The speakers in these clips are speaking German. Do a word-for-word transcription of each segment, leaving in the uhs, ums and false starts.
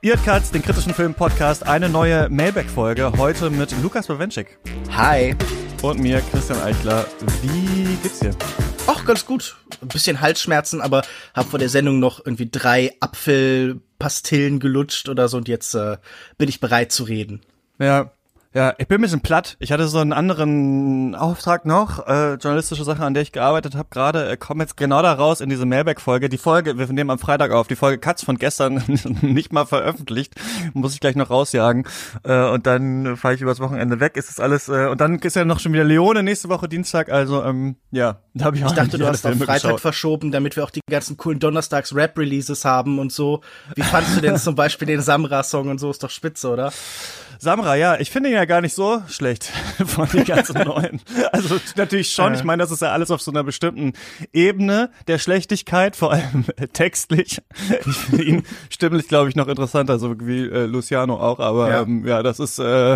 Ihr Katz, den kritischen Film-Podcast, eine neue Mailback-Folge, heute mit Lukas Bawenschik. Hi. Und mir, Christian Eichler. Wie geht's dir? Ach, ganz gut. Ein bisschen Halsschmerzen, aber hab vor der Sendung noch irgendwie drei Apfelpastillen gelutscht oder so und jetzt äh, bin ich bereit zu reden. Ja. Ja, ich bin ein bisschen platt. Ich hatte so einen anderen Auftrag noch, äh, journalistische Sache, an der ich gearbeitet habe gerade. Äh, komme jetzt genau da raus in diese Mailback-Folge. Die Folge, wir nehmen am Freitag auf, die Folge Katz von gestern nicht mal veröffentlicht. Muss ich gleich noch rausjagen. Äh, und dann fahre ich übers Wochenende weg. Ist das alles, äh, und dann ist ja noch schon wieder Leone nächste Woche Dienstag. Also, ähm, ja, da habe ich auch Ich dachte, du hast auf Freitag geschaut. verschoben, damit wir auch die ganzen coolen Donnerstags-Rap-Releases haben und so. Wie fandst du denn zum Beispiel den Samra-Song und so? Ist doch spitze, oder? Samra, ja, ich finde ihn ja gar nicht so schlecht von den ganzen neuen. Also natürlich schon, ich meine, das ist ja alles auf so einer bestimmten Ebene der Schlechtigkeit, vor allem textlich. Ich finde ihn stimmlich, glaube ich, noch interessanter, so wie äh, Luciano auch, aber ja, ähm, ja das ist äh,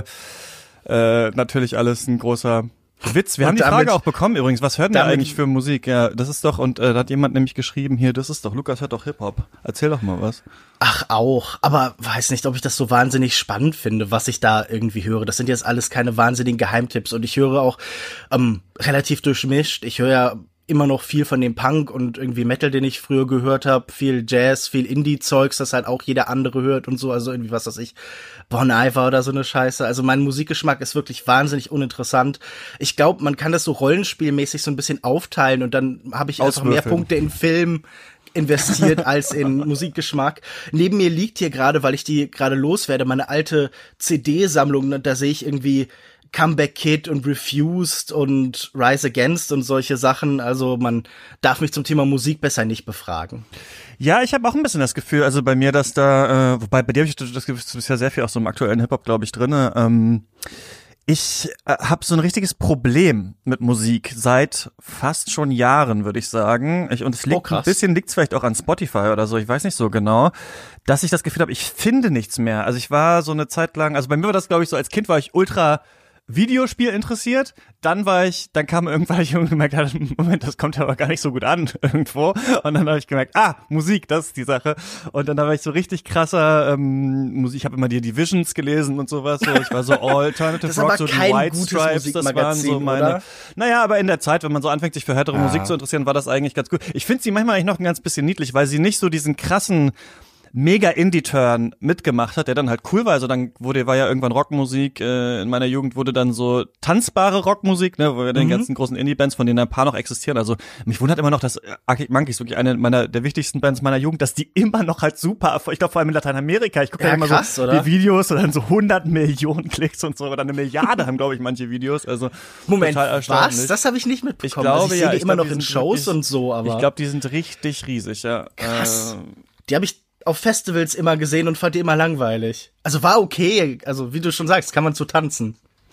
äh, natürlich alles ein großer Witz. Wir und haben die Frage auch bekommen übrigens, was hört denn da eigentlich für Musik? Ja, das ist doch, und äh, da hat jemand nämlich geschrieben, hier, das ist doch, Lukas hört doch Hip-Hop. Erzähl doch mal was. Ach, auch. Aber weiß nicht, ob ich das so wahnsinnig spannend finde, was ich da irgendwie höre. Das sind jetzt alles keine wahnsinnigen Geheimtipps. Und ich höre auch ähm, relativ durchmischt. Ich höre ja immer noch viel von dem Punk und irgendwie Metal, den ich früher gehört habe. Viel Jazz, viel Indie-Zeugs, das halt auch jeder andere hört und so. Also irgendwie, was weiß ich, Bon Iver oder so eine Scheiße. Also mein Musikgeschmack ist wirklich wahnsinnig uninteressant. Ich glaube, man kann das so rollenspielmäßig so ein bisschen aufteilen und dann habe ich einfach mehr Punkte in Film investiert als in Musikgeschmack. Neben mir liegt hier gerade, weil ich die gerade loswerde, meine alte C D-Sammlung. Da sehe ich irgendwie Comeback Kid und Refused und Rise Against und solche Sachen. Also man darf mich zum Thema Musik besser nicht befragen. Ja, ich habe auch ein bisschen das Gefühl, also bei mir, dass da, äh, wobei bei dir habe ich das Gefühl, du bist ja sehr viel auch so im aktuellen Hip-Hop, glaube ich, drinne. Ähm, ich äh, habe so ein richtiges Problem mit Musik seit fast schon Jahren, würde ich sagen. Ich, und es liegt oh, ein bisschen, liegt vielleicht auch an Spotify oder so, ich weiß nicht so genau, dass ich das Gefühl habe, ich finde nichts mehr. Also ich war so eine Zeit lang, also bei mir war das, glaube ich, so als Kind war ich ultra Videospiel interessiert, dann war ich, dann kam irgendwann, ich gemerkt, Moment, das kommt ja aber gar nicht so gut an irgendwo, und dann habe ich gemerkt, ah, Musik, das ist die Sache, und dann war ich so richtig krasser ähm, Musik, ich habe immer die Divisions gelesen und sowas, so, ich war so Alternative Rock, so die White Stripes, das waren so meine, oder? Naja, aber in der Zeit, wenn man so anfängt, sich für härtere ah. Musik zu interessieren, war das eigentlich ganz gut. Ich finde sie manchmal eigentlich noch ein ganz bisschen niedlich, weil sie nicht so diesen krassen mega Indie-Turn mitgemacht hat, der dann halt cool war. Also dann wurde, war ja irgendwann Rockmusik, äh, in meiner Jugend wurde dann so tanzbare Rockmusik, ne, wo wir mhm. den ganzen großen Indie-Bands, von denen ein paar noch existieren. Also mich wundert immer noch, dass Arctic Monkeys wirklich eine meiner der wichtigsten Bands meiner Jugend, dass die immer noch halt super, ich glaube vor allem in Lateinamerika, ich gucke ja, ja immer krass, so oder? Die Videos und dann so hundert Millionen Klicks und so, oder eine Milliarde haben, glaube ich, manche Videos. Also Moment, total erstaunlich. Was? Das habe ich nicht mitbekommen. Ich glaube, also ich ja, sehe die ich immer glaub, noch in Shows wirklich, und so, aber ich glaube, die sind richtig riesig, ja. Krass. Äh, die habe ich auf Festivals immer gesehen und fand die immer langweilig. Also war okay, also wie du schon sagst, kann man zu tanzen.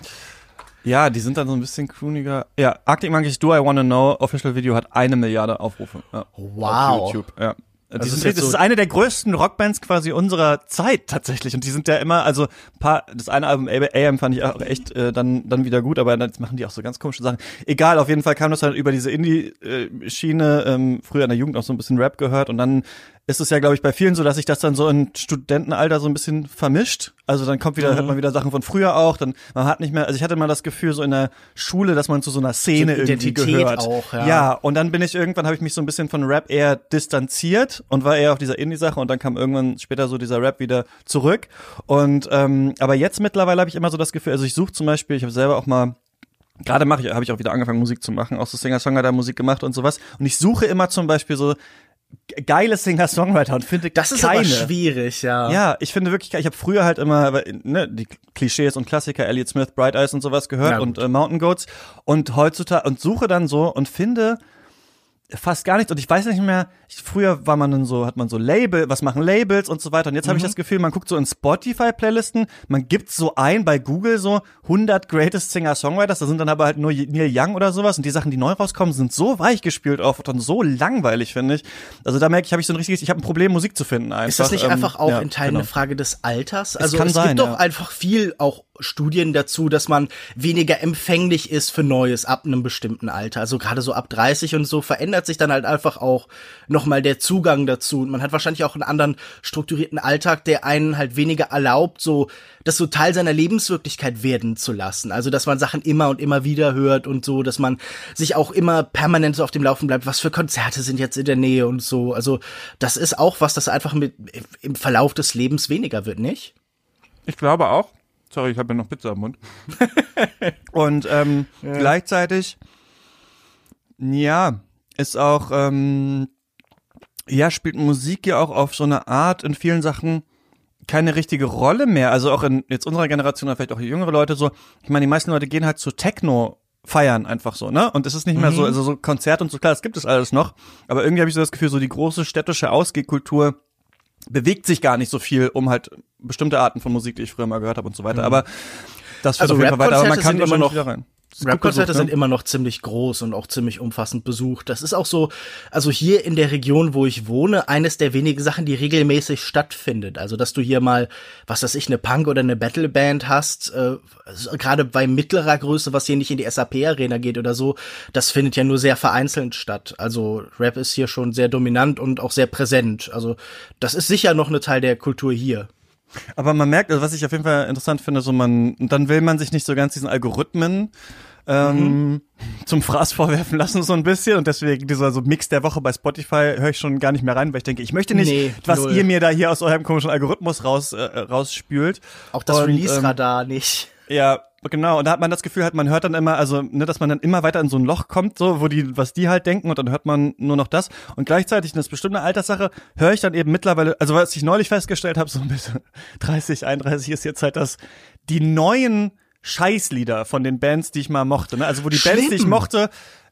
Ja, die sind dann so ein bisschen crooniger. Ja, Arctic Monkeys Do I Wanna Know Official Video hat eine Milliarde Aufrufe. Ja, wow. Auf YouTube, ja. Die also sind, das ist so eine der größten Rockbands quasi unserer Zeit tatsächlich, und die sind ja immer, also ein paar, das eine Album A M fand ich auch echt äh, dann dann wieder gut, aber jetzt machen die auch so ganz komische Sachen. Egal, auf jeden Fall kam das halt über diese Indie-Schiene, ähm, früher in der Jugend auch so ein bisschen Rap gehört, und dann ist es ja, glaube ich, bei vielen so, dass sich das dann so in Studentenalter so ein bisschen vermischt. Also dann kommt wieder, mhm. hört man wieder Sachen von früher auch, dann, man hat nicht mehr, also ich hatte mal das Gefühl so in der Schule, dass man zu so einer Szene so irgendwie gehört. Auch, ja. ja, und dann bin ich irgendwann, habe ich mich so ein bisschen von Rap eher distanziert und war eher auf dieser Indie-Sache, und dann kam irgendwann später so dieser Rap wieder zurück. Und, ähm, aber jetzt mittlerweile habe ich immer so das Gefühl, also ich suche zum Beispiel, ich habe selber auch mal Gerade mache ich, habe ich auch wieder angefangen, Musik zu machen, auch so Singer-Songwriter-Musik gemacht und sowas. Und ich suche immer zum Beispiel so geile Singer-Songwriter und finde das ist keine. Aber schwierig, ja. Ja, ich finde wirklich, ich habe früher halt immer ne, die Klischees und Klassiker, Elliott Smith, Bright Eyes und sowas gehört, ja, und äh, Mountain Goats, und heutzutage und suche dann so und finde fast gar nichts, und ich weiß nicht mehr, ich, früher war man dann so, hat man so Label, was machen Labels und so weiter, und jetzt mhm. habe ich das Gefühl, man guckt so in Spotify-Playlisten, man gibt so ein bei Google so hundert Greatest Singer-Songwriters, da sind dann aber halt nur Neil Young oder sowas, und die Sachen, die neu rauskommen, sind so weichgespült oft und so langweilig, finde ich. Also da merke ich, habe ich so ein richtiges, ich habe ein Problem, Musik zu finden einfach. Ist das nicht ähm, einfach auch ja, in Teilen genau. eine Frage des Alters? Also es, kann es sein, gibt doch ja. einfach viel auch Studien dazu, dass man weniger empfänglich ist für Neues ab einem bestimmten Alter. Also gerade so ab dreißig und so verändert sich dann halt einfach auch nochmal der Zugang dazu. Und man hat wahrscheinlich auch einen anderen strukturierten Alltag, der einen halt weniger erlaubt, so das so Teil seiner Lebenswirklichkeit werden zu lassen. Also dass man Sachen immer und immer wieder hört und so, dass man sich auch immer permanent so auf dem Laufen bleibt, was für Konzerte sind jetzt in der Nähe und so. Also das ist auch was, das einfach mit im Verlauf des Lebens weniger wird, nicht? Ich glaube auch. Sorry, ich habe ja noch Pizza im Mund. Und ähm, ja. gleichzeitig, ja, ist auch, ähm, ja, spielt Musik ja auch auf so eine Art in vielen Sachen keine richtige Rolle mehr. Also auch in jetzt unserer Generation oder vielleicht auch die jüngere Leute so. Ich meine, die meisten Leute gehen halt zu Techno feiern einfach so, ne? Und es ist nicht mehr mhm. so, also so Konzert und so, klar, das gibt es alles noch. Aber irgendwie habe ich so das Gefühl, so die große städtische Ausgehkultur bewegt sich gar nicht so viel um halt bestimmte Arten von Musik, die ich früher mal gehört habe und so weiter. Mhm. Aber das führt also auf jeden Fall weiter. Aber man kann immer noch wieder rein. Rap-Konzerte sind immer noch ziemlich groß und auch ziemlich umfassend besucht. Das ist auch so, also hier in der Region, wo ich wohne, eines der wenigen Sachen, die regelmäßig stattfindet. Also, dass du hier mal, was weiß ich, eine Punk- oder eine Battle-Band hast, äh, also gerade bei mittlerer Größe, was hier nicht in die S A P-Arena geht oder so, das findet ja nur sehr vereinzelt statt. Also, Rap ist hier schon sehr dominant und auch sehr präsent. Also, das ist sicher noch eine Teil der Kultur hier. Aber man merkt, also was ich auf jeden Fall interessant finde, so man, dann will man sich nicht so ganz diesen Algorithmen ähm, mhm. zum Fraß vorwerfen lassen, so ein bisschen. Und deswegen dieser so Mix der Woche bei Spotify höre ich schon gar nicht mehr rein, weil ich denke, ich möchte nicht, nee, was null. ihr mir da hier aus eurem komischen Algorithmus raus äh, rausspült. Auch das Release-Radar ähm, nicht. Ja, genau. Und da hat man das Gefühl, halt, man hört dann immer, also, ne, dass man dann immer weiter in so ein Loch kommt, so, wo die, was die halt denken, und dann hört man nur noch das. Und gleichzeitig, das ist bestimmt eine Alterssache, höre ich dann eben mittlerweile, also was ich neulich festgestellt habe, so ein bisschen dreißig, einunddreißig ist jetzt halt das, die neuen Scheißlieder von den Bands, die ich mal mochte, ne? Also wo die Schlimm. Bands, die ich mochte,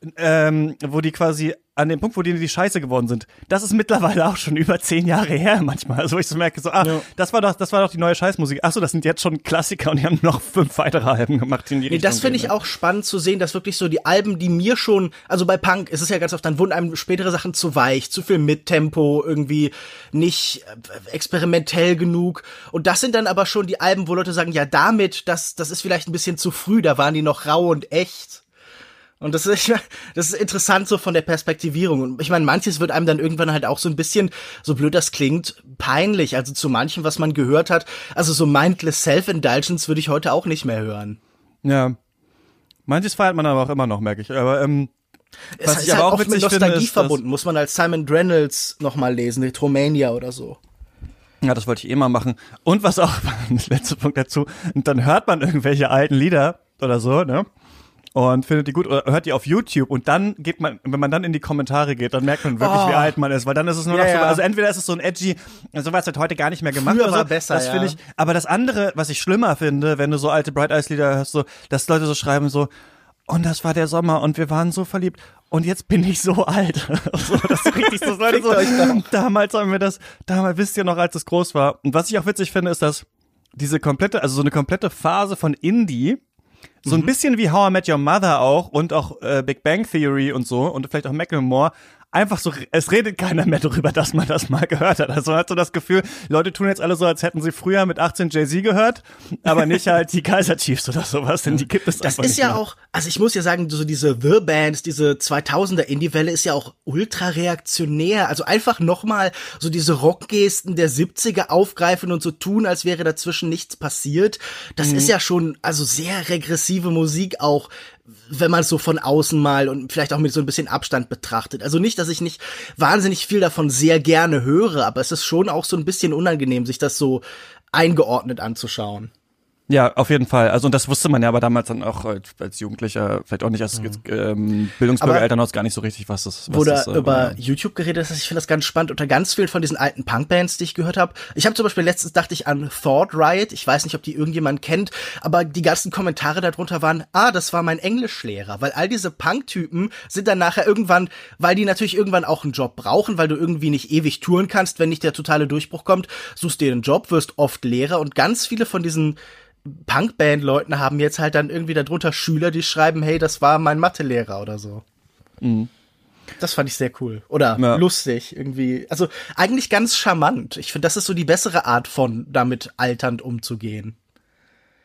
ähm, wo die quasi an dem Punkt, wo die die Scheiße geworden sind, das ist mittlerweile auch schon über zehn Jahre her manchmal. Also wo ich so merke, so, ah, ja. das war doch, das war doch die neue Scheißmusik. Ach so, das sind jetzt schon Klassiker und die haben noch fünf weitere Alben gemacht, die in die nee, Richtung das finde ich ne? auch spannend zu sehen, dass wirklich so die Alben, die mir schon, also bei Punk ist es ja ganz oft, dann wurden einem spätere Sachen zu weich, zu viel Mittempo, irgendwie nicht experimentell genug. Und das sind dann aber schon die Alben, wo Leute sagen, ja, damit, das, das ist vielleicht ein bisschen zu früh, da waren die noch rau und echt. Und das ist, das ist interessant so von der Perspektivierung. Und ich meine, manches wird einem dann irgendwann halt auch so ein bisschen, so blöd das klingt, peinlich. Also zu manchem, was man gehört hat. Also so Mindless Self-Indulgence würde ich heute auch nicht mehr hören. Ja. Manches feiert man aber auch immer noch, merke ich. Aber, ähm, es was ist ich halt aber auch mit Nostalgie finde, ist, verbunden. Muss man als Simon Reynolds nochmal lesen, Retromania oder so. Ja, das wollte ich eh mal machen. Und was auch, letzter Punkt dazu, und dann hört man irgendwelche alten Lieder oder so, ne? Und findet die gut oder hört die auf YouTube und dann geht man, wenn man dann in die Kommentare geht, dann merkt man wirklich, oh. wie alt man ist, weil dann ist es nur noch ja, so, also entweder ist es so ein edgy, sowas wird heute gar nicht mehr gemacht. Früher oder so. war besser, das ja. finde ich, aber das andere, was ich schlimmer finde, wenn du so alte Bright Eyes Lieder hörst, so, dass Leute so schreiben so, und das war der Sommer und wir waren so verliebt und jetzt bin ich so alt. so, das ist richtig so, Leute so, damals haben wir das, damals wisst ihr noch, als es groß war. Und was ich auch witzig finde, ist, dass diese komplette, also so eine komplette Phase von Indie, so ein bisschen wie How I Met Your Mother auch und auch äh, Big Bang Theory und so und vielleicht auch Macklemore, einfach so, es redet keiner mehr darüber, dass man das mal gehört hat. Also man hat so das Gefühl, Leute tun jetzt alle so, als hätten sie früher mit achtzehn Jay-Z gehört, aber nicht halt die Kaiser Chiefs oder sowas, denn die gibt es das einfach ist nicht ja mehr. Auch, also ich muss ja sagen, so diese The-Bands, diese zweitausender Indie-Welle ist ja auch ultra reaktionär. Also einfach nochmal so diese Rockgesten der siebziger aufgreifen und so tun, als wäre dazwischen nichts passiert. Das mhm. ist ja schon, also sehr regressive Musik auch, wenn man es so von außen mal und vielleicht auch mit so ein bisschen Abstand betrachtet. Also nicht, dass ich nicht wahnsinnig viel davon sehr gerne höre, aber es ist schon auch so ein bisschen unangenehm, sich das so eingeordnet anzuschauen. Ja, auf jeden Fall. Also und das wusste man ja aber damals dann auch als, als Jugendlicher, vielleicht auch nicht als mhm. ähm, Bildungsbürger, Elternhaus gar nicht so richtig, was das was Wo da das, äh, über war. YouTube geredet ist, ich finde das ganz spannend, unter ganz vielen von diesen alten Punkbands, die ich gehört habe. Ich habe zum Beispiel letztens, dachte ich an Thought Riot, ich weiß nicht, ob die irgendjemand kennt, aber die ganzen Kommentare darunter waren, ah, das war mein Englischlehrer, weil all diese Punk-Typen sind dann nachher irgendwann, weil die natürlich irgendwann auch einen Job brauchen, weil du irgendwie nicht ewig touren kannst, wenn nicht der totale Durchbruch kommt, suchst dir einen Job, wirst oft Lehrer und ganz viele von diesen Punkband-Leuten haben jetzt halt dann irgendwie darunter Schüler, die schreiben, hey, das war mein Mathelehrer oder so. Mhm. Das fand ich sehr cool. Oder ja. lustig irgendwie. Also eigentlich ganz charmant. Ich finde, das ist so die bessere Art von damit alternd umzugehen.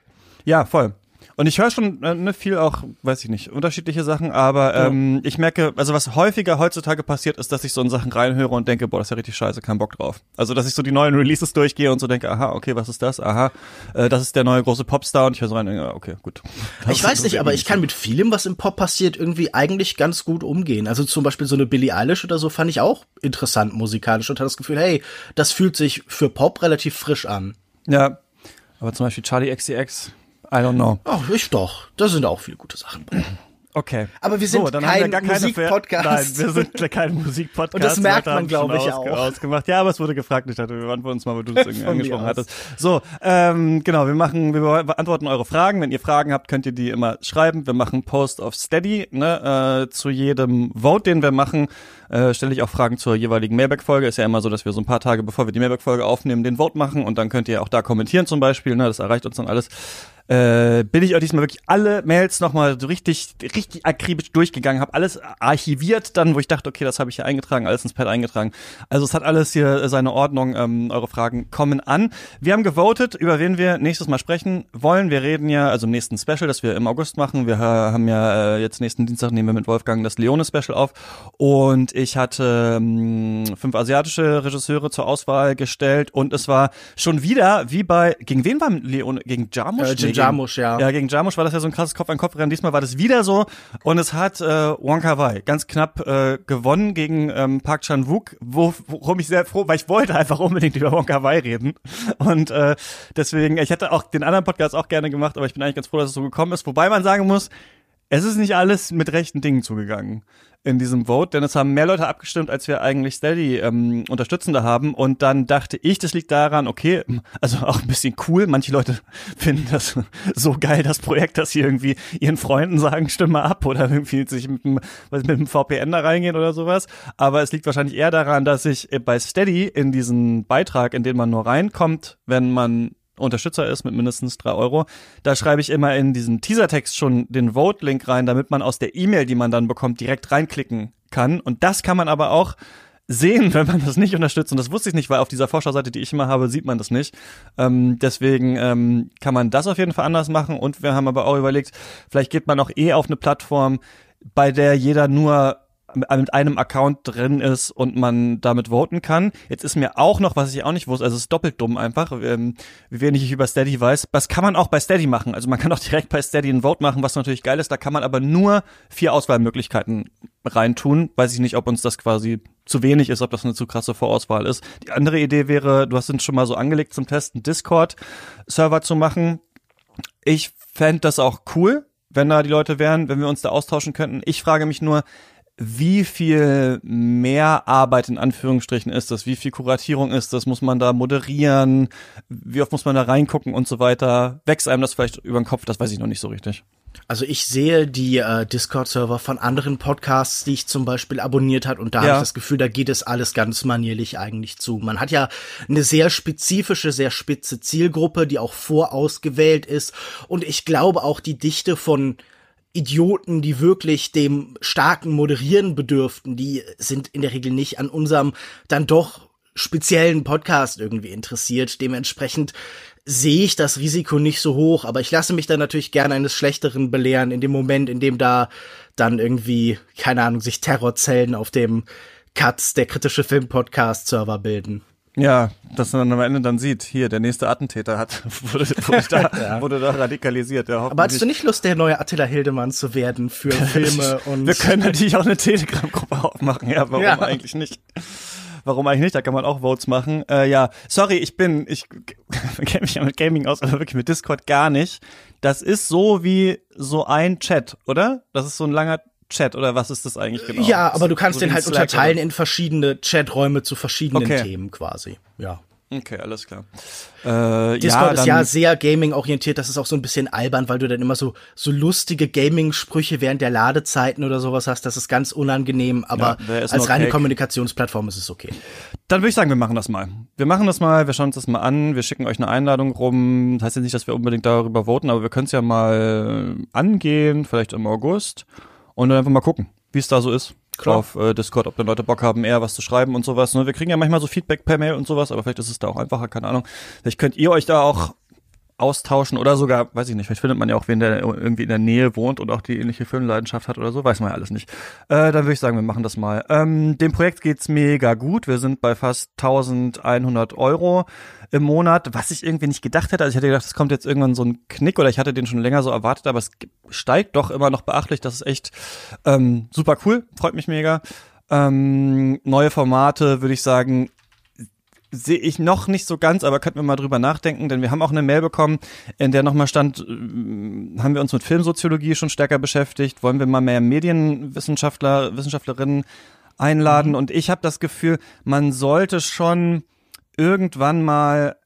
Ja, voll. Und ich höre schon äh, ne, viel auch, weiß ich nicht, unterschiedliche Sachen, aber ähm, ja. ich merke, also was häufiger heutzutage passiert, ist, dass ich so in Sachen reinhöre und denke, boah, das ist ja richtig scheiße, kein Bock drauf. Also, dass ich so die neuen Releases durchgehe und so denke, aha, okay, was ist das? Aha, äh, das ist der neue große Popstar und ich höre so rein, ja, okay, gut. Das ich weiß nicht, aber ich kann mit vielem, was im Pop passiert, irgendwie eigentlich ganz gut umgehen. Also zum Beispiel so eine Billie Eilish oder so fand ich auch interessant musikalisch und hatte das Gefühl, hey, das fühlt sich für Pop relativ frisch an. Ja, aber zum Beispiel Charli X C X, I don't know. Ach, ich doch. Da sind auch viele gute Sachen bei. Okay. Aber wir sind so, dann kein haben wir gar Musikpodcast. Nein, wir sind kein Musikpodcast. Und das merkt man, glaube ich, ausge- auch. Ausgemacht. Ja, aber es wurde gefragt. Ich dachte, wir beantworten uns mal, weil du das irgendwie angesprochen hattest. So, ähm, genau, wir machen, wir beantworten eure Fragen. Wenn ihr Fragen habt, könnt ihr die immer schreiben. Wir machen Post auf Steady, ne, äh, zu jedem Vote, den wir machen, äh, stelle ich auch Fragen zur jeweiligen Mailback-Folge. Ist ja immer so, dass wir so ein paar Tage, bevor wir die Mailback-Folge aufnehmen, den Vote machen und dann könnt ihr auch da kommentieren zum Beispiel, ne, das erreicht uns dann alles. Äh, bin ich euch diesmal wirklich alle Mails nochmal so richtig, richtig akribisch durchgegangen, habe alles archiviert dann, wo ich dachte, okay, das habe ich hier eingetragen, alles ins Pad eingetragen. Also es hat alles hier seine Ordnung, ähm, eure Fragen kommen an. Wir haben gewotet, über wen wir nächstes Mal sprechen wollen. Wir reden ja, also im nächsten Special, das wir im August machen. Wir haben ja äh, jetzt nächsten Dienstag, nehmen wir mit Wolfgang das Leone-Special auf und ich hatte ähm, fünf asiatische Regisseure zur Auswahl gestellt und es war schon wieder, wie bei, gegen wen war Leone? Gegen Jarmusch? Äh, Jarmusch, ja. Ja, gegen Jarmusch war das ja so ein krasses Kopf-an-Kopf-Rennen. Diesmal war das wieder so und es hat äh, Wong Kar-wai ganz knapp äh, gewonnen gegen ähm, Park Chan-wook, wo, worum ich sehr froh, weil ich wollte einfach unbedingt über Wong Kar-wai reden und äh, deswegen, ich hätte auch den anderen Podcast auch gerne gemacht, aber ich bin eigentlich ganz froh, dass es so gekommen ist, wobei man sagen muss, es ist nicht alles mit rechten Dingen zugegangen in diesem Vote, denn es haben mehr Leute abgestimmt, als wir eigentlich Steady ähm, Unterstützende haben und dann dachte ich, das liegt daran, okay, also auch ein bisschen cool, manche Leute finden das so geil, das Projekt, dass sie irgendwie ihren Freunden sagen, stimme mal ab oder irgendwie sich mit dem, mit dem V P N da reingehen oder sowas, aber es liegt wahrscheinlich eher daran, dass ich bei Steady in diesen Beitrag, in den man nur reinkommt, wenn man Unterstützer ist mit mindestens drei Euro, da schreibe ich immer in diesen Teasertext schon den Vote-Link rein, damit man aus der E-Mail, die man dann bekommt, direkt reinklicken kann. Und das kann man aber auch sehen, wenn man das nicht unterstützt. Und das wusste ich nicht, weil auf dieser Vorschauseite, die ich immer habe, sieht man das nicht. Ähm, deswegen ähm, kann man das auf jeden Fall anders machen. Und wir haben aber auch überlegt, vielleicht geht man auch eh auf eine Plattform, bei der jeder nur mit einem Account drin ist und man damit voten kann. Jetzt ist mir auch noch, was ich auch nicht wusste, also es ist doppelt dumm einfach, ähm, wie wenig ich über Steady weiß, das kann man auch bei Steady machen. Also man kann auch direkt bei Steady ein Vote machen, was natürlich geil ist, da kann man aber nur vier Auswahlmöglichkeiten reintun. Weiß ich nicht, ob uns das quasi zu wenig ist, ob das eine zu krasse Vorauswahl ist. Die andere Idee wäre, du hast uns schon mal so angelegt zum Testen, Discord-Server zu machen. Ich fände das auch cool, wenn da die Leute wären, wenn wir uns da austauschen könnten. Ich frage mich nur, wie viel mehr Arbeit in Anführungsstrichen ist das? Wie viel Kuratierung ist das? Muss man da moderieren? Wie oft muss man da reingucken und so weiter? Wächst einem das vielleicht über den Kopf? Das weiß ich noch nicht so richtig. Also ich sehe die äh, Discord-Server von anderen Podcasts, die ich zum Beispiel abonniert habe und da ja. habe ich das Gefühl, da geht es alles ganz manierlich eigentlich zu. Man hat ja eine sehr spezifische, sehr spitze Zielgruppe, die auch vorausgewählt ist und ich glaube auch die Dichte von Idioten, die wirklich dem starken Moderieren bedürften, die sind in der Regel nicht an unserem dann doch speziellen Podcast irgendwie interessiert. Dementsprechend sehe ich das Risiko nicht so hoch, aber ich lasse mich dann natürlich gerne eines Schlechteren belehren in dem Moment, in dem da dann irgendwie, keine Ahnung, sich Terrorzellen auf dem Katz, der kritische Film-Podcast-Server bilden. Ja, dass man am Ende dann sieht, hier, der nächste Attentäter hat, wurde, wurde, da, ja. wurde da radikalisiert. Ja, aber hast du nicht Lust, der neue Attila Hildmann zu werden für Filme und... Wir können natürlich auch eine Telegram-Gruppe aufmachen, ja, warum ja. eigentlich nicht? Warum eigentlich nicht? Da kann man auch Votes machen. Äh, ja, sorry, ich bin, ich kenne mich ja mit Gaming aus, aber wirklich mit Discord gar nicht. Das ist so wie so ein Chat, oder? Das ist so ein langer Chat, oder was ist das eigentlich genau? Ja, aber du kannst so den halt Slack unterteilen oder? in verschiedene Chaträume zu verschiedenen okay. Themen quasi, ja. Okay, alles klar. Äh, Discord ja, ist ja sehr Gaming-orientiert, das ist auch so ein bisschen albern, weil du dann immer so so lustige Gaming-Sprüche während der Ladezeiten oder sowas hast, das ist ganz unangenehm, aber ja, als reine Kommunikationsplattform ist es okay. Dann würde ich sagen, wir machen das mal. Wir machen das mal, wir schauen uns das mal an, wir schicken euch eine Einladung rum, das heißt jetzt nicht, dass wir unbedingt darüber voten, aber wir können es ja mal angehen, vielleicht im August und dann einfach mal gucken, wie es da so ist. Klar. Auf äh, Discord, ob dann Leute Bock haben, eher was zu schreiben und sowas. Ne? Wir kriegen ja manchmal so Feedback per Mail und sowas, aber vielleicht ist es da auch einfacher, keine Ahnung. Vielleicht könnt ihr euch da auch austauschen oder sogar, weiß ich nicht, vielleicht findet man ja auch wen, der irgendwie in der Nähe wohnt und auch die ähnliche Filmleidenschaft hat oder so, weiß man ja alles nicht. Äh, dann würde ich sagen, wir machen das mal. Ähm, dem Projekt geht's mega gut. Wir sind bei fast eintausendeinhundert Euro im Monat, was ich irgendwie nicht gedacht hätte. Also ich hätte gedacht, es kommt jetzt irgendwann so ein Knick oder ich hatte den schon länger so erwartet, aber es steigt doch immer noch beachtlich. Das ist echt ähm, super cool, freut mich mega. Ähm, neue Formate, würde ich sagen, sehe ich noch nicht so ganz, aber könnten wir mal drüber nachdenken, denn wir haben auch eine Mail bekommen, in der nochmal stand, haben wir uns mit Filmsoziologie schon stärker beschäftigt, wollen wir mal mehr Medienwissenschaftler, Wissenschaftlerinnen einladen, mhm. und ich habe das Gefühl, man sollte schon irgendwann mal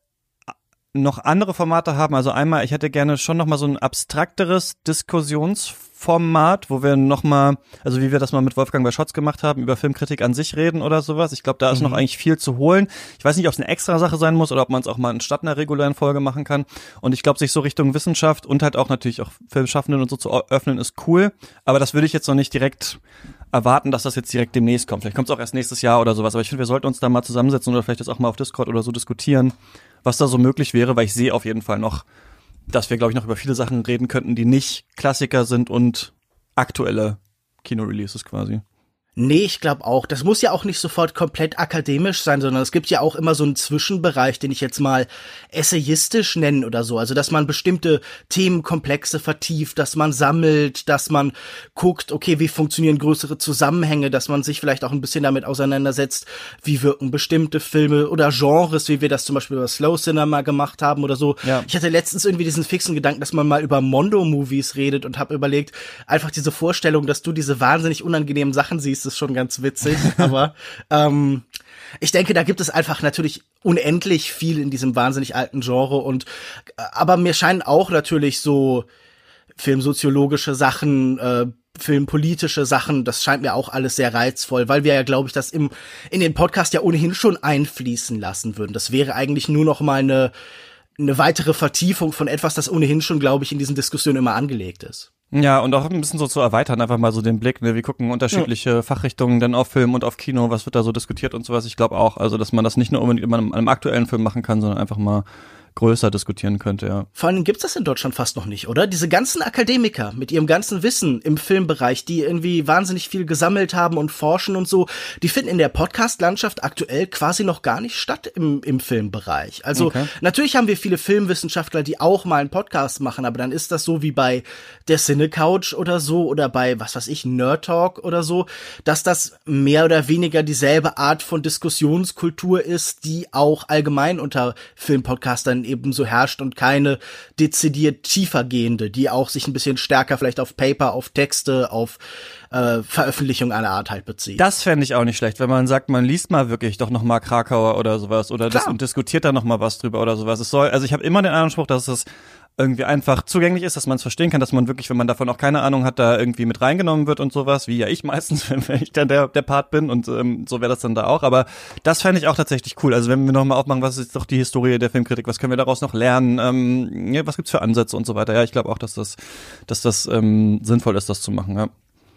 noch andere Formate haben, also einmal, ich hätte gerne schon nochmal so ein abstrakteres Diskussionsformat, wo wir nochmal, also wie wir das mal mit Wolfgang bei Schotz gemacht haben, über Filmkritik an sich reden oder sowas. Ich glaube, da ist mhm. noch eigentlich viel zu holen. Ich weiß nicht, ob es eine extra Sache sein muss oder ob man es auch mal anstatt einer regulären Folge machen kann. Und ich glaube, sich so Richtung Wissenschaft und halt auch natürlich auch Filmschaffenden und so zu öffnen, ist cool. Aber das würde ich jetzt noch nicht direkt erwarten, dass das jetzt direkt demnächst kommt. Vielleicht kommt es auch erst nächstes Jahr oder sowas. Aber ich finde, wir sollten uns da mal zusammensetzen oder vielleicht jetzt auch mal auf Discord oder so diskutieren, was da so möglich wäre, weil ich sehe auf jeden Fall noch, dass wir, glaube ich, noch über viele Sachen reden könnten, die nicht Klassiker sind und aktuelle Kinoreleases quasi. Nee, ich glaube auch. Das muss ja auch nicht sofort komplett akademisch sein, sondern es gibt ja auch immer so einen Zwischenbereich, den ich jetzt mal essayistisch nennen oder so. Also, dass man bestimmte Themenkomplexe vertieft, dass man sammelt, dass man guckt, okay, wie funktionieren größere Zusammenhänge, dass man sich vielleicht auch ein bisschen damit auseinandersetzt, wie wirken bestimmte Filme oder Genres, wie wir das zum Beispiel über Slow Cinema gemacht haben oder so. Ja. Ich hatte letztens irgendwie diesen fixen Gedanken, dass man mal über Mondo-Movies redet und habe überlegt, einfach diese Vorstellung, dass du diese wahnsinnig unangenehmen Sachen siehst, ist schon ganz witzig, aber ähm, ich denke, da gibt es einfach natürlich unendlich viel in diesem wahnsinnig alten Genre und aber mir scheinen auch natürlich so filmsoziologische Sachen, äh, filmpolitische Sachen, das scheint mir auch alles sehr reizvoll, weil wir ja, glaube ich, das im in den Podcast ja ohnehin schon einfließen lassen würden. Das wäre eigentlich nur noch mal eine eine weitere Vertiefung von etwas, das ohnehin schon, glaube ich, in diesen Diskussionen immer angelegt ist. Ja, und auch ein bisschen so zu erweitern, einfach mal so den Blick, ne, wir gucken unterschiedliche ja. Fachrichtungen dann auf Film und auf Kino, was wird da so diskutiert und sowas. Ich glaube auch, also dass man das nicht nur unbedingt in einem, einem aktuellen Film machen kann, sondern einfach mal größer diskutieren könnte, ja. Vor allem gibt's das in Deutschland fast noch nicht, oder? Diese ganzen Akademiker mit ihrem ganzen Wissen im Filmbereich, die irgendwie wahnsinnig viel gesammelt haben und forschen und so, die finden in der Podcast-Landschaft aktuell quasi noch gar nicht statt im, im Filmbereich. Also okay. Natürlich haben wir viele Filmwissenschaftler, die auch mal einen Podcast machen, aber dann ist das so wie bei der Cine-Couch oder so oder bei, was weiß ich, Nerd Talk oder so, dass das mehr oder weniger dieselbe Art von Diskussionskultur ist, die auch allgemein unter Filmpodcastern ebenso herrscht und keine dezidiert tiefergehende, die auch sich ein bisschen stärker vielleicht auf Paper, auf Texte, auf äh, Veröffentlichung einer Art halt bezieht. Das fände ich auch nicht schlecht, wenn man sagt, man liest mal wirklich doch noch mal Krakauer oder sowas oder das und diskutiert da noch mal was drüber oder sowas. Es soll, also ich habe immer den Anspruch, dass es irgendwie einfach zugänglich ist, dass man es verstehen kann, dass man wirklich, wenn man davon auch keine Ahnung hat, da irgendwie mit reingenommen wird und sowas, wie ja ich meistens, wenn ich dann der der Part bin und ähm, so wäre das dann da auch, aber das fände ich auch tatsächlich cool, also wenn wir nochmal aufmachen, was ist jetzt doch die Historie der Filmkritik, was können wir daraus noch lernen, ähm, ja, was gibt's für Ansätze und so weiter, ja, ich glaube auch, dass das dass das ähm, sinnvoll ist, das zu machen, ja.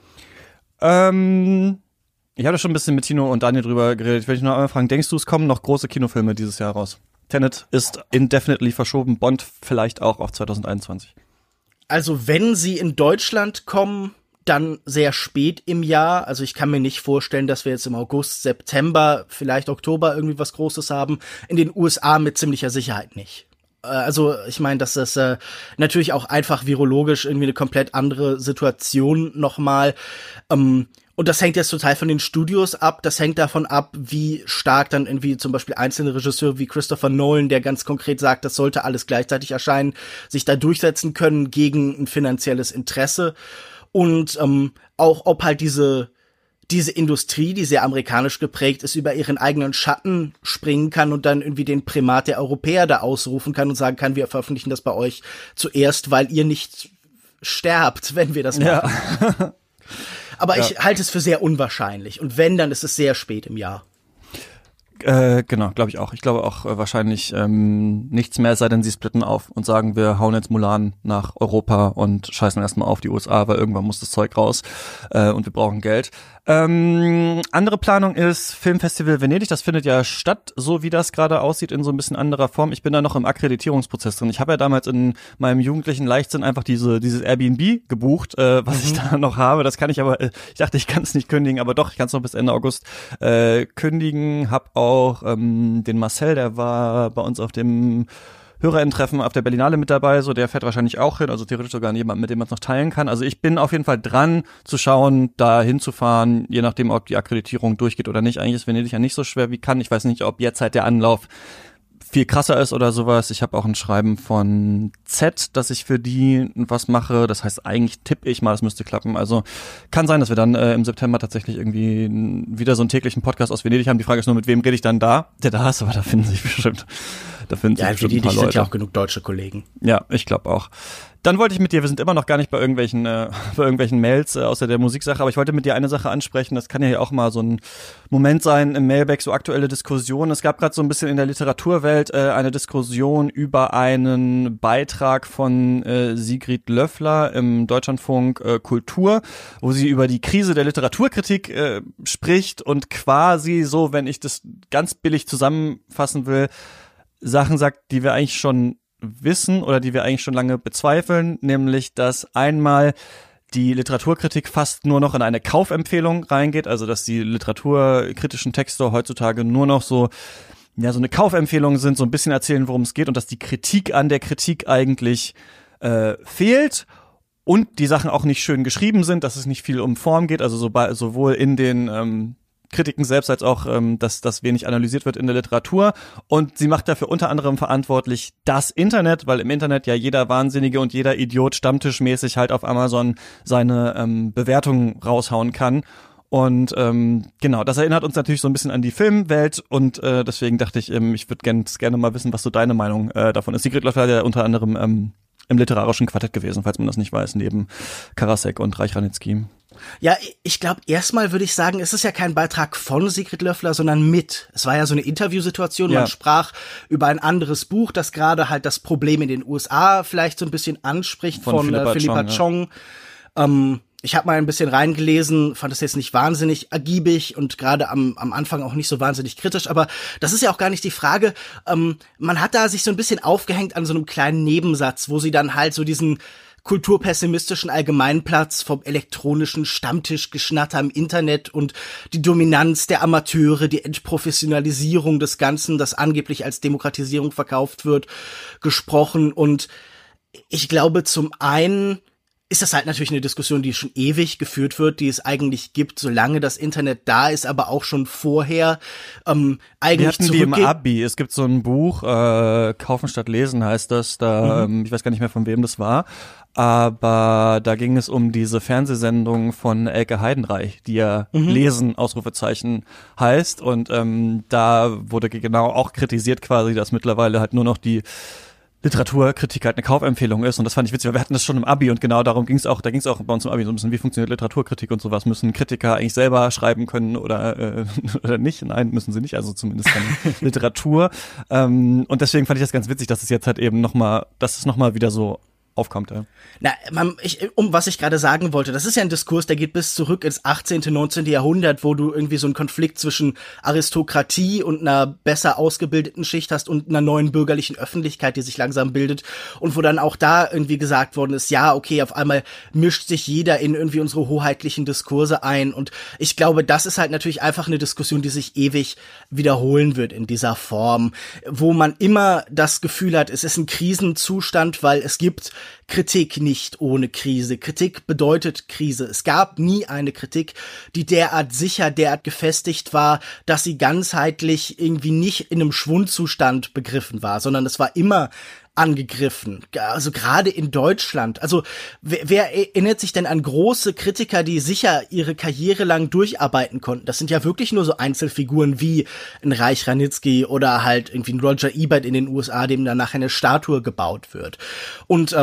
Ähm, ich habe schon ein bisschen mit Tino und Daniel drüber geredet, ich will dich noch einmal fragen, denkst du, es kommen noch große Kinofilme dieses Jahr raus? Tenet ist indefinitely verschoben, Bond vielleicht auch auf zwanzig einundzwanzig. Also wenn sie in Deutschland kommen, dann sehr spät im Jahr. Also ich kann mir nicht vorstellen, dass wir jetzt im August, September, vielleicht Oktober irgendwie was Großes haben. In den U S A mit ziemlicher Sicherheit nicht. Also ich meine, dass das äh, natürlich auch einfach virologisch irgendwie eine komplett andere Situation nochmal. Ähm, Und das hängt jetzt total von den Studios ab. Das hängt davon ab, wie stark dann irgendwie zum Beispiel einzelne Regisseure wie Christopher Nolan, der ganz konkret sagt, das sollte alles gleichzeitig erscheinen, sich da durchsetzen können gegen ein finanzielles Interesse. Und ähm, auch ob halt diese diese Industrie, die sehr amerikanisch geprägt ist, über ihren eigenen Schatten springen kann und dann irgendwie den Primat der Europäer da ausrufen kann und sagen kann, wir veröffentlichen das bei euch zuerst, weil ihr nicht sterbt, wenn wir das machen. Ja. Aber ja. Ich halte es für sehr unwahrscheinlich. Und wenn, dann ist es sehr spät im Jahr. Äh, genau, glaube ich auch. Ich glaube auch äh, wahrscheinlich ähm, nichts mehr, es sei denn, sie splitten auf und sagen, wir hauen jetzt Mulan nach Europa und scheißen erstmal auf die U S A, weil irgendwann muss das Zeug raus äh, und wir brauchen Geld. Ähm, andere Planung ist Filmfestival Venedig, das findet ja statt, so wie das gerade aussieht, in so ein bisschen anderer Form. Ich bin da noch im Akkreditierungsprozess drin. Ich habe ja damals in meinem jugendlichen Leichtsinn einfach diese dieses Airbnb gebucht, äh, was mhm. ich da noch habe. Das kann ich aber, äh, ich dachte, ich kann es nicht kündigen, aber doch, ich kann es noch bis Ende August äh, kündigen. Hab auch ähm, den Marcel, der war bei uns auf dem Hörerinnen-Treffen auf der Berlinale mit dabei, so der fährt wahrscheinlich auch hin, also theoretisch sogar jemand, mit dem man es noch teilen kann. Also ich bin auf jeden Fall dran zu schauen, da hinzufahren, je nachdem, ob die Akkreditierung durchgeht oder nicht. Eigentlich ist Venedig ja nicht so schwer wie Cannes. Ich weiß nicht, ob jetzt halt der Anlauf viel krasser ist oder sowas. Ich habe auch ein Schreiben von Z, dass ich für die was mache. Das heißt, eigentlich tippe ich mal, das müsste klappen. Also kann sein, dass wir dann äh, im September tatsächlich irgendwie wieder so einen täglichen Podcast aus Venedig haben. Die Frage ist nur, mit wem rede ich dann da? Der da ist, aber da finden sich bestimmt, da finden sich ja, bestimmt die, ein paar die Leute. sind ja auch genug deutsche Kollegen. Ja, ich glaube auch. Dann wollte ich mit dir, wir sind immer noch gar nicht bei irgendwelchen äh, bei irgendwelchen Mails äh, außer der Musiksache, aber ich wollte mit dir eine Sache ansprechen, das kann ja hier auch mal so ein Moment sein im Mailback, so aktuelle Diskussionen. Es gab gerade so ein bisschen in der Literaturwelt äh, eine Diskussion über einen Beitrag von äh, Sigrid Löffler im Deutschlandfunk äh, Kultur, wo sie über die Krise der Literaturkritik äh, spricht und quasi so, wenn ich das ganz billig zusammenfassen will, Sachen sagt, die wir eigentlich schon wissen oder die wir eigentlich schon lange bezweifeln, nämlich dass einmal die Literaturkritik fast nur noch in eine Kaufempfehlung reingeht, also dass die literaturkritischen Texte heutzutage nur noch so ja so eine Kaufempfehlung sind, so ein bisschen erzählen, worum es geht und dass die Kritik an der Kritik eigentlich äh, fehlt und die Sachen auch nicht schön geschrieben sind, dass es nicht viel um Form geht, also so bei, sowohl in den ähm, Kritiken selbst als auch, ähm, dass das wenig analysiert wird in der Literatur. Und sie macht dafür unter anderem verantwortlich das Internet, weil im Internet ja jeder Wahnsinnige und jeder Idiot stammtischmäßig halt auf Amazon seine ähm, Bewertungen raushauen kann. Und ähm, genau, das erinnert uns natürlich so ein bisschen an die Filmwelt und äh, deswegen dachte ich, ähm, ich würde gern, gerne mal wissen, was so deine Meinung äh, davon ist. Sigrid Löffler hat ja unter anderem ähm, im literarischen Quartett gewesen, falls man das nicht weiß, neben Karasek und Reich Ranitzky. Ja, ich glaube, erstmal würde ich sagen, es ist ja kein Beitrag von Sigrid Löffler, sondern mit. Es war ja so eine Interviewsituation, ja. Man sprach über ein anderes Buch, das gerade halt das Problem in den U S A vielleicht so ein bisschen anspricht, von, von Philippa, äh, Philippa Chong. Chong. Ja. Ähm, ich habe mal ein bisschen reingelesen, fand das jetzt nicht wahnsinnig ergiebig und gerade am, am Anfang auch nicht so wahnsinnig kritisch, aber das ist ja auch gar nicht die Frage. Ähm, man hat da sich so ein bisschen aufgehängt an so einem kleinen Nebensatz, wo sie dann halt so diesen kulturpessimistischen Allgemeinplatz vom elektronischen Stammtischgeschnatter im Internet und die Dominanz der Amateure, die Entprofessionalisierung des Ganzen, das angeblich als Demokratisierung verkauft wird, gesprochen. Und ich glaube, zum einen ist das halt natürlich eine Diskussion, die schon ewig geführt wird, die es eigentlich gibt, solange das Internet da ist, aber auch schon vorher ähm, eigentlich Wir hatten die im Abi. Es gibt so ein Buch, äh, Kaufen statt Lesen heißt das. Da, mhm. ähm, ich weiß gar nicht mehr, von wem das war, aber da ging es um diese Fernsehsendung von Elke Heidenreich, die ja mhm. Lesen, Ausrufezeichen heißt. Und ähm, da wurde genau auch kritisiert quasi, dass mittlerweile halt nur noch die Literaturkritik halt eine Kaufempfehlung ist und das fand ich witzig, weil wir hatten das schon im Abi und genau darum ging es auch, da ging es auch bei uns im Abi so ein bisschen, wie funktioniert Literaturkritik und sowas, müssen Kritiker eigentlich selber schreiben können oder äh, oder nicht? Nein, müssen sie nicht, also zumindest keine Literatur ähm, und deswegen fand ich das ganz witzig, dass es jetzt halt eben nochmal, dass es nochmal wieder so aufkommt, ja. Na, man, ich, um was ich gerade sagen wollte, das ist ja ein Diskurs, der geht bis zurück ins achtzehnte, neunzehnte Jahrhundert, wo du irgendwie so einen Konflikt zwischen Aristokratie und einer besser ausgebildeten Schicht hast und einer neuen bürgerlichen Öffentlichkeit, die sich langsam bildet und wo dann auch da irgendwie gesagt worden ist, ja, okay, auf einmal mischt sich jeder in irgendwie unsere hoheitlichen Diskurse ein und ich glaube, das ist halt natürlich einfach eine Diskussion, die sich ewig wiederholen wird in dieser Form, wo man immer das Gefühl hat, es ist ein Krisenzustand, weil es gibt Kritik nicht ohne Krise. Kritik bedeutet Krise. Es gab nie eine Kritik, die derart sicher, derart gefestigt war, dass sie ganzheitlich irgendwie nicht in einem Schwundzustand begriffen war, sondern es war immer angegriffen, also gerade in Deutschland. Also wer, wer erinnert sich denn an große Kritiker, die sicher ihre Karriere lang durcharbeiten konnten? Das sind ja wirklich nur so Einzelfiguren wie ein Reich Ranitzky oder halt irgendwie ein Roger Ebert in den U S A, dem dann nachher eine Statue gebaut wird. Und ähm,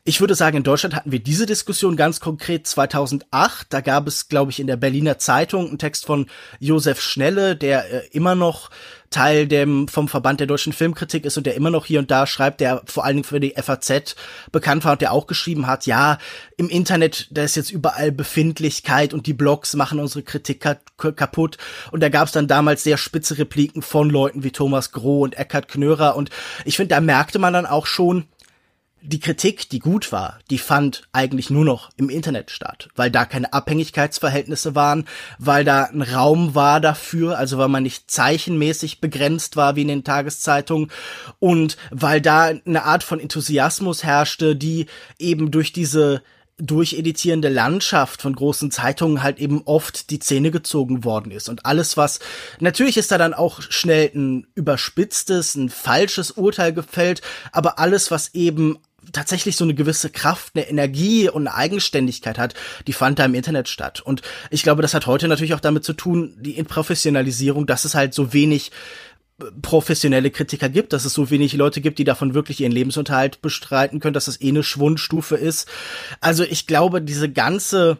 Ich würde sagen, in Deutschland hatten wir diese Diskussion ganz konkret zweitausendacht. Da gab es, glaube ich, in der Berliner Zeitung einen Text von Josef Schnelle, der äh, immer noch Teil dem vom Verband der deutschen Filmkritik ist und der immer noch hier und da schreibt, der vor allen Dingen für die F A Z bekannt war und der auch geschrieben hat, ja, im Internet, da ist jetzt überall Befindlichkeit und die Blogs machen unsere Kritik kaputt. Und da gab es dann damals sehr spitze Repliken von Leuten wie Thomas Groh und Eckhard Knörer. Und ich finde, da merkte man dann auch schon, die Kritik, die gut war, die fand eigentlich nur noch im Internet statt, weil da keine Abhängigkeitsverhältnisse waren, weil da ein Raum war dafür, also weil man nicht zeichenmäßig begrenzt war wie in den Tageszeitungen und weil da eine Art von Enthusiasmus herrschte, die eben durch diese durcheditierende Landschaft von großen Zeitungen halt eben oft die Zähne gezogen worden ist. Und alles, was, natürlich ist da dann auch schnell ein überspitztes, ein falsches Urteil gefällt, aber alles, was eben tatsächlich so eine gewisse Kraft, eine Energie und eine Eigenständigkeit hat, die fand da im Internet statt. Und ich glaube, das hat heute natürlich auch damit zu tun, die Professionalisierung, dass es halt so wenig professionelle Kritiker gibt, dass es so wenig Leute gibt, die davon wirklich ihren Lebensunterhalt bestreiten können, dass es eh eine Schwundstufe ist. Also ich glaube, diese ganze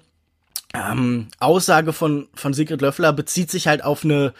ähm, Aussage von von Sigrid Löffler bezieht sich halt auf eine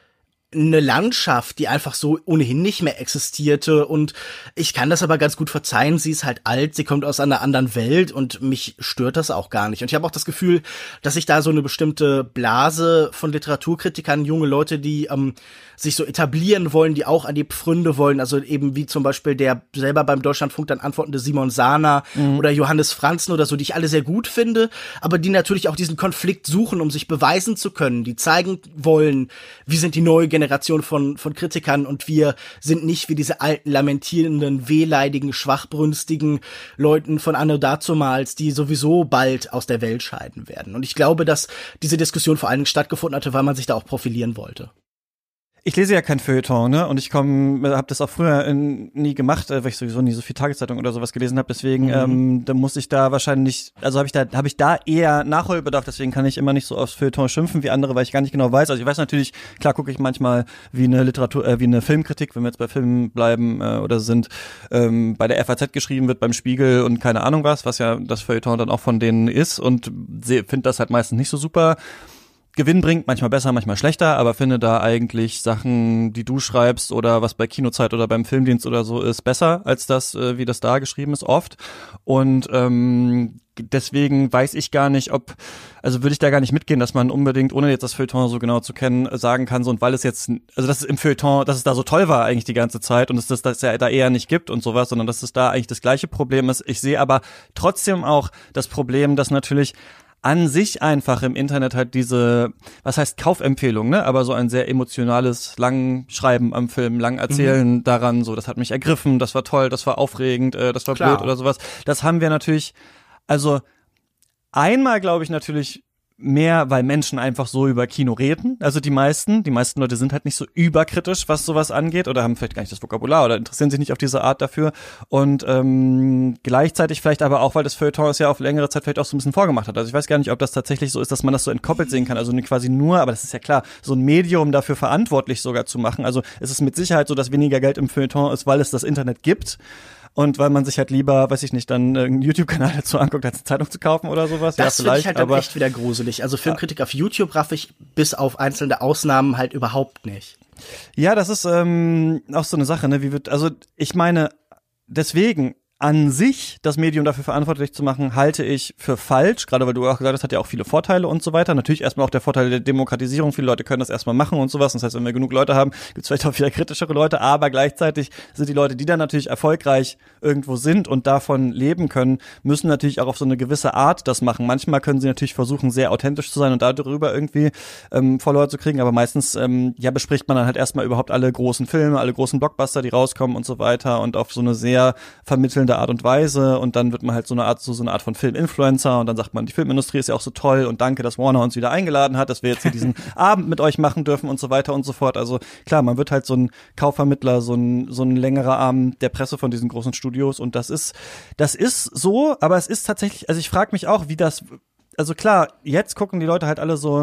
eine Landschaft, die einfach so ohnehin nicht mehr existierte und ich kann das aber ganz gut verzeihen, sie ist halt alt, sie kommt aus einer anderen Welt und mich stört das auch gar nicht. Und ich habe auch das Gefühl, dass sich da so eine bestimmte Blase von Literaturkritikern, junge Leute, die ähm, sich so etablieren wollen, die auch an die Pfründe wollen, also eben wie zum Beispiel der selber beim Deutschlandfunk dann antwortende Simon Sahner mhm. oder Johannes Franzen oder so, die ich alle sehr gut finde, aber die natürlich auch diesen Konflikt suchen, um sich beweisen zu können, die zeigen wollen, wie sind die neue Generation von von Kritikern und wir sind nicht wie diese alten, lamentierenden, wehleidigen, schwachbrünstigen Leuten von anno dazumals, die sowieso bald aus der Welt scheiden werden. Und ich glaube, dass diese Diskussion vor allen Dingen stattgefunden hatte, weil man sich da auch profilieren wollte. Ich lese ja kein Feuilleton, ne? Und ich komme, habe das auch früher in, nie gemacht, weil ich sowieso nie so viel Tageszeitung oder sowas gelesen habe. Deswegen, mhm. ähm, da muss ich da wahrscheinlich, also habe ich da, habe ich da eher Nachholbedarf. Deswegen kann ich immer nicht so aufs Feuilleton schimpfen wie andere, weil ich gar nicht genau weiß. Also ich weiß natürlich, klar gucke ich manchmal wie eine Literatur, äh, wie eine Filmkritik, wenn wir jetzt bei Filmen bleiben äh, oder sind, ähm, bei der F A Z geschrieben wird, beim Spiegel und keine Ahnung was, was ja das Feuilleton dann auch von denen ist und finde das halt meistens nicht so super Gewinn bringt, manchmal besser, manchmal schlechter, aber finde da eigentlich Sachen, die du schreibst oder was bei Kinozeit oder beim Filmdienst oder so ist, besser als das, äh, wie das da geschrieben ist, oft. Und ähm, deswegen weiß ich gar nicht, ob, also würde ich da gar nicht mitgehen, dass man unbedingt, ohne jetzt das Feuilleton so genau zu kennen, sagen kann, so und weil es jetzt, also dass es im Feuilleton, dass es da so toll war eigentlich die ganze Zeit und es das, das ja da eher nicht gibt und sowas, sondern dass es da eigentlich das gleiche Problem ist. Ich sehe aber trotzdem auch das Problem, dass natürlich an sich einfach im Internet halt diese, was heißt Kaufempfehlung, ne, aber so ein sehr emotionales, lang Schreiben am Film, lang Erzählen mhm. daran, so, das hat mich ergriffen, das war toll, das war aufregend, äh, das war Klar. blöd oder sowas. Das haben wir natürlich, also einmal glaube ich natürlich mehr, weil Menschen einfach so über Kino reden, also die meisten, die meisten Leute sind halt nicht so überkritisch, was sowas angeht oder haben vielleicht gar nicht das Vokabular oder interessieren sich nicht auf diese Art dafür und ähm, gleichzeitig vielleicht aber auch, weil das Feuilleton es ja auf längere Zeit vielleicht auch so ein bisschen vorgemacht hat. Also ich weiß gar nicht, ob das tatsächlich so ist, dass man das so entkoppelt sehen kann, also quasi nur, aber das ist ja klar, so ein Medium dafür verantwortlich sogar zu machen, also es ist mit Sicherheit so, dass weniger Geld im Feuilleton ist, weil es das Internet gibt. Und weil man sich halt lieber, weiß ich nicht, dann einen YouTube-Kanal dazu anguckt, als eine Zeitung zu kaufen oder sowas. Das ja, finde ich halt dann echt wieder gruselig. Also Filmkritik ja. auf YouTube raff ich bis auf einzelne Ausnahmen halt überhaupt nicht. Ja, das ist ähm, auch so eine Sache, ne? Wie wird, also ich meine, deswegen an sich das Medium dafür verantwortlich zu machen, halte ich für falsch, gerade weil du auch gesagt hast, hat ja auch viele Vorteile und so weiter. Natürlich erstmal auch der Vorteil der Demokratisierung, viele Leute können das erstmal machen und sowas. Das heißt, wenn wir genug Leute haben, gibt es vielleicht auch wieder kritischere Leute, aber gleichzeitig sind die Leute, die dann natürlich erfolgreich irgendwo sind und davon leben können, müssen natürlich auch auf so eine gewisse Art das machen. Manchmal können sie natürlich versuchen, sehr authentisch zu sein und darüber irgendwie ähm, Follower zu kriegen, aber meistens ähm, ja bespricht man dann halt erstmal überhaupt alle großen Filme, alle großen Blockbuster, die rauskommen und so weiter und auf so eine sehr vermittelnde Art und Weise und dann wird man halt so eine Art so, so eine Art von Filminfluencer und dann sagt man, die Filmindustrie ist ja auch so toll und danke, dass Warner uns wieder eingeladen hat, dass wir jetzt hier diesen Abend mit euch machen dürfen und so weiter und so fort. Also klar, man wird halt so ein Kaufvermittler, so ein so ein längerer Arm der Presse von diesen großen Studios und das ist das ist so, aber es ist tatsächlich, also ich frage mich auch, wie das, also klar, jetzt gucken die Leute halt alle so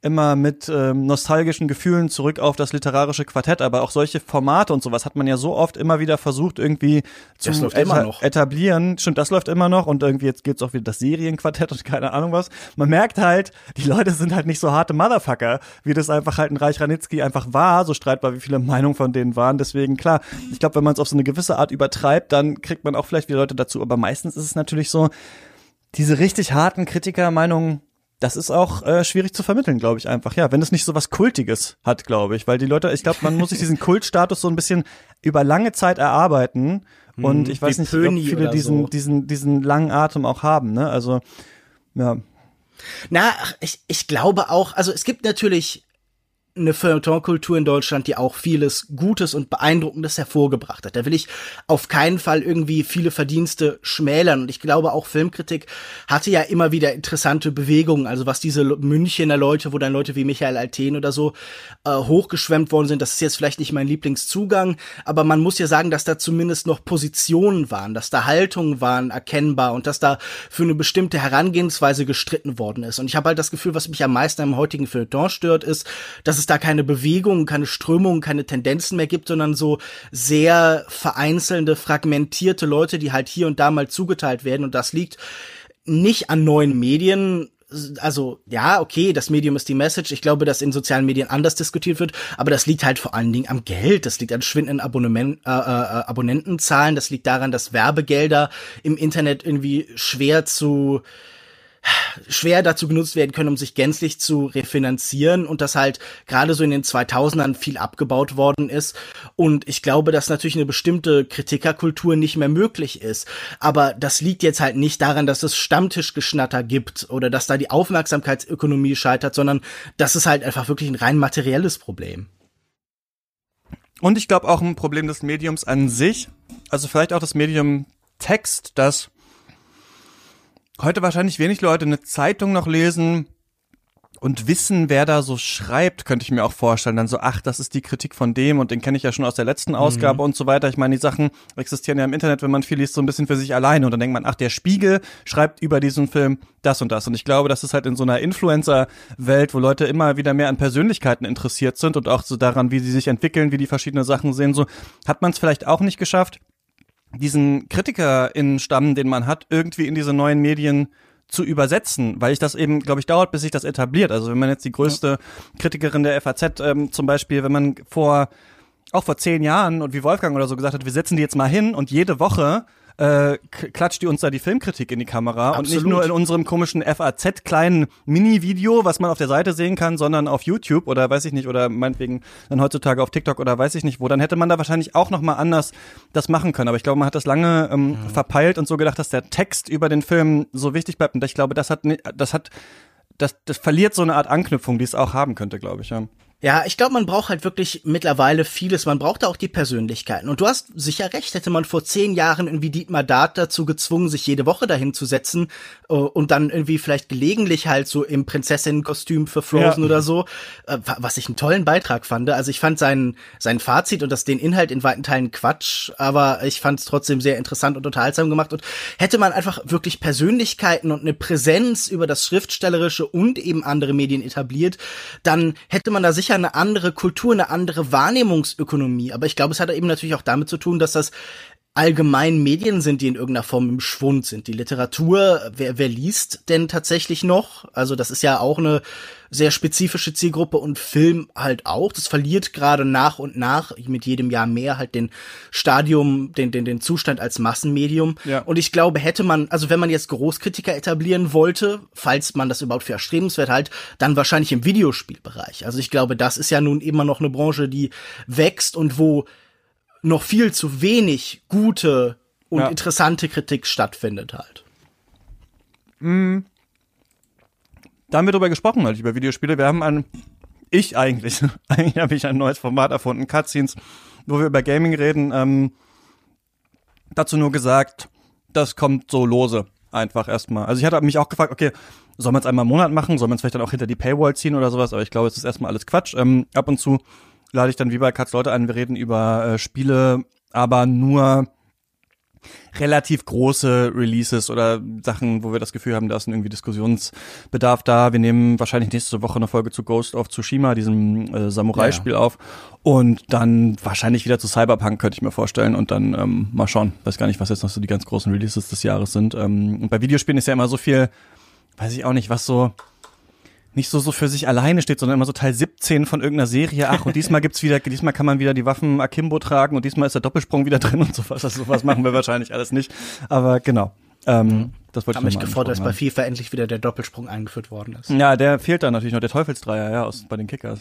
immer mit ähm, nostalgischen Gefühlen zurück auf das literarische Quartett, aber auch solche Formate und sowas hat man ja so oft immer wieder versucht irgendwie zu eta- etablieren. Stimmt, das läuft immer noch und irgendwie jetzt gibt's auch wieder das Serienquartett und keine Ahnung was. Man merkt halt, die Leute sind halt nicht so harte Motherfucker, wie das einfach halt ein Reich Ranitzky einfach war, so streitbar wie viele Meinungen von denen waren. Deswegen, klar, ich glaube, wenn man es auf so eine gewisse Art übertreibt, dann kriegt man auch vielleicht wieder Leute dazu, aber meistens ist es natürlich so, diese richtig harten Kritikermeinungen, das ist auch äh, schwierig zu vermitteln, glaube ich einfach. Ja, wenn es nicht so was Kultiges hat, glaube ich. Weil die Leute, ich glaube, man muss sich diesen Kultstatus so ein bisschen über lange Zeit erarbeiten. Und ich weiß nicht, ob viele diesen, so. diesen, diesen langen Atem auch haben, ne? Also, ja. Na, ich, ich glaube auch, also es gibt natürlich eine Feuilleton-Kultur in Deutschland, die auch vieles Gutes und Beeindruckendes hervorgebracht hat. Da will ich auf keinen Fall irgendwie viele Verdienste schmälern. Und ich glaube, auch Filmkritik hatte ja immer wieder interessante Bewegungen. Also was diese Münchener Leute, wo dann Leute wie Michael Alten oder so äh, hochgeschwemmt worden sind, das ist jetzt vielleicht nicht mein Lieblingszugang, aber man muss ja sagen, dass da zumindest noch Positionen waren, dass da Haltungen waren erkennbar und dass da für eine bestimmte Herangehensweise gestritten worden ist. Und ich habe halt das Gefühl, was mich am meisten am heutigen Feuilleton stört, ist, dass es da keine Bewegungen, keine Strömungen, keine Tendenzen mehr gibt, sondern so sehr vereinzelte, fragmentierte Leute, die halt hier und da mal zugeteilt werden. Und das liegt nicht an neuen Medien. Also, ja, okay, das Medium ist die Message. Ich glaube, dass in sozialen Medien anders diskutiert wird, aber das liegt halt vor allen Dingen am Geld. Das liegt an schwindenden Abonnement, äh, äh, Abonnentenzahlen. Das liegt daran, dass Werbegelder im Internet irgendwie schwer zu schwer dazu genutzt werden können, um sich gänzlich zu refinanzieren und dass halt gerade so in den zweitausendern viel abgebaut worden ist und ich glaube, dass natürlich eine bestimmte Kritikerkultur nicht mehr möglich ist, aber das liegt jetzt halt nicht daran, dass es Stammtischgeschnatter gibt oder dass da die Aufmerksamkeitsökonomie scheitert, sondern das ist halt einfach wirklich ein rein materielles Problem. Und ich glaube auch ein Problem des Mediums an sich, also vielleicht auch das Medium Text, das heute wahrscheinlich wenig Leute eine Zeitung noch lesen und wissen, wer da so schreibt, könnte ich mir auch vorstellen. Dann so, ach, das ist die Kritik von dem und den kenne ich ja schon aus der letzten Ausgabe mhm. und so weiter. Ich meine, die Sachen existieren ja im Internet, wenn man viel liest, so ein bisschen für sich alleine. Und dann denkt man, ach, der Spiegel schreibt über diesen Film das und das. Und ich glaube, das ist halt in so einer Influencer-Welt, wo Leute immer wieder mehr an Persönlichkeiten interessiert sind und auch so daran, wie sie sich entwickeln, wie die verschiedene Sachen sehen, so hat man es vielleicht auch nicht geschafft, diesen KritikerInnen-Stamm, den man hat, irgendwie in diese neuen Medien zu übersetzen, weil ich das eben, glaube ich, dauert, bis sich das etabliert. Also wenn man jetzt die größte Kritikerin der F A Z ähm, zum Beispiel, wenn man vor, auch vor zehn Jahren und wie Wolfgang oder so gesagt hat, wir setzen die jetzt mal hin und jede Woche äh, klatscht die uns da die Filmkritik in die Kamera. Absolut. Und nicht nur in unserem komischen F A Z-kleinen Mini-Video, was man auf der Seite sehen kann, sondern auf YouTube oder weiß ich nicht, oder meinetwegen dann heutzutage auf TikTok oder weiß ich nicht wo, dann hätte man da wahrscheinlich auch noch mal anders das machen können. Aber ich glaube, man hat das lange ähm, mhm. verpeilt und so gedacht, dass der Text über den Film so wichtig bleibt. Und ich glaube, das hat, das hat, das, das verliert so eine Art Anknüpfung, die es auch haben könnte, glaube ich, ja. Ja, ich glaube, man braucht halt wirklich mittlerweile vieles. Man braucht auch die Persönlichkeiten. Und du hast sicher recht, hätte man vor zehn Jahren irgendwie Dietmar Dart dazu gezwungen, sich jede Woche dahin zu setzen äh, und dann irgendwie vielleicht gelegentlich halt so im Prinzessinnenkostüm für Frozen ja. oder so, äh, was ich einen tollen Beitrag fand. Also ich fand sein sein Fazit und das den Inhalt in weiten Teilen Quatsch, aber ich fand es trotzdem sehr interessant und unterhaltsam gemacht. Und hätte man einfach wirklich Persönlichkeiten und eine Präsenz über das Schriftstellerische und eben andere Medien etabliert, dann hätte man da sicher eine andere Kultur, eine andere Wahrnehmungsökonomie. Aber ich glaube, es hat eben natürlich auch damit zu tun, dass das allgemein Medien sind, die in irgendeiner Form im Schwund sind. Die Literatur, wer, wer liest denn tatsächlich noch? Also das ist ja auch eine sehr spezifische Zielgruppe und Film halt auch. Das verliert gerade nach und nach, mit jedem Jahr mehr, halt den Stadium, den, den, den Zustand als Massenmedium. Ja. Und ich glaube, hätte man, also wenn man jetzt Großkritiker etablieren wollte, falls man das überhaupt für erstrebenswert halt, dann wahrscheinlich im Videospielbereich. Also ich glaube, das ist ja nun immer noch eine Branche, die wächst und wo noch viel zu wenig gute und ja. interessante Kritik stattfindet halt. Mhm. Da haben wir drüber gesprochen, halt, über Videospiele. Wir haben ein, ich eigentlich, eigentlich habe ich ein neues Format erfunden, Cutscenes, wo wir über Gaming reden. Ähm, dazu nur gesagt, das kommt so lose, einfach erstmal. Also ich hatte mich auch gefragt, okay, soll man es einmal im Monat machen? Soll man es vielleicht dann auch hinter die Paywall ziehen oder sowas? Aber ich glaube, es ist erstmal alles Quatsch. Ähm, ab und zu lade ich dann wie bei Katz Leute ein, wir reden über äh, Spiele, aber nur relativ große Releases oder Sachen, wo wir das Gefühl haben, da ist irgendwie Diskussionsbedarf da. Wir nehmen wahrscheinlich nächste Woche eine Folge zu Ghost of Tsushima, diesem äh, Samurai-Spiel ja. auf. Und dann wahrscheinlich wieder zu Cyberpunk, könnte ich mir vorstellen. Und dann ähm, mal schauen. Weiß gar nicht, was jetzt noch so die ganz großen Releases des Jahres sind. Ähm, und bei Videospielen ist ja immer so viel, weiß ich auch nicht, was so nicht so so für sich alleine steht, sondern immer so Teil siebzehn von irgendeiner Serie. Ach, und diesmal gibt's wieder, diesmal kann man wieder die Waffen Akimbo tragen und diesmal ist der Doppelsprung wieder drin und sowas. Also sowas machen wir wahrscheinlich alles nicht. Aber genau. Ähm, das wollte ich mich gefreut, dass bei FIFA endlich wieder der Doppelsprung eingeführt worden ist. Ja, der fehlt da natürlich noch, der Teufelsdreier, ja, aus bei den Kickers.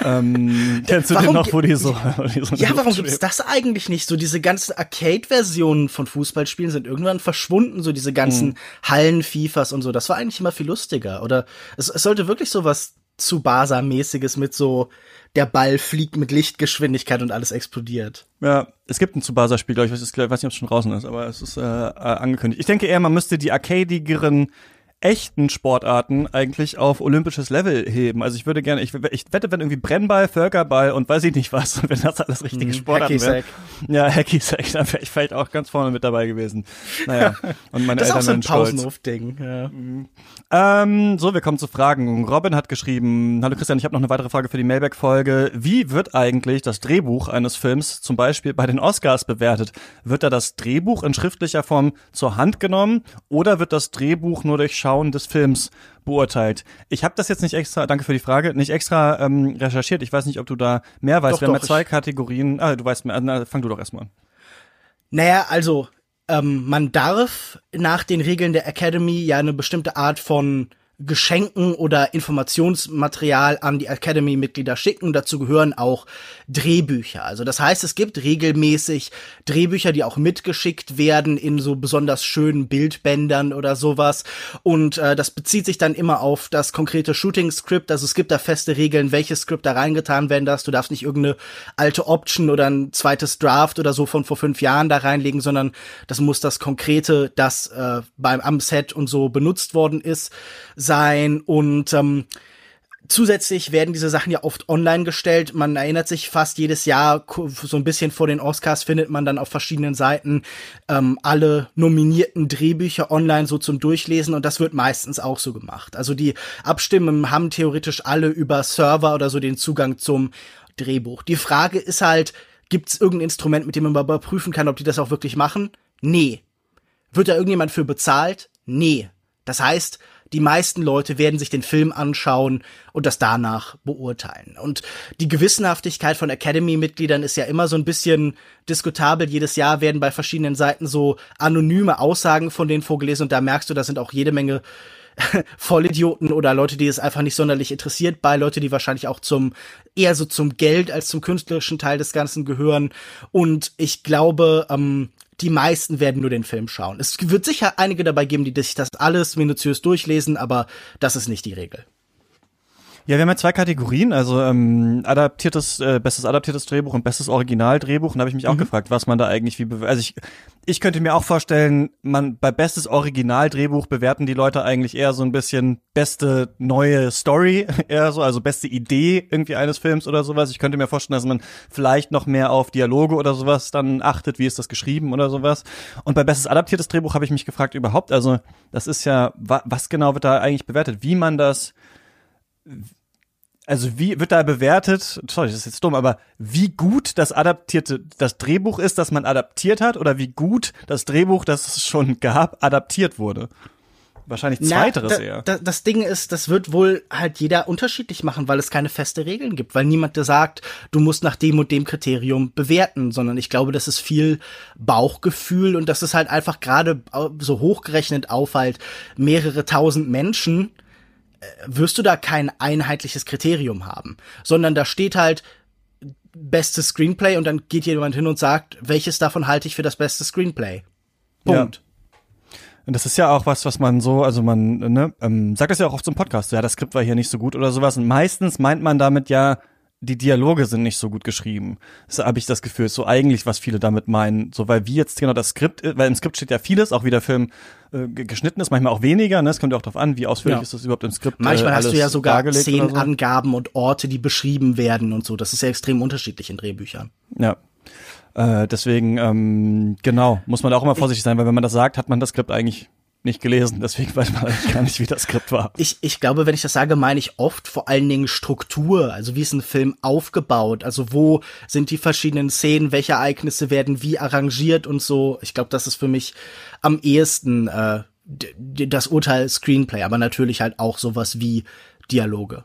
ähm, kennst du den noch, wo die so, wo die so ja, warum gibt's das eigentlich nicht? So diese ganzen Arcade-Versionen von Fußballspielen sind irgendwann verschwunden, so diese ganzen hm. Hallen-Fifas und so. Das war eigentlich immer viel lustiger. Oder es, es sollte wirklich so was Tsubasa-mäßiges mit so, der Ball fliegt mit Lichtgeschwindigkeit und alles explodiert. Ja, es gibt ein Tsubasa-Spiel, glaube ich, ich weiß nicht, ob es schon draußen ist, aber es ist äh, angekündigt. Ich denke eher, man müsste die arcadigeren echten Sportarten eigentlich auf olympisches Level heben. Also ich würde gerne, ich, ich wette, wenn irgendwie Brennball, Völkerball und weiß ich nicht was, wenn das alles richtige Sportarten wären. Ja, Hacky-Sack, dann wäre ich vielleicht auch ganz vorne mit dabei gewesen. Naja, und meine das Eltern ist auch so ein stolz. Pausenhof-Ding. Ja. Mhm. Ähm, so, wir kommen zu Fragen. Robin hat geschrieben, hallo Christian, ich habe noch eine weitere Frage für die Mailback-Folge. Wie wird eigentlich das Drehbuch eines Films zum Beispiel bei den Oscars bewertet? Wird da das Drehbuch in schriftlicher Form zur Hand genommen oder wird das Drehbuch nur durch Schauen des Films beurteilt? Ich habe das jetzt nicht extra, danke für die Frage, nicht extra ähm, recherchiert. Ich weiß nicht, ob du da mehr weißt. Doch, wir haben doch, ja zwei Kategorien. Ah, du weißt mehr. Na, fang du doch erstmal an. Naja, also ähm, man darf nach den Regeln der Academy ja eine bestimmte Art von Geschenken oder Informationsmaterial an die Academy-Mitglieder schicken. Dazu gehören auch Drehbücher. Also das heißt, es gibt regelmäßig Drehbücher, die auch mitgeschickt werden in so besonders schönen Bildbändern oder sowas. Und äh, das bezieht sich dann immer auf das konkrete Shooting-Skript. Also es gibt da feste Regeln, welches Skript da reingetan werden darf. Du darfst nicht irgendeine alte Option oder ein zweites Draft oder so von vor fünf Jahren da reinlegen, sondern das muss das Konkrete, das äh, beim am Set und so benutzt worden ist, sein. Und ähm, zusätzlich werden diese Sachen ja oft online gestellt. Man erinnert sich fast jedes Jahr, so ein bisschen vor den Oscars findet man dann auf verschiedenen Seiten ähm, alle nominierten Drehbücher online so zum Durchlesen und das wird meistens auch so gemacht. Also die Abstimmen haben theoretisch alle über Server oder so den Zugang zum Drehbuch. Die Frage ist halt, gibt es irgendein Instrument, mit dem man überprüfen kann, ob die das auch wirklich machen? Nee. Wird da irgendjemand für bezahlt? Nee. Das heißt, die meisten Leute werden sich den Film anschauen und das danach beurteilen. Und die Gewissenhaftigkeit von Academy-Mitgliedern ist ja immer so ein bisschen diskutabel. Jedes Jahr werden bei verschiedenen Seiten so anonyme Aussagen von denen vorgelesen und da merkst du, da sind auch jede Menge Vollidioten oder Leute, die es einfach nicht sonderlich interessiert bei, Leute, die wahrscheinlich auch zum eher so zum Geld als zum künstlerischen Teil des Ganzen gehören. Und ich glaube, ähm, die meisten werden nur den Film schauen. Es wird sicher einige dabei geben, die sich das alles minutiös durchlesen, aber das ist nicht die Regel. Ja, wir haben ja zwei Kategorien, also ähm, adaptiertes, äh, bestes adaptiertes Drehbuch und bestes Originaldrehbuch. Und da habe ich mich auch mhm. gefragt, was man da eigentlich wie bewertet. Also ich, ich könnte mir auch vorstellen, man bei bestes Originaldrehbuch bewerten die Leute eigentlich eher so ein bisschen beste neue Story, eher so, also beste Idee irgendwie eines Films oder sowas. Ich könnte mir vorstellen, dass man vielleicht noch mehr auf Dialoge oder sowas dann achtet, wie ist das geschrieben oder sowas. Und bei bestes adaptiertes Drehbuch habe ich mich gefragt überhaupt, also das ist ja, wa- was genau wird da eigentlich bewertet, wie man das Also wie wird da bewertet, sorry, das ist jetzt dumm, aber wie gut das adaptierte, das Drehbuch ist, das man adaptiert hat, oder wie gut das Drehbuch, das es schon gab, adaptiert wurde? Wahrscheinlich zweiteres Na, da, eher. Da, das Ding ist, das wird wohl halt jeder unterschiedlich machen, weil es keine feste Regeln gibt, weil niemand dir sagt, du musst nach dem und dem Kriterium bewerten, sondern ich glaube, das ist viel Bauchgefühl und das ist halt einfach gerade so hochgerechnet auf halt mehrere tausend Menschen, wirst du da kein einheitliches Kriterium haben, sondern da steht halt bestes Screenplay und dann geht jemand hin und sagt, welches davon halte ich für das beste Screenplay. Punkt. Ja. Und das ist ja auch was, was man so, also man ne, ähm, sagt das ja auch oft zum Podcast, ja, das Skript war hier nicht so gut oder sowas und meistens meint man damit ja, die Dialoge sind nicht so gut geschrieben. Das habe ich das Gefühl, ist so eigentlich, was viele damit meinen. So, weil wie jetzt genau das Skript, weil im Skript steht ja vieles, auch wie der Film äh, geschnitten ist, manchmal auch weniger, ne? Es kommt ja auch darauf an, wie ausführlich ja. ist das überhaupt im Skript. Manchmal äh, hast du ja sogar zehn so. Angaben und Orte, die beschrieben werden und so. Das ist ja extrem unterschiedlich in Drehbüchern. Ja. Äh, deswegen, ähm, genau, muss man da auch immer vorsichtig sein, weil wenn man das sagt, hat man das Skript eigentlich nicht gelesen. Deswegen weiß man eigentlich gar nicht, wie das Skript war. Ich, ich glaube, wenn ich das sage, meine ich oft vor allen Dingen Struktur. Also wie ist ein Film aufgebaut? Also wo sind die verschiedenen Szenen? Welche Ereignisse werden wie arrangiert und so? Ich glaube, das ist für mich am ehesten äh, d- das Urteil Screenplay. Aber natürlich halt auch sowas wie Dialoge.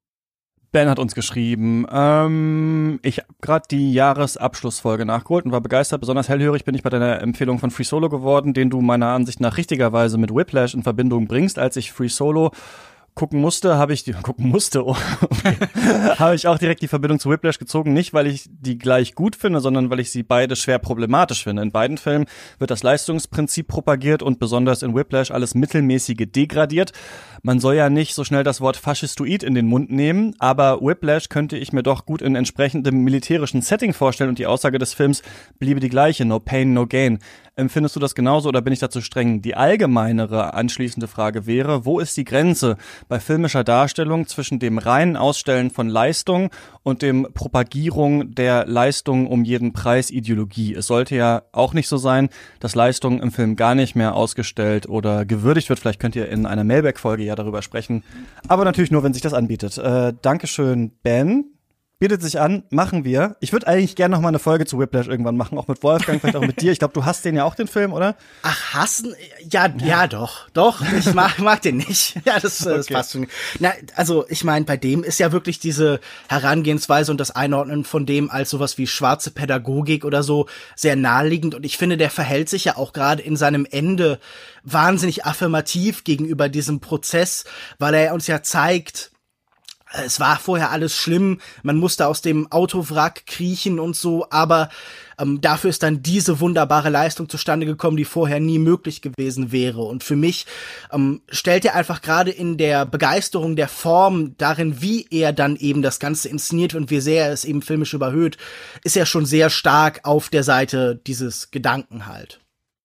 Ben hat uns geschrieben, ähm, ich habe gerade die Jahresabschlussfolge nachgeholt und war begeistert. Besonders hellhörig bin ich bei deiner Empfehlung von Free Solo geworden, den du meiner Ansicht nach richtigerweise mit Whiplash in Verbindung bringst. Als ich Free Solo gucken musste, habe ich die gucken musste, oh, okay. habe ich auch direkt die Verbindung zu Whiplash gezogen, nicht weil ich die gleich gut finde, sondern weil ich sie beide schwer problematisch finde. In beiden Filmen wird das Leistungsprinzip propagiert und besonders in Whiplash alles Mittelmäßige degradiert. Man soll ja nicht so schnell das Wort faschistoid in den Mund nehmen, aber Whiplash könnte ich mir doch gut in entsprechendem militärischen Setting vorstellen und die Aussage des Films bliebe die gleiche, no pain, no gain. Empfindest du das genauso oder bin ich da zu streng? Die allgemeinere anschließende Frage wäre, wo ist die Grenze bei filmischer Darstellung zwischen dem reinen Ausstellen von Leistung und dem Propagierung der Leistung um jeden Preis Ideologie? Es sollte ja auch nicht so sein, dass Leistung im Film gar nicht mehr ausgestellt oder gewürdigt wird. Vielleicht könnt ihr in einer Mailback-Folge ja darüber sprechen. Aber natürlich nur, wenn sich das anbietet. Äh, Dankeschön, Ben. Bietet sich an, machen wir. Ich würde eigentlich gerne noch mal eine Folge zu Whiplash irgendwann machen, auch mit Wolfgang, vielleicht auch mit dir. Ich glaube, du hast den ja auch, den Film, oder? Ach, hassen? Ja, ja, ja doch. Doch, ich mag, mag den nicht. Ja, das, okay. Das passt schon. Na, also, ich meine, bei dem ist ja wirklich diese Herangehensweise und das Einordnen von dem als sowas wie schwarze Pädagogik oder so sehr naheliegend. Und ich finde, der verhält sich ja auch gerade in seinem Ende wahnsinnig affirmativ gegenüber diesem Prozess, weil er uns ja zeigt, es war vorher alles schlimm, man musste aus dem Autowrack kriechen und so, aber ähm, dafür ist dann diese wunderbare Leistung zustande gekommen, die vorher nie möglich gewesen wäre. Und für mich ähm, stellt er einfach gerade in der Begeisterung der Form darin, wie er dann eben das Ganze inszeniert und wie sehr er es eben filmisch überhöht, ist er schon sehr stark auf der Seite dieses Gedanken halt.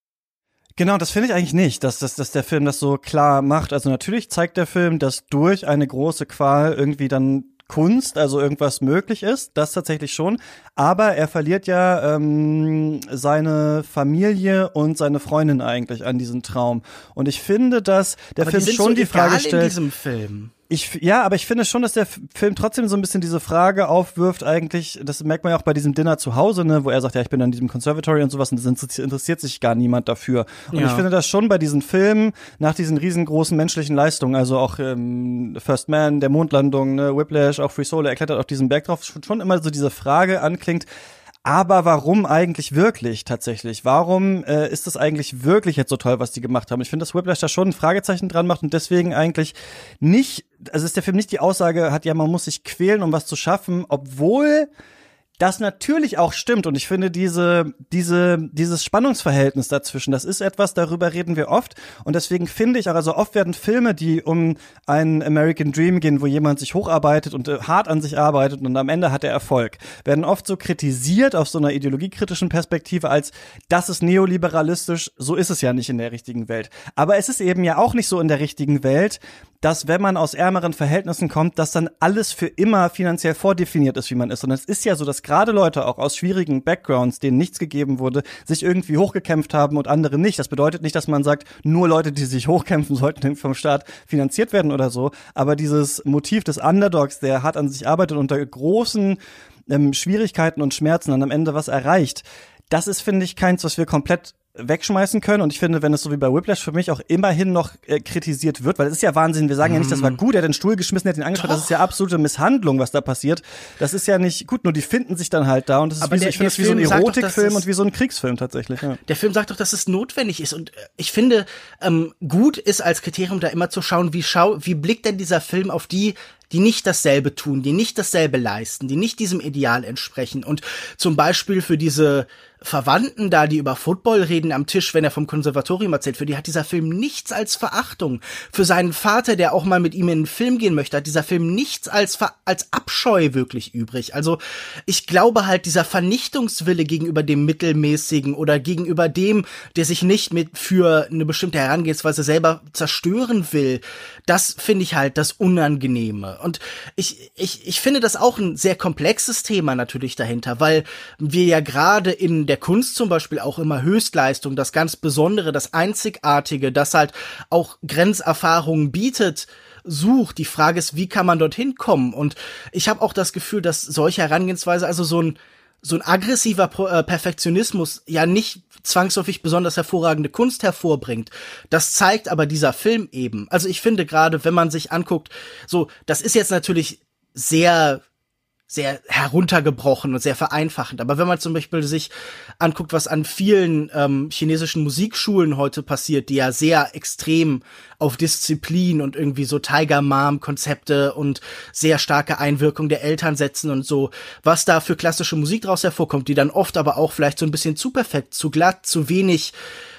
Genau, das finde ich eigentlich nicht, dass, dass, dass der Film das so klar macht. Also natürlich zeigt der Film, dass durch eine große Qual irgendwie dann Kunst, also irgendwas möglich ist, das tatsächlich schon. Aber er verliert ja ähm, seine Familie und seine Freundin eigentlich an diesen Traum. Und ich finde, dass der aber Film die sind schon so die Frage egal stellt. In diesem Film. Ich, ja, aber ich finde schon, dass der Film trotzdem so ein bisschen diese Frage aufwirft eigentlich, das merkt man ja auch bei diesem Dinner zu Hause, ne, wo er sagt, ja, ich bin an diesem Conservatory und sowas und das interessiert sich gar niemand dafür. Und ja. Ich finde das schon bei diesen Filmen, nach diesen riesengroßen menschlichen Leistungen, also auch ähm, First Man, der Mondlandung, ne, Whiplash, auch Free Solo, er klettert auf diesen Berg drauf, schon immer so diese Frage anklingt, aber warum eigentlich wirklich tatsächlich? Warum äh, ist das eigentlich wirklich jetzt so toll, was die gemacht haben? Ich finde, dass Whiplash da schon ein Fragezeichen dran macht und deswegen eigentlich nicht, also ist der Film nicht die Aussage hat, ja, man muss sich quälen, um was zu schaffen, obwohl das natürlich auch stimmt und ich finde diese diese dieses Spannungsverhältnis dazwischen, das ist etwas, darüber reden wir oft und deswegen finde ich auch, also oft werden Filme, die um einen American Dream gehen, wo jemand sich hocharbeitet und äh, hart an sich arbeitet und am Ende hat er Erfolg, werden oft so kritisiert aus so einer ideologiekritischen Perspektive als, das ist neoliberalistisch, so ist es ja nicht in der richtigen Welt. Aber es ist eben ja auch nicht so in der richtigen Welt, dass wenn man aus ärmeren Verhältnissen kommt, dass dann alles für immer finanziell vordefiniert ist, wie man ist. Und es ist ja so, dass gerade Leute auch aus schwierigen Backgrounds, denen nichts gegeben wurde, sich irgendwie hochgekämpft haben und andere nicht. Das bedeutet nicht, dass man sagt, nur Leute, die sich hochkämpfen, sollten vom Staat finanziert werden oder so. Aber dieses Motiv des Underdogs, der hart an sich arbeitet und unter großen ähm, Schwierigkeiten und Schmerzen dann am Ende was erreicht, das ist, finde ich, keins, was wir komplett wegschmeißen können und ich finde, wenn es so wie bei Whiplash für mich auch immerhin noch äh, kritisiert wird, weil es ist ja Wahnsinn, wir sagen mm. ja nicht, das war gut, er hat den Stuhl geschmissen, er hat ihn angeschaut, das ist ja absolute Misshandlung, was da passiert. Das ist ja nicht gut, nur die finden sich dann halt da und das ist aber wie so, der, ich finde es wie so ein Erotikfilm und wie so ein Kriegsfilm tatsächlich. Ja. Der Film sagt doch, dass es notwendig ist und ich finde, ähm, gut ist als Kriterium da immer zu schauen, wie schau, wie blickt denn dieser Film auf die, die nicht dasselbe tun, die nicht dasselbe leisten, die nicht diesem Ideal entsprechen und zum Beispiel für diese Verwandten da, die über Football reden am Tisch, wenn er vom Konservatorium erzählt, für die hat dieser Film nichts als Verachtung. Für seinen Vater, der auch mal mit ihm in einen Film gehen möchte, hat dieser Film nichts als Ver- als Abscheu wirklich übrig. Also ich glaube halt, dieser Vernichtungswille gegenüber dem Mittelmäßigen oder gegenüber dem, der sich nicht mit für eine bestimmte Herangehensweise selber zerstören will, das finde ich halt das Unangenehme. Und ich, ich, ich finde das auch ein sehr komplexes Thema natürlich dahinter, weil wir ja gerade in der Kunst zum Beispiel auch immer Höchstleistung, das ganz Besondere, das Einzigartige, das halt auch Grenzerfahrungen bietet, sucht. Die Frage ist, wie kann man dorthin kommen? Und ich habe auch das Gefühl, dass solche Herangehensweise, also so ein so ein aggressiver Pro- äh, Perfektionismus ja nicht zwangsläufig besonders hervorragende Kunst hervorbringt. Das zeigt aber dieser Film eben. Also ich finde gerade, wenn man sich anguckt, so, das ist jetzt natürlich sehr sehr heruntergebrochen und sehr vereinfachend. Aber wenn man zum Beispiel sich anguckt, was an vielen ähm, chinesischen Musikschulen heute passiert, die ja sehr extrem auf Disziplin und irgendwie so Tiger-Mom-Konzepte und sehr starke Einwirkung der Eltern setzen und so, was da für klassische Musik draus hervorkommt, die dann oft aber auch vielleicht so ein bisschen zu perfekt, zu glatt, zu wenig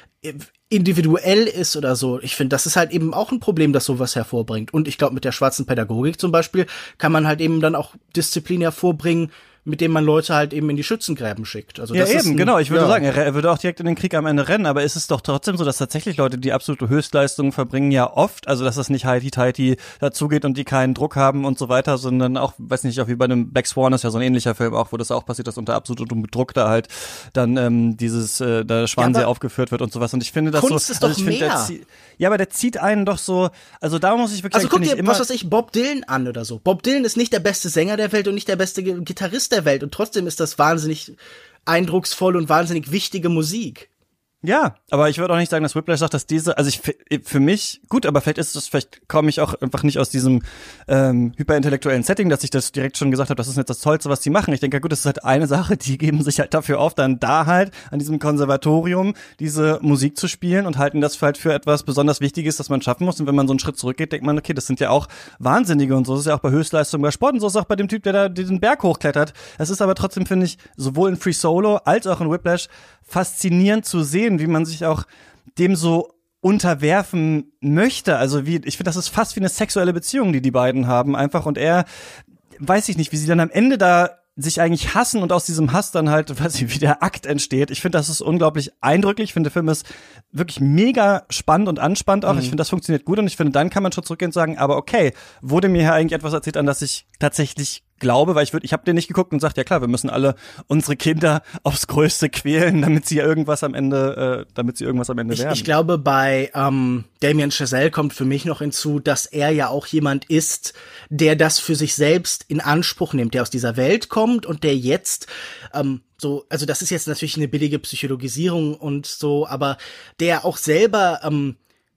individuell ist oder so. Ich finde, das ist halt eben auch ein Problem, das sowas hervorbringt. Und ich glaube, mit der schwarzen Pädagogik zum Beispiel kann man halt eben dann auch Disziplin hervorbringen, mit dem man Leute halt eben in die Schützengräben schickt. Also ja, das eben, ist ein, genau. Ich würde ja. sagen, er, er würde auch direkt in den Krieg am Ende rennen, aber ist es doch trotzdem so, dass tatsächlich Leute, die absolute Höchstleistungen verbringen, ja oft, also dass es nicht heiti-teiti dazugeht und die keinen Druck haben und so weiter, sondern auch, weiß nicht, auch wie bei einem Black Swan ist ja so ein ähnlicher Film auch, wo das auch passiert, dass unter absolutem Druck da halt dann ähm, dieses, äh, der Schwansee ja, aufgeführt wird und sowas. Und ich finde das Kunst so, ist also doch ich finde, mehr. der zie- ja, aber der zieht einen doch so, also da muss ich wirklich Also sagen, guck finde dir, ich immer, was weiß ich, Bob Dylan an oder so. Bob Dylan ist nicht der beste Sänger der Welt und nicht der beste G- Gitarrist der Welt und trotzdem ist das wahnsinnig eindrucksvoll und wahnsinnig wichtige Musik. ja, aber ich würde auch nicht sagen, dass Whiplash sagt, dass diese, also ich für mich, gut, aber vielleicht ist es, vielleicht komme ich auch einfach nicht aus diesem ähm, hyperintellektuellen Setting, dass ich das direkt schon gesagt habe, das ist jetzt das Tollste, was die machen. Ich denke, ja gut, das ist halt eine Sache, die geben sich halt dafür auf, dann da halt an diesem Konservatorium diese Musik zu spielen und halten das halt für etwas besonders Wichtiges, das man schaffen muss. Und wenn man so einen Schritt zurückgeht, denkt man, okay, das sind ja auch Wahnsinnige und so. Das ist ja auch bei Höchstleistung bei Sport und so ist es auch bei dem Typ, der da diesen Berg hochklettert. Es ist aber trotzdem, finde ich, sowohl in Free Solo als auch in Whiplash faszinierend zu sehen, wie man sich auch dem so unterwerfen möchte. Also wie, ich finde, das ist fast wie eine sexuelle Beziehung, die die beiden haben einfach. Und er, weiß ich nicht, wie sie dann am Ende da sich eigentlich hassen und aus diesem Hass dann halt, weiß ich, wie der Akt entsteht. Ich finde, das ist unglaublich eindrücklich. Ich finde, der Film ist wirklich mega spannend und anspannend auch. Mhm. Ich finde, das funktioniert gut und ich finde, dann kann man schon zurückgehen und sagen, aber okay, wurde mir hier eigentlich etwas erzählt, an das ich tatsächlich glaube, weil ich würde, ich habe den nicht geguckt und sagt, ja klar, wir müssen alle unsere Kinder aufs Größte quälen, damit sie irgendwas am Ende, äh, damit sie irgendwas am Ende ich, werden. Ich glaube, bei ähm, Damien Chazelle kommt für mich noch hinzu, dass er ja auch jemand ist, der das für sich selbst in Anspruch nimmt, der aus dieser Welt kommt und der jetzt ähm, so, also das ist jetzt natürlich eine billige Psychologisierung und so, aber der auch selber ähm,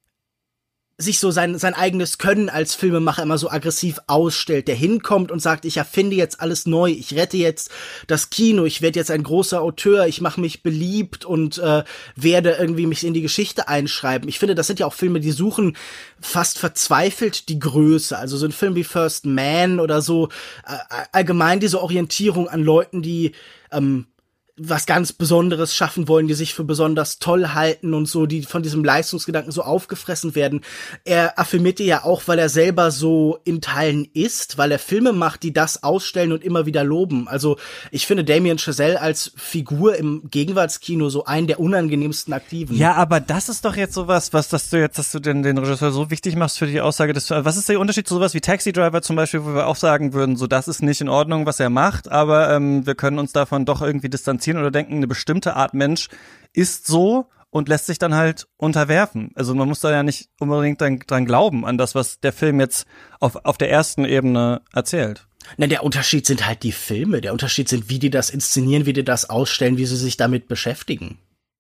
sich so sein sein eigenes Können als Filmemacher immer so aggressiv ausstellt, der hinkommt und sagt, ich erfinde jetzt alles neu, ich rette jetzt das Kino, ich werde jetzt ein großer Auteur, ich mache mich beliebt und äh, werde irgendwie mich in die Geschichte einschreiben. Ich finde, das sind ja auch Filme, die suchen fast verzweifelt die Größe. Also so ein Film wie First Man oder so, äh, allgemein diese Orientierung an Leuten, die ähm, was ganz Besonderes schaffen wollen, die sich für besonders toll halten und so, die von diesem Leistungsgedanken so aufgefressen werden. Er affirmiert die ja auch, weil er selber so in Teilen ist, weil er Filme macht, die das ausstellen und immer wieder loben. Also ich finde Damien Chazelle als Figur im Gegenwartskino so einen der unangenehmsten Aktiven. Ja, aber das ist doch jetzt sowas, was, dass du jetzt, dass du den, den Regisseur so wichtig machst für die Aussage, dass du, was ist der Unterschied zu sowas wie Taxi Driver zum Beispiel, wo wir auch sagen würden, so das ist nicht in Ordnung, was er macht, aber ähm, wir können uns davon doch irgendwie distanzieren oder denken, eine bestimmte Art Mensch ist so und lässt sich dann halt unterwerfen. Also man muss da ja nicht unbedingt dran, dran glauben, an das, was der Film jetzt auf, auf der ersten Ebene erzählt. Na, der Unterschied sind halt die Filme. Der Unterschied sind, wie die das inszenieren, wie die das ausstellen, wie sie sich damit beschäftigen.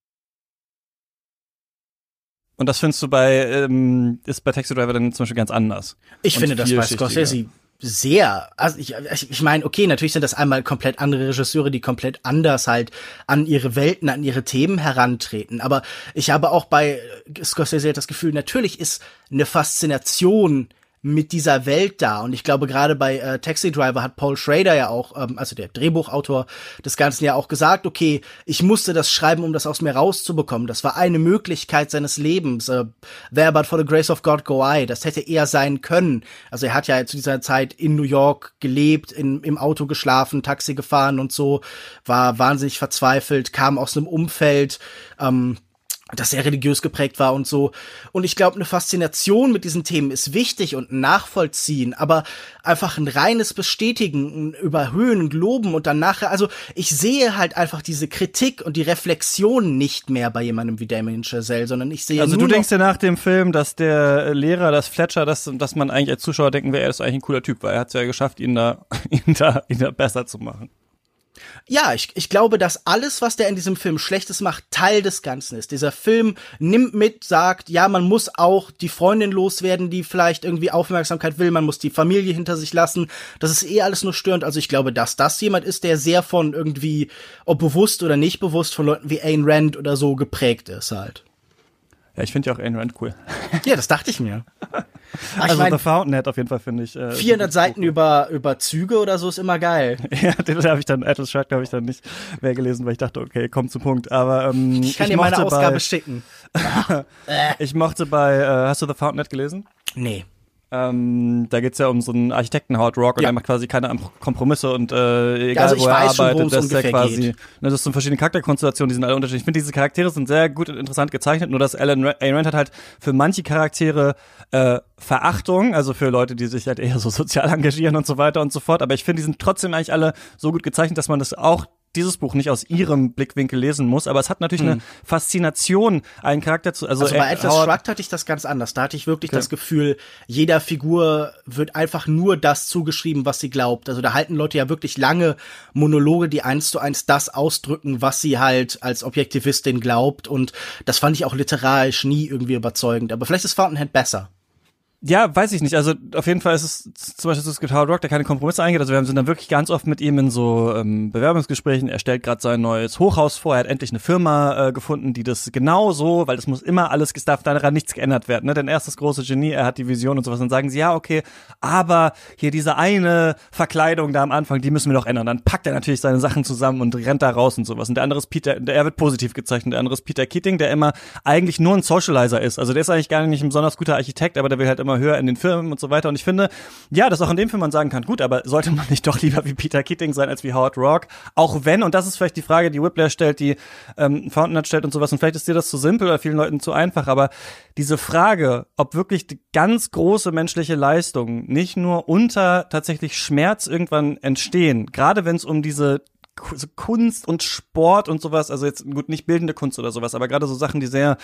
Und das findest du bei, ähm, ist bei Taxi Driver dann zum Beispiel ganz anders. Ich finde das bei Scorsese sehr, also ich, ich meine, okay, natürlich sind das einmal komplett andere Regisseure, die komplett anders halt an ihre Welten, an ihre Themen herantreten, aber ich habe auch bei Scorsese das Gefühl, natürlich ist eine Faszination mit dieser Welt da. Und ich glaube, gerade bei äh, Taxi Driver hat Paul Schrader ja auch, ähm, also der Drehbuchautor des Ganzen, ja auch gesagt, okay, ich musste das schreiben, um das aus mir rauszubekommen. Das war eine Möglichkeit seines Lebens. Äh, There but for the grace of God go I. Das hätte er sein können. Also er hat ja zu dieser Zeit in New York gelebt, in, im Auto geschlafen, Taxi gefahren und so, war wahnsinnig verzweifelt, kam aus einem Umfeld, ähm, das sehr religiös geprägt war und so. Und ich glaube, eine Faszination mit diesen Themen ist wichtig und ein Nachvollziehen, aber einfach ein reines Bestätigen, ein Überhöhen, ein Loben und dann nachher, also ich sehe halt einfach diese Kritik und die Reflexion nicht mehr bei jemandem wie Damien Chazelle, sondern ich sehe Also nur du denkst dir nach dem Film, dass der Lehrer, das Fletcher, dass, dass man eigentlich als Zuschauer denken wäre, er ist eigentlich ein cooler Typ, weil er hat es ja geschafft, ihn da, ihn da, ihn da besser zu machen. Ja, ich, ich glaube, dass alles, was der in diesem Film Schlechtes macht, Teil des Ganzen ist. Dieser Film nimmt mit, sagt, ja, man muss auch die Freundin loswerden, die vielleicht irgendwie Aufmerksamkeit will, man muss die Familie hinter sich lassen. Das ist eh alles nur störend. Also ich glaube, dass das jemand ist, der sehr von irgendwie, ob bewusst oder nicht bewusst, von Leuten wie Ayn Rand oder so geprägt ist halt. Ja, ich finde ja auch Ayn Rand cool. Ja, das dachte ich mir. Ach, also ich mein, The Fountainhead auf jeden Fall, finde ich. Äh, vierhundert Seiten über über Züge oder so ist immer geil. Ja, den habe ich dann, Atlas Shrugged habe ich dann nicht mehr gelesen, weil ich dachte, okay, komm zum Punkt. Aber ähm, ich kann ich dir meine bei, Ausgabe schicken. Ich mochte bei, äh, hast du The Fountainhead gelesen? Nee. Ähm, da geht's ja um so einen Architekten Howard Roark und ja. er macht quasi keine Kompromisse und äh, egal also wo er weiß schon, arbeitet, dass er quasi, geht. ne, das sind verschiedene Charakterkonstellationen, die sind alle unterschiedlich. Ich finde, diese Charaktere sind sehr gut und interessant gezeichnet, nur dass Alan Ayn Rand hat halt für manche Charaktere äh, Verachtung, also für Leute, die sich halt eher so sozial engagieren und so weiter und so fort, aber ich finde, die sind trotzdem eigentlich alle so gut gezeichnet, dass man das auch dieses Buch nicht aus ihrem Blickwinkel lesen muss, aber es hat natürlich hm. eine Faszination, einen Charakter zu, also, also bei äh, Atlas Shrugged hatte ich das ganz anders. Da hatte ich wirklich okay. das Gefühl, jeder Figur wird einfach nur das zugeschrieben, was sie glaubt. Also da halten Leute ja wirklich lange Monologe, die eins zu eins das ausdrücken, was sie halt als Objektivistin glaubt, und das fand ich auch literarisch nie irgendwie überzeugend. Aber vielleicht ist Fountainhead besser. Ja, weiß ich nicht. Also auf jeden Fall ist es zum Beispiel so, es gibt Howard Roark, der keine Kompromisse eingeht. Also wir sind dann wirklich ganz oft mit ihm in so ähm, Bewerbungsgesprächen. Er stellt gerade sein neues Hochhaus vor. Er hat endlich eine Firma äh, gefunden, die das genau so, weil es muss immer alles, es darf daran nichts geändert werden. Ne? Denn er ist das große Genie, er hat die Vision und sowas. Dann sagen sie, ja, okay, aber hier diese eine Verkleidung da am Anfang, die müssen wir doch ändern. Dann packt er natürlich seine Sachen zusammen und rennt da raus und sowas. Und der andere ist Peter, der, er wird positiv gezeichnet. Der andere ist Peter Keating, der immer eigentlich nur ein Socializer ist. Also der ist eigentlich gar nicht ein besonders guter Architekt, aber der will halt immer höher in den Filmen und so weiter. Und ich finde, ja, dass auch in dem Film man sagen kann, gut, aber sollte man nicht doch lieber wie Peter Keating sein als wie Howard Roark? Auch wenn, und das ist vielleicht die Frage, die Whiplash stellt, die ähm, Fountainhead stellt und sowas, und vielleicht ist dir das zu simpel oder vielen Leuten zu einfach, aber diese Frage, ob wirklich die ganz große menschliche Leistungen nicht nur unter tatsächlich Schmerz irgendwann entstehen, gerade wenn es um diese Kunst und Sport und sowas, also jetzt gut, nicht bildende Kunst oder sowas, aber gerade so Sachen, die sehr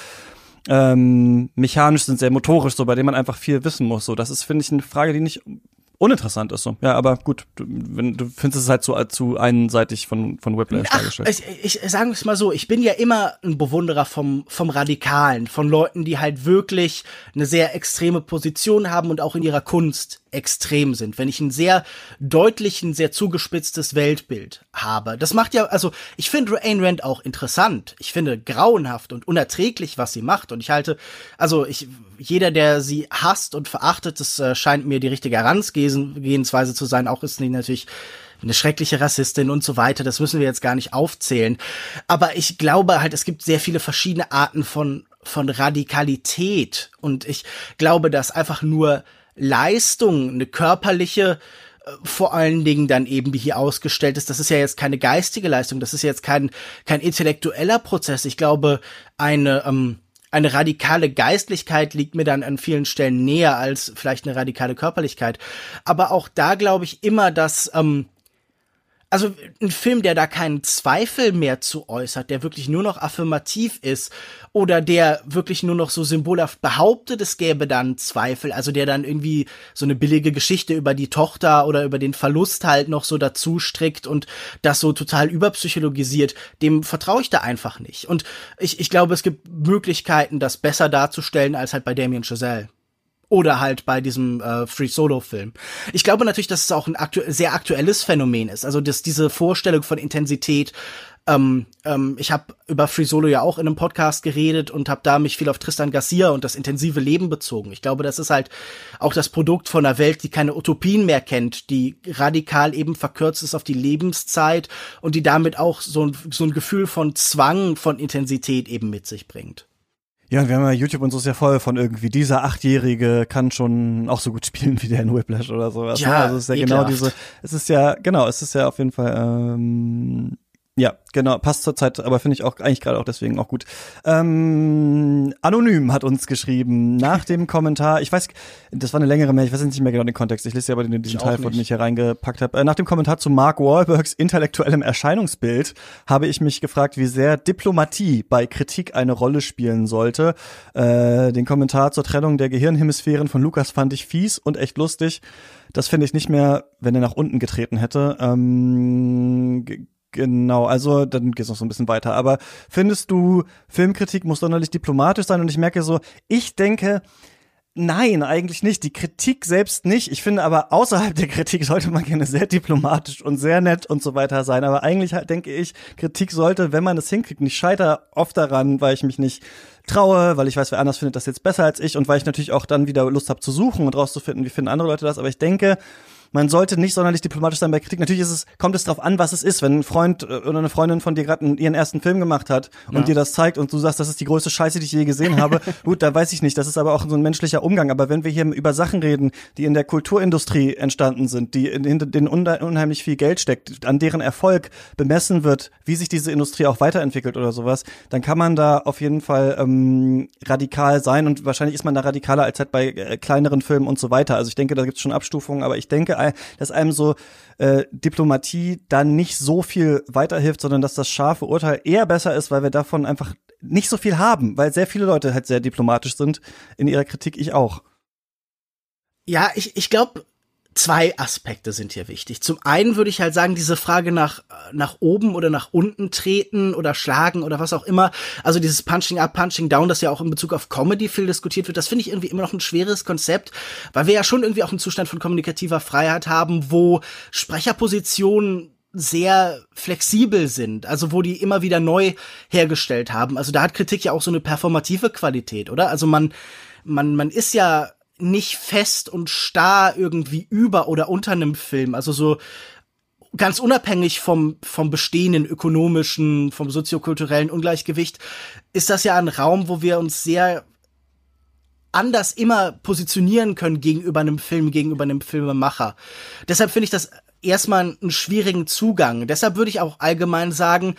ähm, mechanisch sind, sehr motorisch, so, bei denen man einfach viel wissen muss. So, das ist, finde ich, eine Frage, die nicht uninteressant ist. So, ja, aber gut, du, wenn, du findest es halt zu, zu einseitig von von Whiplash dargestellt. Ich, ich sagen wir es mal so, ich bin ja immer ein Bewunderer vom vom Radikalen, von Leuten, die halt wirklich eine sehr extreme Position haben und auch in ihrer Kunst extrem sind. Wenn ich ein sehr deutlichen, sehr zugespitztes Weltbild habe. Das macht ja, also ich finde Ayn Rand auch interessant. Ich finde grauenhaft und unerträglich, was sie macht. Und ich halte, also ich, jeder, der sie hasst und verachtet, das äh, scheint mir die richtige Herangehensweise zu sein. Auch ist sie natürlich eine schreckliche Rassistin und so weiter. Das müssen wir jetzt gar nicht aufzählen. Aber ich glaube halt, es gibt sehr viele verschiedene Arten von von Radikalität. Und ich glaube, dass einfach nur Leistung, eine körperliche, äh, vor allen Dingen dann eben, die hier ausgestellt ist, das ist ja jetzt keine geistige Leistung, das ist jetzt kein kein intellektueller Prozess. Ich glaube, eine ähm, eine radikale Geistlichkeit liegt mir dann an vielen Stellen näher als vielleicht eine radikale Körperlichkeit. Aber auch da glaube ich immer, dass ähm, also ein Film, der da keinen Zweifel mehr zu äußert, der wirklich nur noch affirmativ ist oder der wirklich nur noch so symbolhaft behauptet, es gäbe dann Zweifel, also der dann irgendwie so eine billige Geschichte über die Tochter oder über den Verlust halt noch so dazu strickt und das so total überpsychologisiert, dem vertraue ich da einfach nicht. Und ich, ich glaube, es gibt Möglichkeiten, das besser darzustellen als halt bei Damien Chazelle. Oder halt bei diesem äh, Free-Solo-Film. Ich glaube natürlich, dass es auch ein aktu- sehr aktuelles Phänomen ist. Also dass diese Vorstellung von Intensität Ähm, ähm, ich habe über Free Solo ja auch in einem Podcast geredet und habe da mich viel auf Tristan Garcia und das intensive Leben bezogen. Ich glaube, das ist halt auch das Produkt von einer Welt, die keine Utopien mehr kennt, die radikal eben verkürzt ist auf die Lebenszeit und die damit auch so ein, so ein Gefühl von Zwang, von Intensität eben mit sich bringt. Ja, und wir haben ja YouTube und so ist ja voll von irgendwie, dieser Achtjährige kann schon auch so gut spielen wie der in Whiplash oder sowas. Ja, ne? Also es ist ja ekelhaft. genau diese, es ist ja, genau, es ist ja auf jeden Fall, ähm, ja, genau, passt zur Zeit, aber finde ich auch eigentlich gerade auch deswegen auch gut. Ähm, Anonym hat uns geschrieben, nach dem Kommentar, ich weiß, das war eine längere Mail, ich weiß nicht mehr genau den Kontext, ich lese ja aber den, diesen Teil, von dem ich hier reingepackt habe. Äh, nach dem Kommentar zu Mark Wahlbergs intellektuellem Erscheinungsbild habe ich mich gefragt, wie sehr Diplomatie bei Kritik eine Rolle spielen sollte. Äh, den Kommentar zur Trennung der Gehirnhemisphären von Lukas fand ich fies und echt lustig. Das finde ich nicht mehr, wenn er nach unten getreten hätte. Ähm, g- Genau, also dann geht's noch so ein bisschen weiter. Aber findest du, Filmkritik muss sonderlich diplomatisch sein? Und ich merke so, ich denke, nein, eigentlich nicht. Die Kritik selbst nicht. Ich finde aber, außerhalb der Kritik sollte man gerne sehr diplomatisch und sehr nett und so weiter sein. Aber eigentlich halt denke ich, Kritik sollte, wenn man es hinkriegt, und ich scheitere oft daran, weil ich mich nicht traue, weil ich weiß, wer anders findet das jetzt besser als ich und weil ich natürlich auch dann wieder Lust habe zu suchen und rauszufinden, wie finden andere Leute das. Aber ich denke, man sollte nicht sonderlich diplomatisch sein bei Kritik. Natürlich ist es, kommt es drauf an, was es ist. Wenn ein Freund oder eine Freundin von dir gerade ihren ersten Film gemacht hat und Ja. dir das zeigt und du sagst, das ist die größte Scheiße, die ich je gesehen habe, gut, da weiß ich nicht. Das ist aber auch so ein menschlicher Umgang. Aber wenn wir hier über Sachen reden, die in der Kulturindustrie entstanden sind, die in, hinter denen unhe- unheimlich viel Geld steckt, an deren Erfolg bemessen wird, wie sich diese Industrie auch weiterentwickelt oder sowas, dann kann man da auf jeden Fall ähm, radikal sein und wahrscheinlich ist man da radikaler als halt bei äh, kleineren Filmen und so weiter. Also ich denke, da gibt es schon Abstufungen, aber ich denke, dass einem so äh, Diplomatie dann nicht so viel weiterhilft, sondern dass das scharfe Urteil eher besser ist, weil wir davon einfach nicht so viel haben, weil sehr viele Leute halt sehr diplomatisch sind in ihrer Kritik, ich auch. Ja, ich, ich glaube, zwei Aspekte sind hier wichtig. Zum einen würde ich halt sagen, diese Frage nach, nach oben oder nach unten treten oder schlagen oder was auch immer, also dieses Punching up, Punching down, das ja auch in Bezug auf Comedy viel diskutiert wird, das finde ich irgendwie immer noch ein schweres Konzept, weil wir ja schon irgendwie auch einen Zustand von kommunikativer Freiheit haben, wo Sprecherpositionen sehr flexibel sind, also wo die immer wieder neu hergestellt haben. Also da hat Kritik ja auch so eine performative Qualität, oder? Also man, man, man ist ja nicht fest und starr irgendwie über oder unter einem Film, also so ganz unabhängig vom vom bestehenden ökonomischen, vom soziokulturellen Ungleichgewicht, ist das ja ein Raum, wo wir uns sehr anders immer positionieren können gegenüber einem Film, gegenüber einem Filmemacher. Deshalb finde ich das erstmal einen schwierigen Zugang. Deshalb würde ich auch allgemein sagen,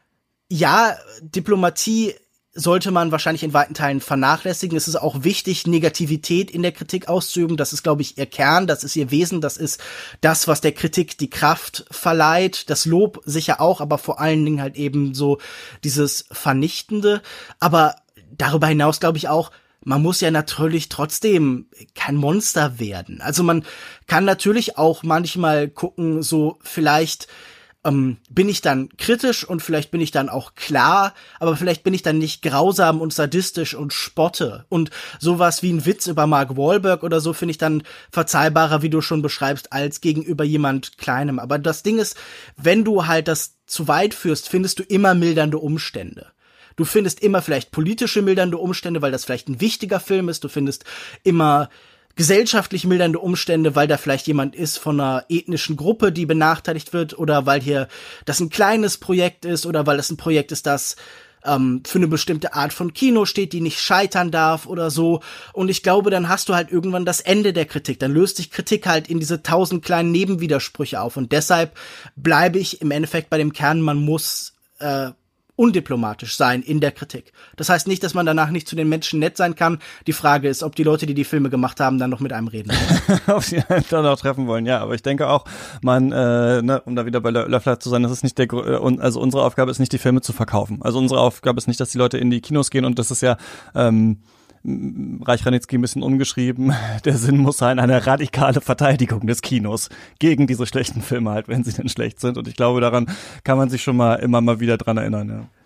ja, Diplomatie sollte man wahrscheinlich in weiten Teilen vernachlässigen. Es ist auch wichtig, Negativität in der Kritik auszuüben. Das ist, glaube ich, ihr Kern, das ist ihr Wesen, das ist das, was der Kritik die Kraft verleiht. Das Lob sicher auch, aber vor allen Dingen halt eben so dieses Vernichtende. Aber darüber hinaus glaube ich auch, man muss ja natürlich trotzdem kein Monster werden. Also man kann natürlich auch manchmal gucken, so vielleicht ähm, bin ich dann kritisch und vielleicht bin ich dann auch klar, aber vielleicht bin ich dann nicht grausam und sadistisch und spotte. Und sowas wie ein Witz über Mark Wahlberg oder so finde ich dann verzeihbarer, wie du schon beschreibst, als gegenüber jemand Kleinem. Aber das Ding ist, wenn du halt das zu weit führst, findest du immer mildernde Umstände. Du findest immer vielleicht politische mildernde Umstände, weil das vielleicht ein wichtiger Film ist. Du findest immer gesellschaftlich mildernde Umstände, weil da vielleicht jemand ist von einer ethnischen Gruppe, die benachteiligt wird, oder weil hier das ein kleines Projekt ist, oder weil das ein Projekt ist, das ähm, für eine bestimmte Art von Kino steht, die nicht scheitern darf oder so. Und ich glaube, dann hast du halt irgendwann das Ende der Kritik. Dann löst sich Kritik halt in diese tausend kleinen Nebenwidersprüche auf. Und deshalb bleibe ich im Endeffekt bei dem Kern, man muss äh, undiplomatisch sein in der Kritik. Das heißt nicht, dass man danach nicht zu den Menschen nett sein kann. Die Frage ist, ob die Leute, die die Filme gemacht haben, dann noch mit einem reden. Ob sie halt dann auch treffen wollen, ja. Aber ich denke auch, man, äh, ne, um da wieder bei Löffler zu sein, das ist nicht der, also unsere Aufgabe ist nicht, die Filme zu verkaufen. Also unsere Aufgabe ist nicht, dass die Leute in die Kinos gehen, und das ist ja, ähm, Reich Ranitzky ein bisschen umgeschrieben, der Sinn muss sein, eine radikale Verteidigung des Kinos gegen diese schlechten Filme halt, wenn sie denn schlecht sind. Und ich glaube, daran kann man sich schon mal immer mal wieder dran erinnern, ja.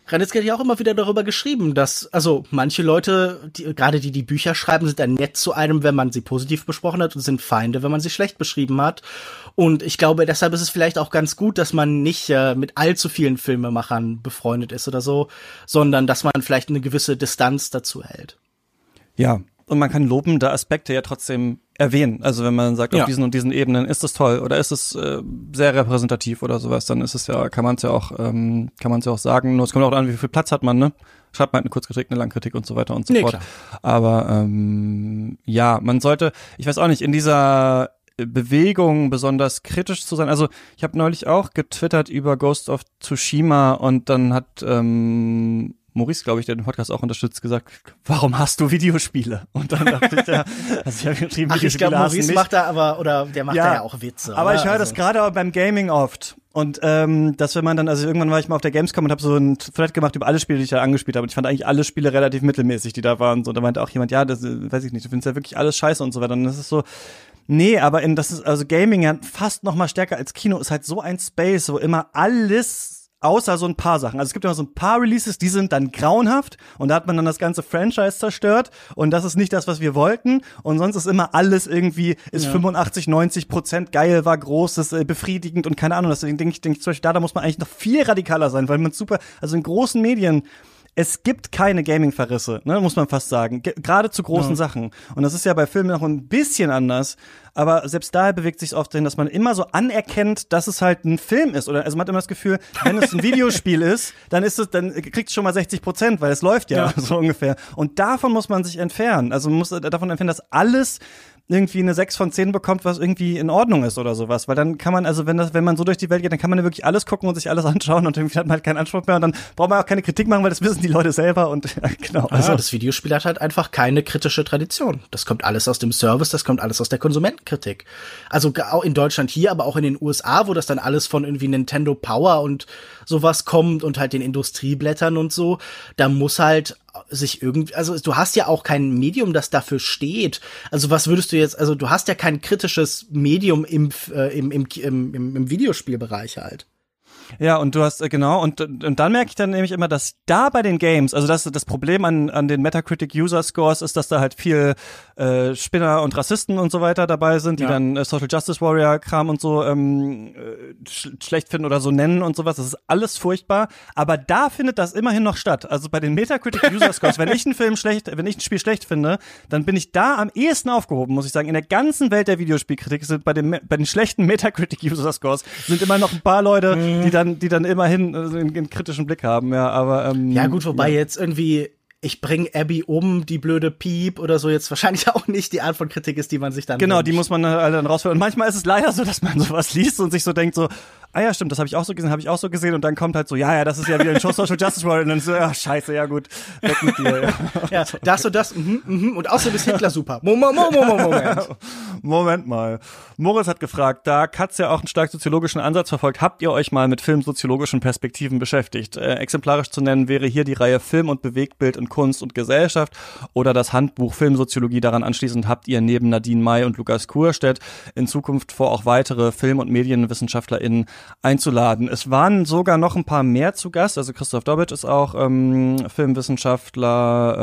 Ranitzky hat ja auch immer wieder darüber geschrieben, dass, also manche Leute, die, gerade die, die Bücher schreiben, sind dann nett zu einem, wenn man sie positiv besprochen hat und sind Feinde, wenn man sie schlecht beschrieben hat. Und ich glaube, deshalb ist es vielleicht auch ganz gut, dass man nicht äh, mit allzu vielen Filmemachern befreundet ist oder so, sondern dass man vielleicht eine gewisse Distanz dazu hält. Ja, und man kann lobende Aspekte ja trotzdem erwähnen. Also wenn man sagt, ja. auf diesen und diesen Ebenen ist es toll oder ist es äh, sehr repräsentativ oder sowas, dann ist es ja, kann man es ja auch, ähm, kann man es ja auch sagen. Nur es kommt auch an, wie viel Platz hat man, ne? Schreibt man halt eine Kurzkritik, eine Langkritik und so weiter und so nee, fort. Klar. Aber ähm, ja, man sollte, ich weiß auch nicht, in dieser Bewegung besonders kritisch zu sein. Also ich habe neulich auch getwittert über Ghost of Tsushima und dann hat ähm, Maurice, glaube ich, der den Podcast auch unterstützt, gesagt, warum hast du Videospiele? Und dann dachte ich, ja, also ich habe geschrieben, Ach, ich glaube, Maurice macht da aber, oder der macht ja, da ja auch Witze. Aber oder? ich höre also. das gerade auch beim Gaming oft. Und ähm, dass wenn man dann, also irgendwann war ich mal auf der Gamescom und habe so ein Thread gemacht über alle Spiele, die ich da angespielt habe. Und ich fand eigentlich alle Spiele relativ mittelmäßig, die da waren. So, da meinte auch jemand, ja, das weiß ich nicht, du findest ja wirklich alles scheiße und so weiter. Und das ist so, nee, aber in das ist, also Gaming ja fast noch mal stärker als Kino, ist halt so ein Space, wo immer alles außer so ein paar Sachen. Also es gibt immer so ein paar Releases, die sind dann grauenhaft und da hat man dann das ganze Franchise zerstört und das ist nicht das, was wir wollten und sonst ist immer alles irgendwie, ist ja. fünfundachtzig, neunzig Prozent geil, war groß, ist äh, befriedigend und keine Ahnung. Deswegen denke ich, denke ich zum Beispiel, da, da muss man eigentlich noch viel radikaler sein, weil man super, also in großen Medien, es gibt keine Gaming-Verrisse, ne, muss man fast sagen. Ge- Gerade zu großen ja. Sachen. Und das ist ja bei Filmen noch ein bisschen anders. Aber selbst daher bewegt sich oft hin, dass man immer so anerkennt, dass es halt ein Film ist. Oder also man hat immer das Gefühl, wenn es ein Videospiel ist, dann ist es, dann kriegt es schon mal sechzig Prozent, weil es läuft ja, ja so ungefähr. Und davon muss man sich entfernen. Also man muss davon entfernen, dass alles irgendwie eine sechs von zehn bekommt, was irgendwie in Ordnung ist oder sowas. Weil dann kann man, also wenn das, wenn man so durch die Welt geht, dann kann man ja wirklich alles gucken und sich alles anschauen und irgendwie hat man halt keinen Anspruch mehr und dann braucht man auch keine Kritik machen, weil das wissen die Leute selber und ja, genau. Also ah, das Videospiel hat halt einfach keine kritische Tradition. Das kommt alles aus dem Service, das kommt alles aus der Konsumentenkritik. Also auch in Deutschland hier, aber auch in den U S A, wo das dann alles von irgendwie Nintendo Power und sowas kommt und halt den Industrieblättern und so, da muss halt sich irgendwie, also du hast ja auch kein Medium, das dafür steht. Also was würdest du jetzt, also du hast ja kein kritisches Medium im, äh, im, im, im, im Videospielbereich halt. Ja, und du hast, äh, genau, und, und dann merke ich dann nämlich immer, dass da bei den Games, also das, das Problem an, an den Metacritic User Scores ist, dass da halt viel äh, Spinner und Rassisten und so weiter dabei sind, die ja. dann äh, Social Justice Warrior Kram und so ähm, äh, sch- schlecht finden oder so nennen und sowas. Das ist alles furchtbar, aber da findet das immerhin noch statt. Also bei den Metacritic User Scores, wenn ich einen Film schlecht, wenn ich ein Spiel schlecht finde, dann bin ich da am ehesten aufgehoben, muss ich sagen. In der ganzen Welt der Videospielkritik sind bei den, bei den schlechten Metacritic User Scores sind immer noch ein paar Leute, mhm. die dann die dann immerhin also einen, einen kritischen Blick haben, ja, aber ähm, ja gut, wobei ja. jetzt irgendwie ich bring Abby um, die blöde Piep oder so jetzt wahrscheinlich auch nicht die Art von Kritik ist, die man sich dann genau, wünscht. Die muss man halt dann rausfinden. Und manchmal ist es leider so, dass man sowas liest und sich so denkt so, ah ja, stimmt, das habe ich auch so gesehen, habe ich auch so gesehen und dann kommt halt so, ja, ja, das ist ja wieder ein Show Social Justice Warrior und dann so, ja, scheiße, ja gut, weg mit dir. Ja, ja das und das, mhm, mhm, und außerdem ist Hitler super. Moment, Moment, Moment. Moment mal. Moritz hat gefragt, da Katz ja auch einen stark soziologischen Ansatz verfolgt, habt ihr euch mal mit filmsoziologischen Perspektiven beschäftigt? Äh, exemplarisch zu nennen wäre hier die Reihe Film und Bewegtbild in Kunst und Gesellschaft oder das Handbuch Filmsoziologie. Daran anschließend habt ihr neben Nadine May und Lukas Kurstedt in Zukunft vor, auch weitere Film- und MedienwissenschaftlerInnen einzuladen. Es waren sogar noch ein paar mehr zu Gast, also Christoph Dobitsch ist auch ähm, Filmwissenschaftler,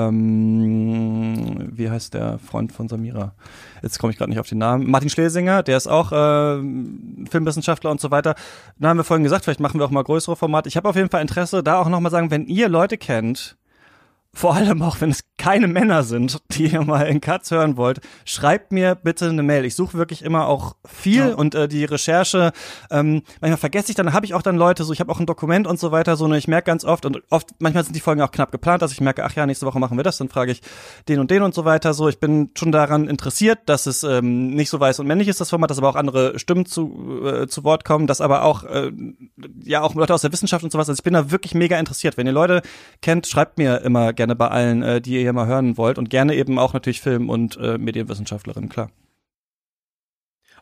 ähm, wie heißt der Freund von Samira? Jetzt komme ich gerade nicht auf den Namen. Martin Schlesinger, der ist auch äh, Filmwissenschaftler und so weiter. Da haben wir vorhin gesagt, vielleicht machen wir auch mal größere Formate. Ich habe auf jeden Fall Interesse, da auch nochmal sagen, wenn ihr Leute kennt, vor allem auch, wenn es keine Männer sind, die ihr mal in Katz hören wollt, schreibt mir bitte eine Mail. Ich suche wirklich immer auch viel ja. und äh, die Recherche, ähm, manchmal vergesse ich dann, habe ich auch dann Leute, so ich habe auch ein Dokument und so weiter, so und ich merke ganz oft und oft, manchmal sind die Folgen auch knapp geplant, dass ich merke, ach ja, nächste Woche machen wir das, dann frage ich den und den und so weiter, so ich bin schon daran interessiert, dass es ähm, nicht so weiß und männlich ist, das Format, dass aber auch andere Stimmen zu äh, zu Wort kommen, dass aber auch äh, ja auch Leute aus der Wissenschaft und sowas, also ich bin da wirklich mega interessiert. Wenn ihr Leute kennt, schreibt mir immer gerne bei allen, äh, die ihr hier mal hören wollt und gerne eben auch natürlich Film- und äh, Medienwissenschaftlerinnen, klar.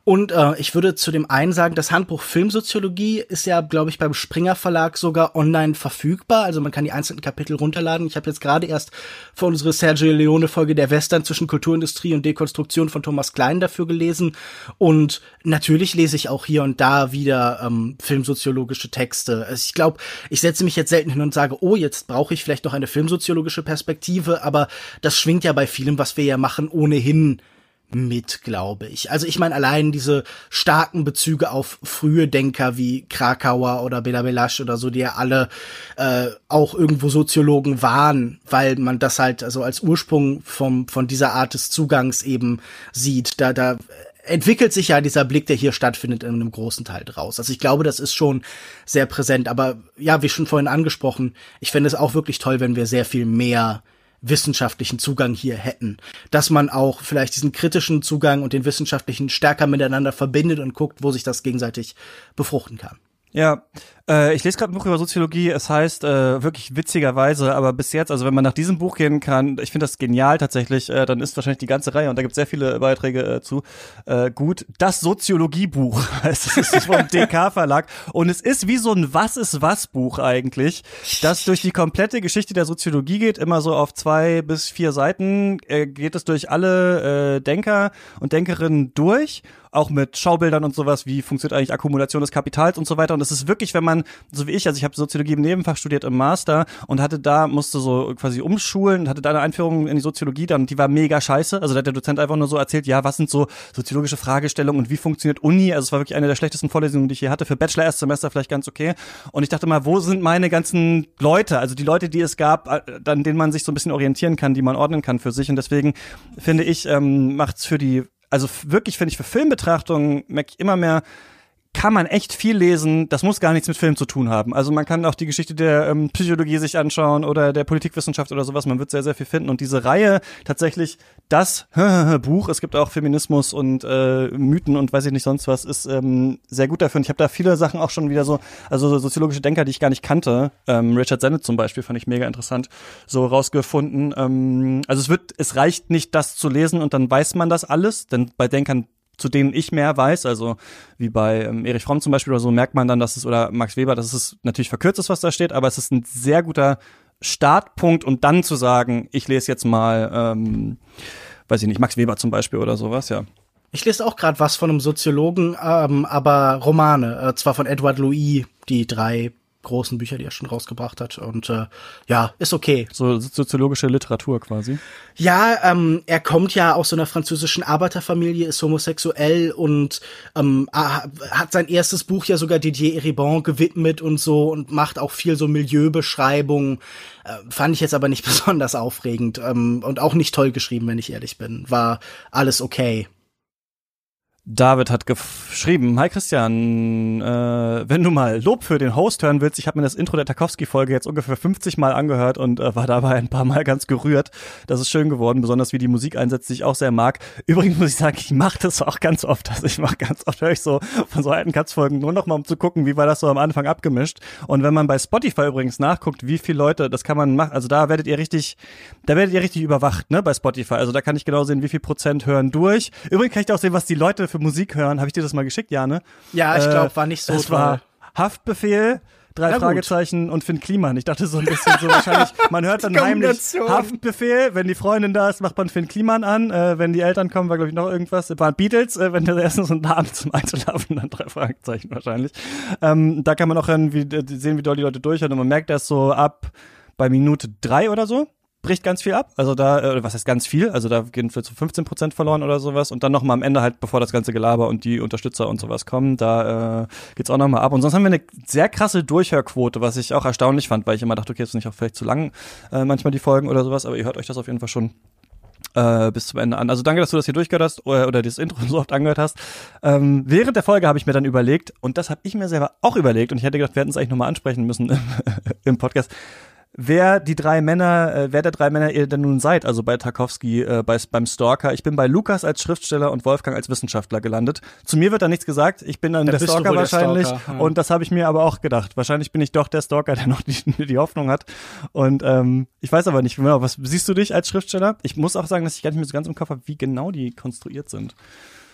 Und äh, ich würde zu dem einen sagen, das Handbuch Filmsoziologie ist ja, glaube ich, beim Springer Verlag sogar online verfügbar. Also man kann die einzelnen Kapitel runterladen. Ich habe jetzt gerade erst für unsere Sergio Leone-Folge der Western zwischen Kulturindustrie und Dekonstruktion von Thomas Klein dafür gelesen. Und natürlich lese ich auch hier und da wieder ähm, filmsoziologische Texte. Also ich glaube, ich setze mich jetzt selten hin und sage, oh, jetzt brauche ich vielleicht noch eine filmsoziologische Perspektive. Aber das schwingt ja bei vielem, was wir ja machen, ohnehin mit, glaube ich. Also ich meine, allein diese starken Bezüge auf frühe Denker wie Krakauer oder Bela Belasch oder so, die ja alle äh, auch irgendwo Soziologen waren, weil man das halt also als Ursprung vom von dieser Art des Zugangs eben sieht. Da da entwickelt sich ja dieser Blick, der hier stattfindet, in einem großen Teil draus. Also ich glaube, das ist schon sehr präsent. Aber ja, wie schon vorhin angesprochen, ich fände es auch wirklich toll, wenn wir sehr viel mehr wissenschaftlichen Zugang hier hätten. Dass man auch vielleicht diesen kritischen Zugang und den wissenschaftlichen stärker miteinander verbindet und guckt, wo sich das gegenseitig befruchten kann. Ja, äh, ich lese gerade ein Buch über Soziologie. Es heißt äh, wirklich witzigerweise, aber bis jetzt, also wenn man nach diesem Buch gehen kann, ich finde das genial tatsächlich, äh, dann ist wahrscheinlich die ganze Reihe, und da gibt es sehr viele Beiträge äh, zu, äh, gut. Das Soziologiebuch, es ist vom D K-Verlag, und es ist wie so ein Was-ist-was-Buch eigentlich, das durch die komplette Geschichte der Soziologie geht, immer so auf zwei bis vier Seiten, äh, geht es durch alle äh, Denker und Denkerinnen durch, auch mit Schaubildern und sowas, wie funktioniert eigentlich Akkumulation des Kapitals und so weiter. Und es ist wirklich, wenn man, so wie ich, also ich habe Soziologie im Nebenfach studiert im Master und hatte da, musste so quasi umschulen und hatte da eine Einführung in die Soziologie dann, und die war mega scheiße. Also da hat der Dozent einfach nur so erzählt, ja, was sind so soziologische Fragestellungen und wie funktioniert Uni? Also es war wirklich eine der schlechtesten Vorlesungen, die ich je hatte. Für Bachelor-Erstsemester vielleicht ganz okay. Und ich dachte mal, wo sind meine ganzen Leute? Also die Leute, die es gab, an denen man sich so ein bisschen orientieren kann, die man ordnen kann für sich. Und deswegen finde ich, ähm, macht's für die Also wirklich, finde ich, für Filmbetrachtungen merke ich immer mehr, kann man echt viel lesen, das muss gar nichts mit Film zu tun haben. Also man kann auch die Geschichte der ähm, Psychologie sich anschauen oder der Politikwissenschaft oder sowas, man wird sehr, sehr viel finden. Und diese Reihe, tatsächlich das Buch, es gibt auch Feminismus und äh, Mythen und weiß ich nicht sonst was, ist ähm, sehr gut dafür. Und ich habe da viele Sachen auch schon wieder so, also so soziologische Denker, die ich gar nicht kannte, ähm, Richard Sennett zum Beispiel, fand ich mega interessant, so rausgefunden. Ähm, also es wird, es reicht nicht, das zu lesen und dann weiß man das alles, denn bei Denkern, zu denen ich mehr weiß, also wie bei ähm, Erich Fromm zum Beispiel oder so, merkt man dann, dass es, oder Max Weber, dass es natürlich verkürzt ist, was da steht, aber es ist ein sehr guter Startpunkt, und dann zu sagen, ich lese jetzt mal, ähm, weiß ich nicht, Max Weber zum Beispiel oder sowas, ja. Ich lese auch gerade was von einem Soziologen, ähm, aber Romane, äh, zwar von Edward Louis, die drei großen Bücher, die er schon rausgebracht hat, und äh, ja, ist okay. So soziologische Literatur quasi. Ja, ähm, er kommt ja aus so einer französischen Arbeiterfamilie, ist homosexuell und ähm, hat sein erstes Buch ja sogar Didier Eribon gewidmet und so, und macht auch viel so Milieubeschreibung. Äh, fand ich jetzt aber nicht besonders aufregend ähm, und auch nicht toll geschrieben, wenn ich ehrlich bin. War alles okay. David hat geschrieben, hi Christian, äh, wenn du mal Lob für den Host hören willst, ich habe mir das Intro der Tarkowski-Folge jetzt ungefähr fünfzig Mal angehört und äh, war dabei ein paar Mal ganz gerührt. Das ist schön geworden, besonders wie die Musik einsetzt, die ich auch sehr mag. Übrigens muss ich sagen, ich mache das auch ganz oft. Also ich mache ganz oft, höre ich so von so alten Katz-Folgen nur noch mal, um zu gucken, wie war das so am Anfang abgemischt. Und wenn man bei Spotify übrigens nachguckt, wie viele Leute, das kann man machen, also da werdet ihr richtig, da werdet ihr richtig überwacht, ne, bei Spotify. Also da kann ich genau sehen, wie viel Prozent hören durch. Übrigens kann ich auch sehen, was die Leute für Musik hören. Habe ich dir das mal geschickt, Jane? Ja, ich glaube, war nicht so es toll. War Haftbefehl, drei Na Fragezeichen und Finn Kliman. Ich dachte so ein bisschen so wahrscheinlich, man hört dann heimlich Haftbefehl, wenn die Freundin da ist, macht man Finn Kliman an, äh, wenn die Eltern kommen, war glaube ich noch irgendwas, waren Beatles, äh, wenn der erste so ein Abend zum Einschlafen, dann drei Fragezeichen wahrscheinlich. Ähm, da kann man auch hören, wie, sehen, wie doll die Leute durchhören, und man merkt das so ab bei Minute drei oder so. Bricht ganz viel ab, also da, äh, was heißt ganz viel, also da gehen vielleicht so fünfzehn Prozent verloren oder sowas, und dann nochmal am Ende halt, bevor das ganze Gelaber und die Unterstützer und sowas kommen, da äh, geht's auch nochmal ab. Und sonst haben wir eine sehr krasse Durchhörquote, was ich auch erstaunlich fand, weil ich immer dachte, okay, jetzt ist nicht auch vielleicht zu lang, äh, manchmal die Folgen oder sowas, aber ihr hört euch das auf jeden Fall schon äh, bis zum Ende an. Also danke, dass du das hier durchgehört hast oder, oder das Intro so oft angehört hast. Ähm, während der Folge habe ich mir dann überlegt, und das habe ich mir selber auch überlegt, und ich hätte gedacht, wir hätten es eigentlich nochmal ansprechen müssen im, im Podcast, wer die drei Männer, äh, wer der drei Männer ihr denn nun seid, also bei Tarkowski, äh, bei, beim Stalker. Ich bin bei Lukas als Schriftsteller und Wolfgang als Wissenschaftler gelandet. Zu mir wird da nichts gesagt, ich bin dann da der Stalker wahrscheinlich, der Stalker, ja. Und das habe ich mir aber auch gedacht. Wahrscheinlich bin ich doch der Stalker, der noch die, die Hoffnung hat, und ähm, ich weiß aber nicht genau, was siehst du dich als Schriftsteller? Ich muss auch sagen, dass ich gar nicht mehr so ganz im Kopf habe, wie genau die konstruiert sind.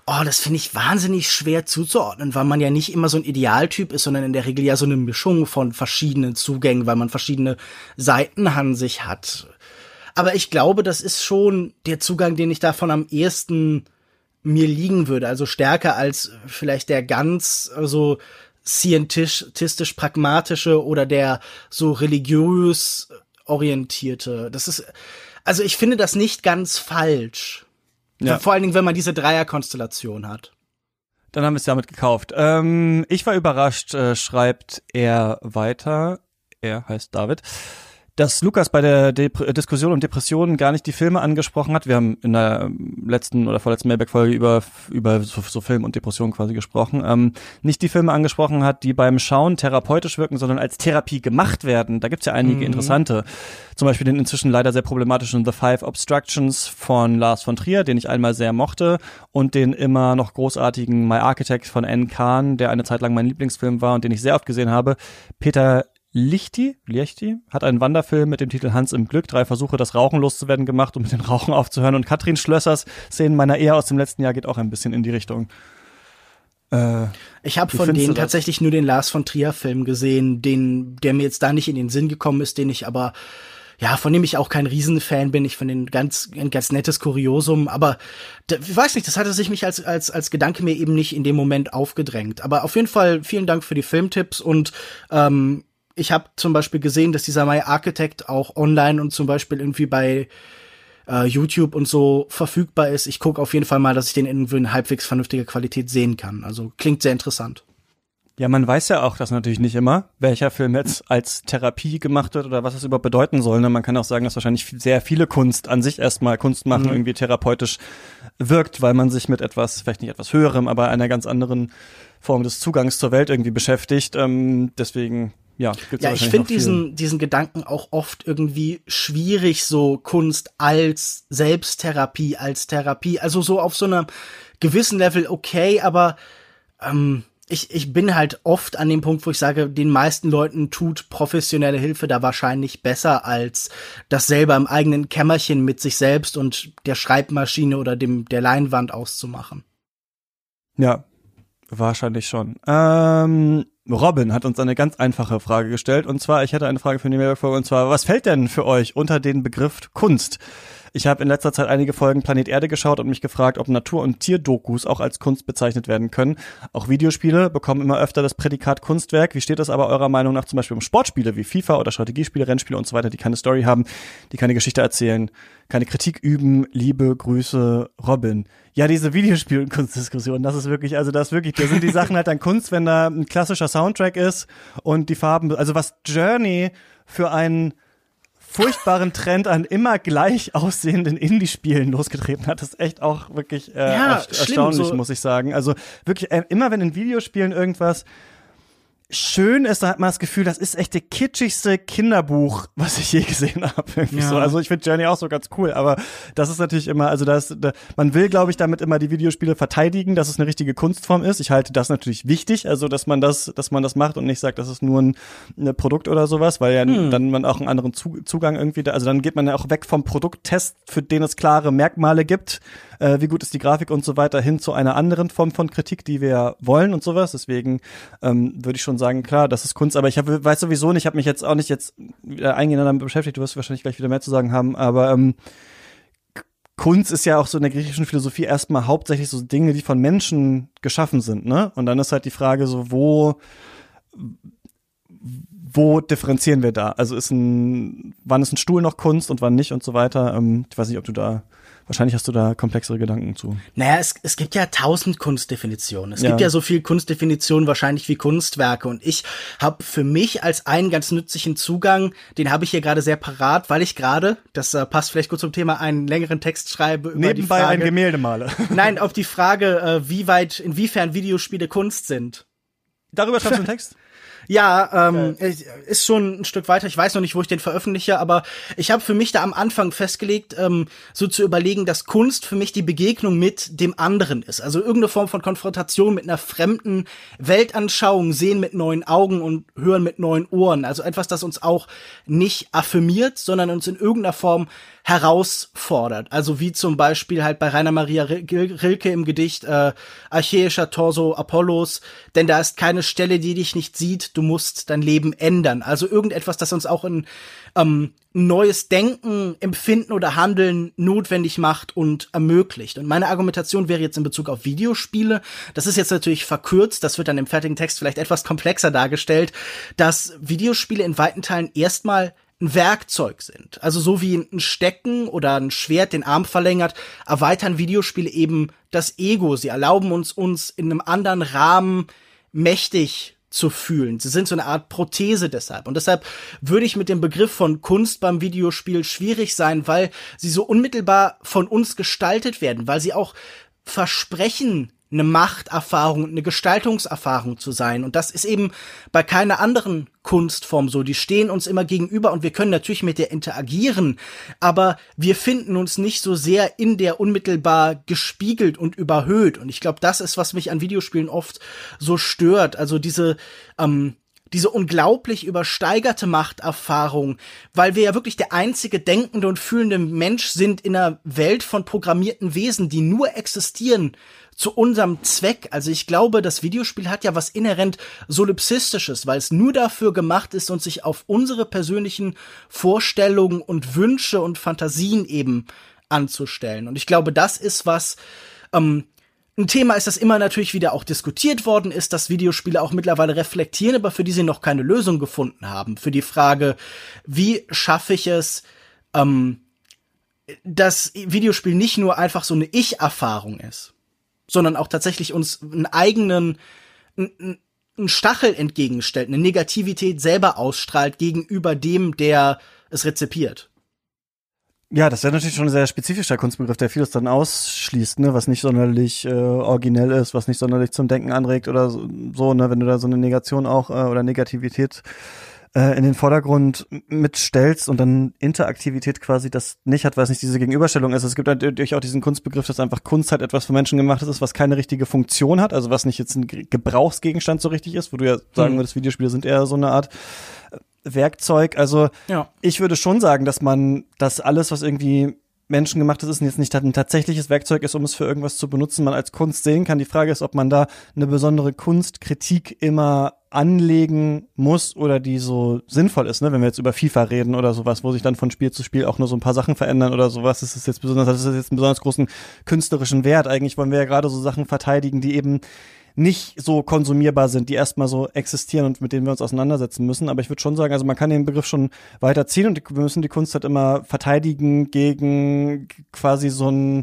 Oh, das finde ich wahnsinnig schwer zuzuordnen, weil man ja nicht immer so ein Idealtyp ist, sondern in der Regel ja so eine Mischung von verschiedenen Zugängen, weil man verschiedene Seiten an sich hat. Aber ich glaube, das ist schon der Zugang, den ich davon am ehesten mir liegen würde. Also stärker als vielleicht der ganz so scientistisch pragmatische oder der so religiös orientierte. Das ist, also ich finde das nicht ganz falsch. Ja. Vor allen Dingen, wenn man diese Dreierkonstellation hat. Dann haben wir es damit gekauft. Ähm, ich war überrascht, äh, schreibt er weiter. Er heißt David. Dass Lukas bei der Dep- Diskussion um Depressionen gar nicht die Filme angesprochen hat. Wir haben in der letzten oder vorletzten Mailback-Folge über über so, so Film und Depression quasi gesprochen. Ähm, nicht die Filme angesprochen hat, die beim Schauen therapeutisch wirken, sondern als Therapie gemacht werden. Da gibt's ja einige mhm. interessante. Zum Beispiel den inzwischen leider sehr problematischen The Five Obstructions von Lars von Trier, den ich einmal sehr mochte, und den immer noch großartigen My Architect von N. Kahn, der eine Zeit lang mein Lieblingsfilm war und den ich sehr oft gesehen habe. Peter Lichty, Liechti hat einen Wanderfilm mit dem Titel Hans im Glück, drei Versuche, das Rauchen loszuwerden, gemacht, um mit den Rauchen aufzuhören. Und Katrin Schlössers Szenen meiner Ehe aus dem letzten Jahr geht auch ein bisschen in die Richtung. Äh, ich habe von denen tatsächlich nur den Lars von Trier-Film gesehen, den, der mir jetzt da nicht in den Sinn gekommen ist, den ich aber, ja, von dem ich auch kein Riesenfan bin. Ich finde den ganz, ein ganz nettes Kuriosum, aber ich weiß nicht, das hatte sich mich als, als, als Gedanke mir eben nicht in dem Moment aufgedrängt. Aber auf jeden Fall vielen Dank für die Filmtipps und ähm, ich habe zum Beispiel gesehen, dass dieser My Architect auch online und zum Beispiel irgendwie bei äh, YouTube und so verfügbar ist. Ich gucke auf jeden Fall mal, dass ich den irgendwie in halbwegs vernünftiger Qualität sehen kann. Also klingt sehr interessant. Ja, man weiß ja auch das natürlich nicht immer, welcher Film jetzt als Therapie gemacht wird oder was es überhaupt bedeuten soll. Man kann auch sagen, dass wahrscheinlich sehr viele Kunst an sich erstmal Kunst machen mhm. irgendwie therapeutisch wirkt, weil man sich mit etwas, vielleicht nicht etwas Höherem, aber einer ganz anderen Form des Zugangs zur Welt irgendwie beschäftigt. Ähm, deswegen Ja, gibt's ja, ich finde diesen diesen Gedanken auch oft irgendwie schwierig, so Kunst als Selbsttherapie, als Therapie, also so auf so einem gewissen Level okay, aber ähm, ich ich bin halt oft an dem Punkt, wo ich sage, den meisten Leuten tut professionelle Hilfe da wahrscheinlich besser, als das selber im eigenen Kämmerchen mit sich selbst und der Schreibmaschine oder dem der Leinwand auszumachen. Ja, wahrscheinlich schon. Ähm Robin hat uns eine ganz einfache Frage gestellt, und zwar, ich hätte eine Frage für die Mailback-Folge, und zwar, was fällt denn für euch unter den Begriff Kunst? Ich habe in letzter Zeit einige Folgen Planet Erde geschaut und mich gefragt, ob Natur- und Tierdokus auch als Kunst bezeichnet werden können. Auch Videospiele bekommen immer öfter das Prädikat Kunstwerk. Wie steht es aber eurer Meinung nach zum Beispiel um Sportspiele wie FIFA oder Strategiespiele, Rennspiele und so weiter, die keine Story haben, die keine Geschichte erzählen, keine Kritik üben? Liebe Grüße, Robin. Ja, diese Videospiel- und Kunstdiskussion, das ist wirklich, also das ist wirklich, da sind die Sachen halt dann Kunst, wenn da ein klassischer Soundtrack ist und die Farben, also was Journey für einen furchtbaren Trend an immer gleich aussehenden Indie-Spielen losgetreten hat, ist echt auch wirklich äh, ja, erst- erstaunlich, so. muss ich sagen. Also wirklich, äh, immer wenn in Videospielen irgendwas schön ist, da hat man das Gefühl, das ist echt der kitschigste Kinderbuch, was ich je gesehen habe. Irgendwie Ja. so. Also ich finde Journey auch so ganz cool, aber das ist natürlich immer, also das, da, man will, glaube ich, damit immer die Videospiele verteidigen, dass es eine richtige Kunstform ist. Ich halte das natürlich wichtig, also dass man das, dass man das macht und nicht sagt, das ist nur ein, ein Produkt oder sowas, weil ja hm. dann man auch einen anderen Zu- Zugang irgendwie, da, also dann geht man ja auch weg vom Produkttest, für den es klare Merkmale gibt, äh, wie gut ist die Grafik und so weiter, hin zu einer anderen Form von Kritik, die wir wollen und sowas. Deswegen ähm, würde ich schon sagen, klar, das ist Kunst, aber ich hab, weiß sowieso nicht, ich habe mich jetzt auch nicht jetzt wieder eingehend damit beschäftigt, du wirst wahrscheinlich gleich wieder mehr zu sagen haben, aber ähm, Kunst ist ja auch so in der griechischen Philosophie erstmal hauptsächlich so Dinge, die von Menschen geschaffen sind, ne? Und dann ist halt die Frage so, wo wo differenzieren wir da? Also ist ein, wann ist ein Stuhl noch Kunst und wann nicht und so weiter? Ähm, ich weiß nicht, ob du da Wahrscheinlich hast du da komplexere Gedanken zu. Naja, es, es gibt ja tausend Kunstdefinitionen. Es ja. gibt ja so viel Kunstdefinitionen wahrscheinlich wie Kunstwerke. Und ich habe für mich als einen ganz nützlichen Zugang, den habe ich hier gerade sehr parat, weil ich gerade, das äh, passt vielleicht gut zum Thema, einen längeren Text schreibe über Nebenbei die Frage, ein Gemälde male. Nein, auf die Frage, äh, wie weit, inwiefern Videospiele Kunst sind. Darüber schreibst du einen Text? Ja, ähm, okay. Ist schon ein Stück weiter. Ich weiß noch nicht, wo ich den veröffentliche, aber ich habe für mich da am Anfang festgelegt, ähm, so zu überlegen, dass Kunst für mich die Begegnung mit dem anderen ist. Also irgendeine Form von Konfrontation mit einer fremden Weltanschauung, sehen mit neuen Augen und hören mit neuen Ohren. Also etwas, das uns auch nicht affirmiert, sondern uns in irgendeiner Form herausfordert. Also wie zum Beispiel halt bei Rainer Maria Rilke im Gedicht äh, Archäischer Torso Apollos, denn da ist keine Stelle, die dich nicht sieht, du musst dein Leben ändern. Also irgendetwas, das uns auch ein ähm, neues Denken, Empfinden oder Handeln notwendig macht und ermöglicht. Und meine Argumentation wäre jetzt in Bezug auf Videospiele, das ist jetzt natürlich verkürzt, das wird dann im fertigen Text vielleicht etwas komplexer dargestellt, dass Videospiele in weiten Teilen erstmal ein Werkzeug sind. Also so wie ein Stecken oder ein Schwert den Arm verlängert, erweitern Videospiele eben das Ego. Sie erlauben uns, uns in einem anderen Rahmen mächtig zu fühlen. Sie sind so eine Art Prothese deshalb. Und deshalb würde ich mit dem Begriff von Kunst beim Videospiel schwierig sein, weil sie so unmittelbar von uns gestaltet werden, weil sie auch versprechen, eine Machterfahrung, eine Gestaltungserfahrung zu sein. Und das ist eben bei keiner anderen Kunstform so. Die stehen uns immer gegenüber und wir können natürlich mit der interagieren, aber wir finden uns nicht so sehr in der unmittelbar gespiegelt und überhöht. Und ich glaube, das ist, was mich an Videospielen oft so stört. Also diese, ähm, diese unglaublich übersteigerte Machterfahrung, weil wir ja wirklich der einzige denkende und fühlende Mensch sind in einer Welt von programmierten Wesen, die nur existieren zu unserem Zweck. Also ich glaube, das Videospiel hat ja was inhärent Solipsistisches, weil es nur dafür gemacht ist, uns sich auf unsere persönlichen Vorstellungen und Wünsche und Fantasien eben anzustellen. Und ich glaube, das ist was, ähm, ein Thema ist, das immer natürlich wieder auch diskutiert worden ist, dass Videospiele auch mittlerweile reflektieren, aber für die sie noch keine Lösung gefunden haben. Für die Frage, wie schaffe ich es, ähm, dass Videospiel nicht nur einfach so eine Ich-Erfahrung ist, sondern auch tatsächlich uns einen eigenen, einen Stachel entgegenstellt, eine Negativität selber ausstrahlt gegenüber dem, der es rezipiert. Ja, das wäre natürlich schon ein sehr spezifischer Kunstbegriff, der vieles dann ausschließt, ne, was nicht sonderlich äh, originell ist, was nicht sonderlich zum Denken anregt oder so, so, ne, wenn du da so eine Negation auch äh, oder Negativität äh, in den Vordergrund mitstellst und dann Interaktivität quasi das nicht hat, weil es nicht diese Gegenüberstellung ist. Es gibt natürlich auch diesen Kunstbegriff, dass einfach Kunst halt etwas von Menschen gemachtes ist, was keine richtige Funktion hat, also was nicht jetzt ein Gebrauchsgegenstand so richtig ist, wo du ja sagen würdest, mhm. Videospiele sind eher so eine Art Werkzeug. Also ja. Ich würde schon sagen, dass man das alles, was irgendwie menschengemachtes ist und jetzt nicht ein tatsächliches Werkzeug ist, um es für irgendwas zu benutzen, man als Kunst sehen kann. Die Frage ist, ob man da eine besondere Kunstkritik immer anlegen muss oder die so sinnvoll ist, ne? Wenn wir jetzt über FIFA reden oder sowas, wo sich dann von Spiel zu Spiel auch nur so ein paar Sachen verändern oder sowas, ist es jetzt besonders, das ist jetzt einen besonders großen künstlerischen Wert. Eigentlich wollen wir ja gerade so Sachen verteidigen, die eben nicht so konsumierbar sind, die erstmal so existieren und mit denen wir uns auseinandersetzen müssen. Aber ich würde schon sagen, also man kann den Begriff schon weiterziehen und wir müssen die Kunst halt immer verteidigen gegen quasi so ein,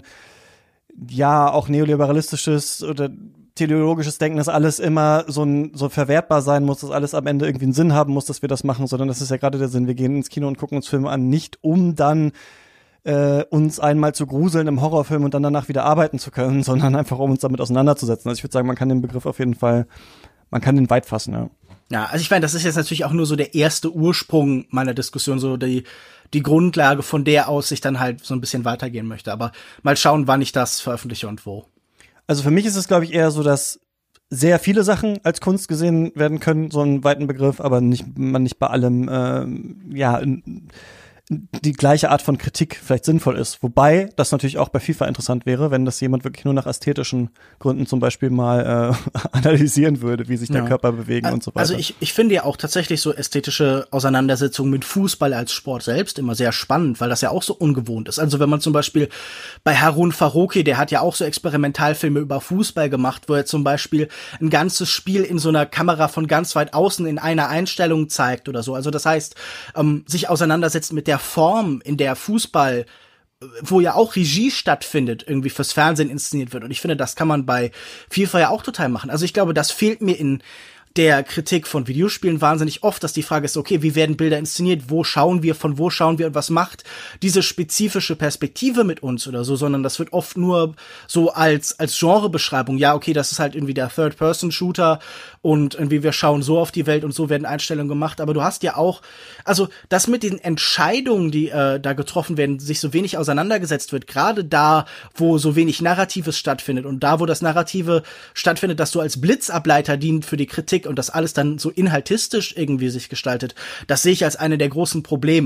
ja, auch neoliberalistisches oder teleologisches Denken, dass alles immer so ein, so verwertbar sein muss, dass alles am Ende irgendwie einen Sinn haben muss, dass wir das machen, sondern das ist ja gerade der Sinn. Wir gehen ins Kino und gucken uns Filme an, nicht um dann Äh, uns einmal zu gruseln im Horrorfilm und dann danach wieder arbeiten zu können, sondern einfach um uns damit auseinanderzusetzen. Also ich würde sagen, man kann den Begriff auf jeden Fall, man kann den weit fassen, ja. Ja, also ich meine, das ist jetzt natürlich auch nur so der erste Ursprung meiner Diskussion, so die, die Grundlage, von der aus ich dann halt so ein bisschen weitergehen möchte. Aber mal schauen, wann ich das veröffentliche und wo. Also für mich ist es, glaube ich, eher so, dass sehr viele Sachen als Kunst gesehen werden können, so einen weiten Begriff, aber nicht, man nicht bei allem, äh, ja, in, die gleiche Art von Kritik vielleicht sinnvoll ist. Wobei das natürlich auch bei FIFA interessant wäre, wenn das jemand wirklich nur nach ästhetischen Gründen zum Beispiel mal äh, analysieren würde, wie sich der ja. Körper bewegen und so weiter. Also ich, ich finde ja auch tatsächlich so ästhetische Auseinandersetzungen mit Fußball als Sport selbst immer sehr spannend, weil das ja auch so ungewohnt ist. Also wenn man zum Beispiel bei Harun Farokhi, der hat ja auch so Experimentalfilme über Fußball gemacht, wo er zum Beispiel ein ganzes Spiel in so einer Kamera von ganz weit außen in einer Einstellung zeigt oder so. Also das heißt, ähm, sich auseinandersetzt mit der Form, in der Fußball, wo ja auch Regie stattfindet, irgendwie fürs Fernsehen inszeniert wird. Und ich finde, das kann man bei FIFA ja auch total machen. Also ich glaube, das fehlt mir in der Kritik von Videospielen wahnsinnig oft, dass die Frage ist, okay, wie werden Bilder inszeniert, wo schauen wir, von wo schauen wir und was macht diese spezifische Perspektive mit uns oder so, sondern das wird oft nur so als als Genrebeschreibung, ja, okay, das ist halt irgendwie der Third-Person-Shooter und irgendwie wir schauen so auf die Welt und so werden Einstellungen gemacht, aber du hast ja auch, also das mit den Entscheidungen, die äh, da getroffen werden, sich so wenig auseinandergesetzt wird, gerade da, wo so wenig Narratives stattfindet und da, wo das Narrative stattfindet, das so als Blitzableiter dient für die Kritik und das alles dann so inhaltistisch irgendwie sich gestaltet, das sehe ich als eine der großen Probleme.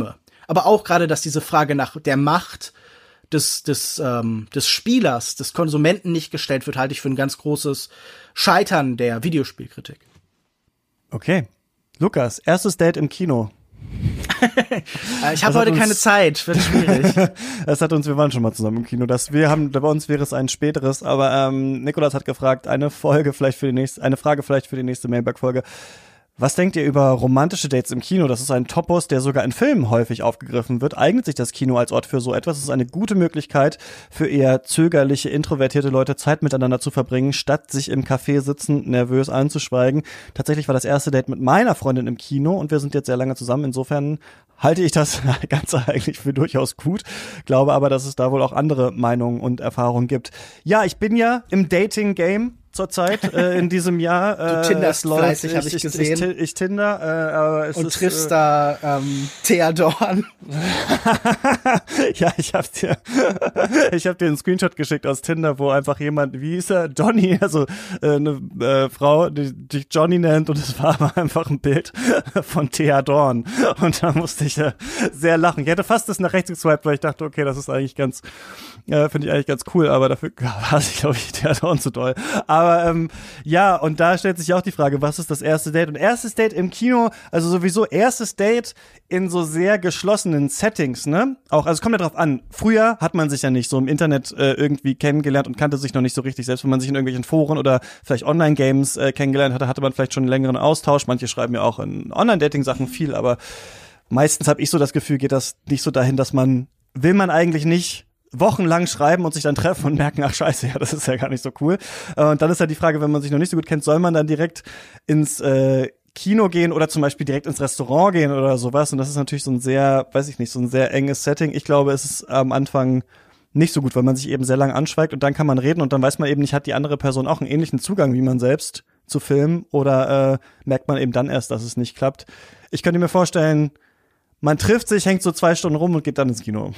aber auch gerade, dass diese Frage nach der Macht des, des, ähm, des Spielers, des Konsumenten nicht gestellt wird, halte ich für ein ganz großes Scheitern der Videospielkritik. Okay. Lukas, erstes Date im Kino. Ich habe heute uns, keine Zeit, wird schwierig. Das hat uns, wir waren schon mal zusammen im Kino. Das, wir haben, bei uns wäre es ein späteres, aber ähm, Nikolas hat gefragt, eine Folge vielleicht für die nächste, eine Frage vielleicht für die nächste Mailback-Folge. Was denkt ihr über romantische Dates im Kino? Das ist ein Topos, der sogar in Filmen häufig aufgegriffen wird. Eignet sich das Kino als Ort für so etwas? Es ist eine gute Möglichkeit für eher zögerliche, introvertierte Leute, Zeit miteinander zu verbringen, statt sich im Café sitzend nervös anzuschweigen. Tatsächlich war das erste Date mit meiner Freundin im Kino und wir sind jetzt sehr lange zusammen. Insofern halte ich das Ganze eigentlich für durchaus gut. Glaube aber, dass es da wohl auch andere Meinungen und Erfahrungen gibt. Ja, ich bin ja im Dating-Game zurzeit äh, in diesem Jahr. Äh, du tinderst fleißig, habe ich, ich gesehen. Ich, ich, ich tinder. Äh, aber es und ist, triffst äh, da ähm, Thea Dorn. Ja, ich hab dir ich hab dir einen Screenshot geschickt aus Tinder, wo einfach jemand, wie hieß er, Johnny, also äh, eine äh, Frau, die dich Johnny nennt und es war aber einfach ein Bild von Thea Dorn und da musste ich äh, sehr lachen. Ich hätte fast das nach rechts geswiped, weil ich dachte, okay, das ist eigentlich ganz, äh, finde ich eigentlich ganz cool, aber dafür war ich, glaube ich, Thea Dorn zu doll. Aber ähm, ja, und da stellt sich auch die Frage, was ist das erste Date? Und erstes Date im Kino, also sowieso erstes Date in so sehr geschlossenen Settings, ne? Auch, also es kommt ja drauf an. Früher hat man sich ja nicht so im Internet äh, irgendwie kennengelernt und kannte sich noch nicht so richtig. Selbst wenn man sich in irgendwelchen Foren oder vielleicht Online-Games äh, kennengelernt hatte, hatte man vielleicht schon einen längeren Austausch. Manche schreiben ja auch in Online-Dating-Sachen viel, aber meistens habe ich so das Gefühl, geht das nicht so dahin, dass man, will man eigentlich nicht wochenlang schreiben und sich dann treffen und merken, ach scheiße, ja, das ist ja gar nicht so cool. Und dann ist halt die Frage, wenn man sich noch nicht so gut kennt, soll man dann direkt ins äh, Kino gehen oder zum Beispiel direkt ins Restaurant gehen oder sowas. Und das ist natürlich so ein sehr, weiß ich nicht, so ein sehr enges Setting. Ich glaube, es ist am Anfang nicht so gut, weil man sich eben sehr lang anschweigt und dann kann man reden und dann weiß man eben nicht, hat die andere Person auch einen ähnlichen Zugang wie man selbst zu Filmen oder äh, merkt man eben dann erst, dass es nicht klappt. Ich könnte mir vorstellen, man trifft sich, hängt so zwei Stunden rum und geht dann ins Kino.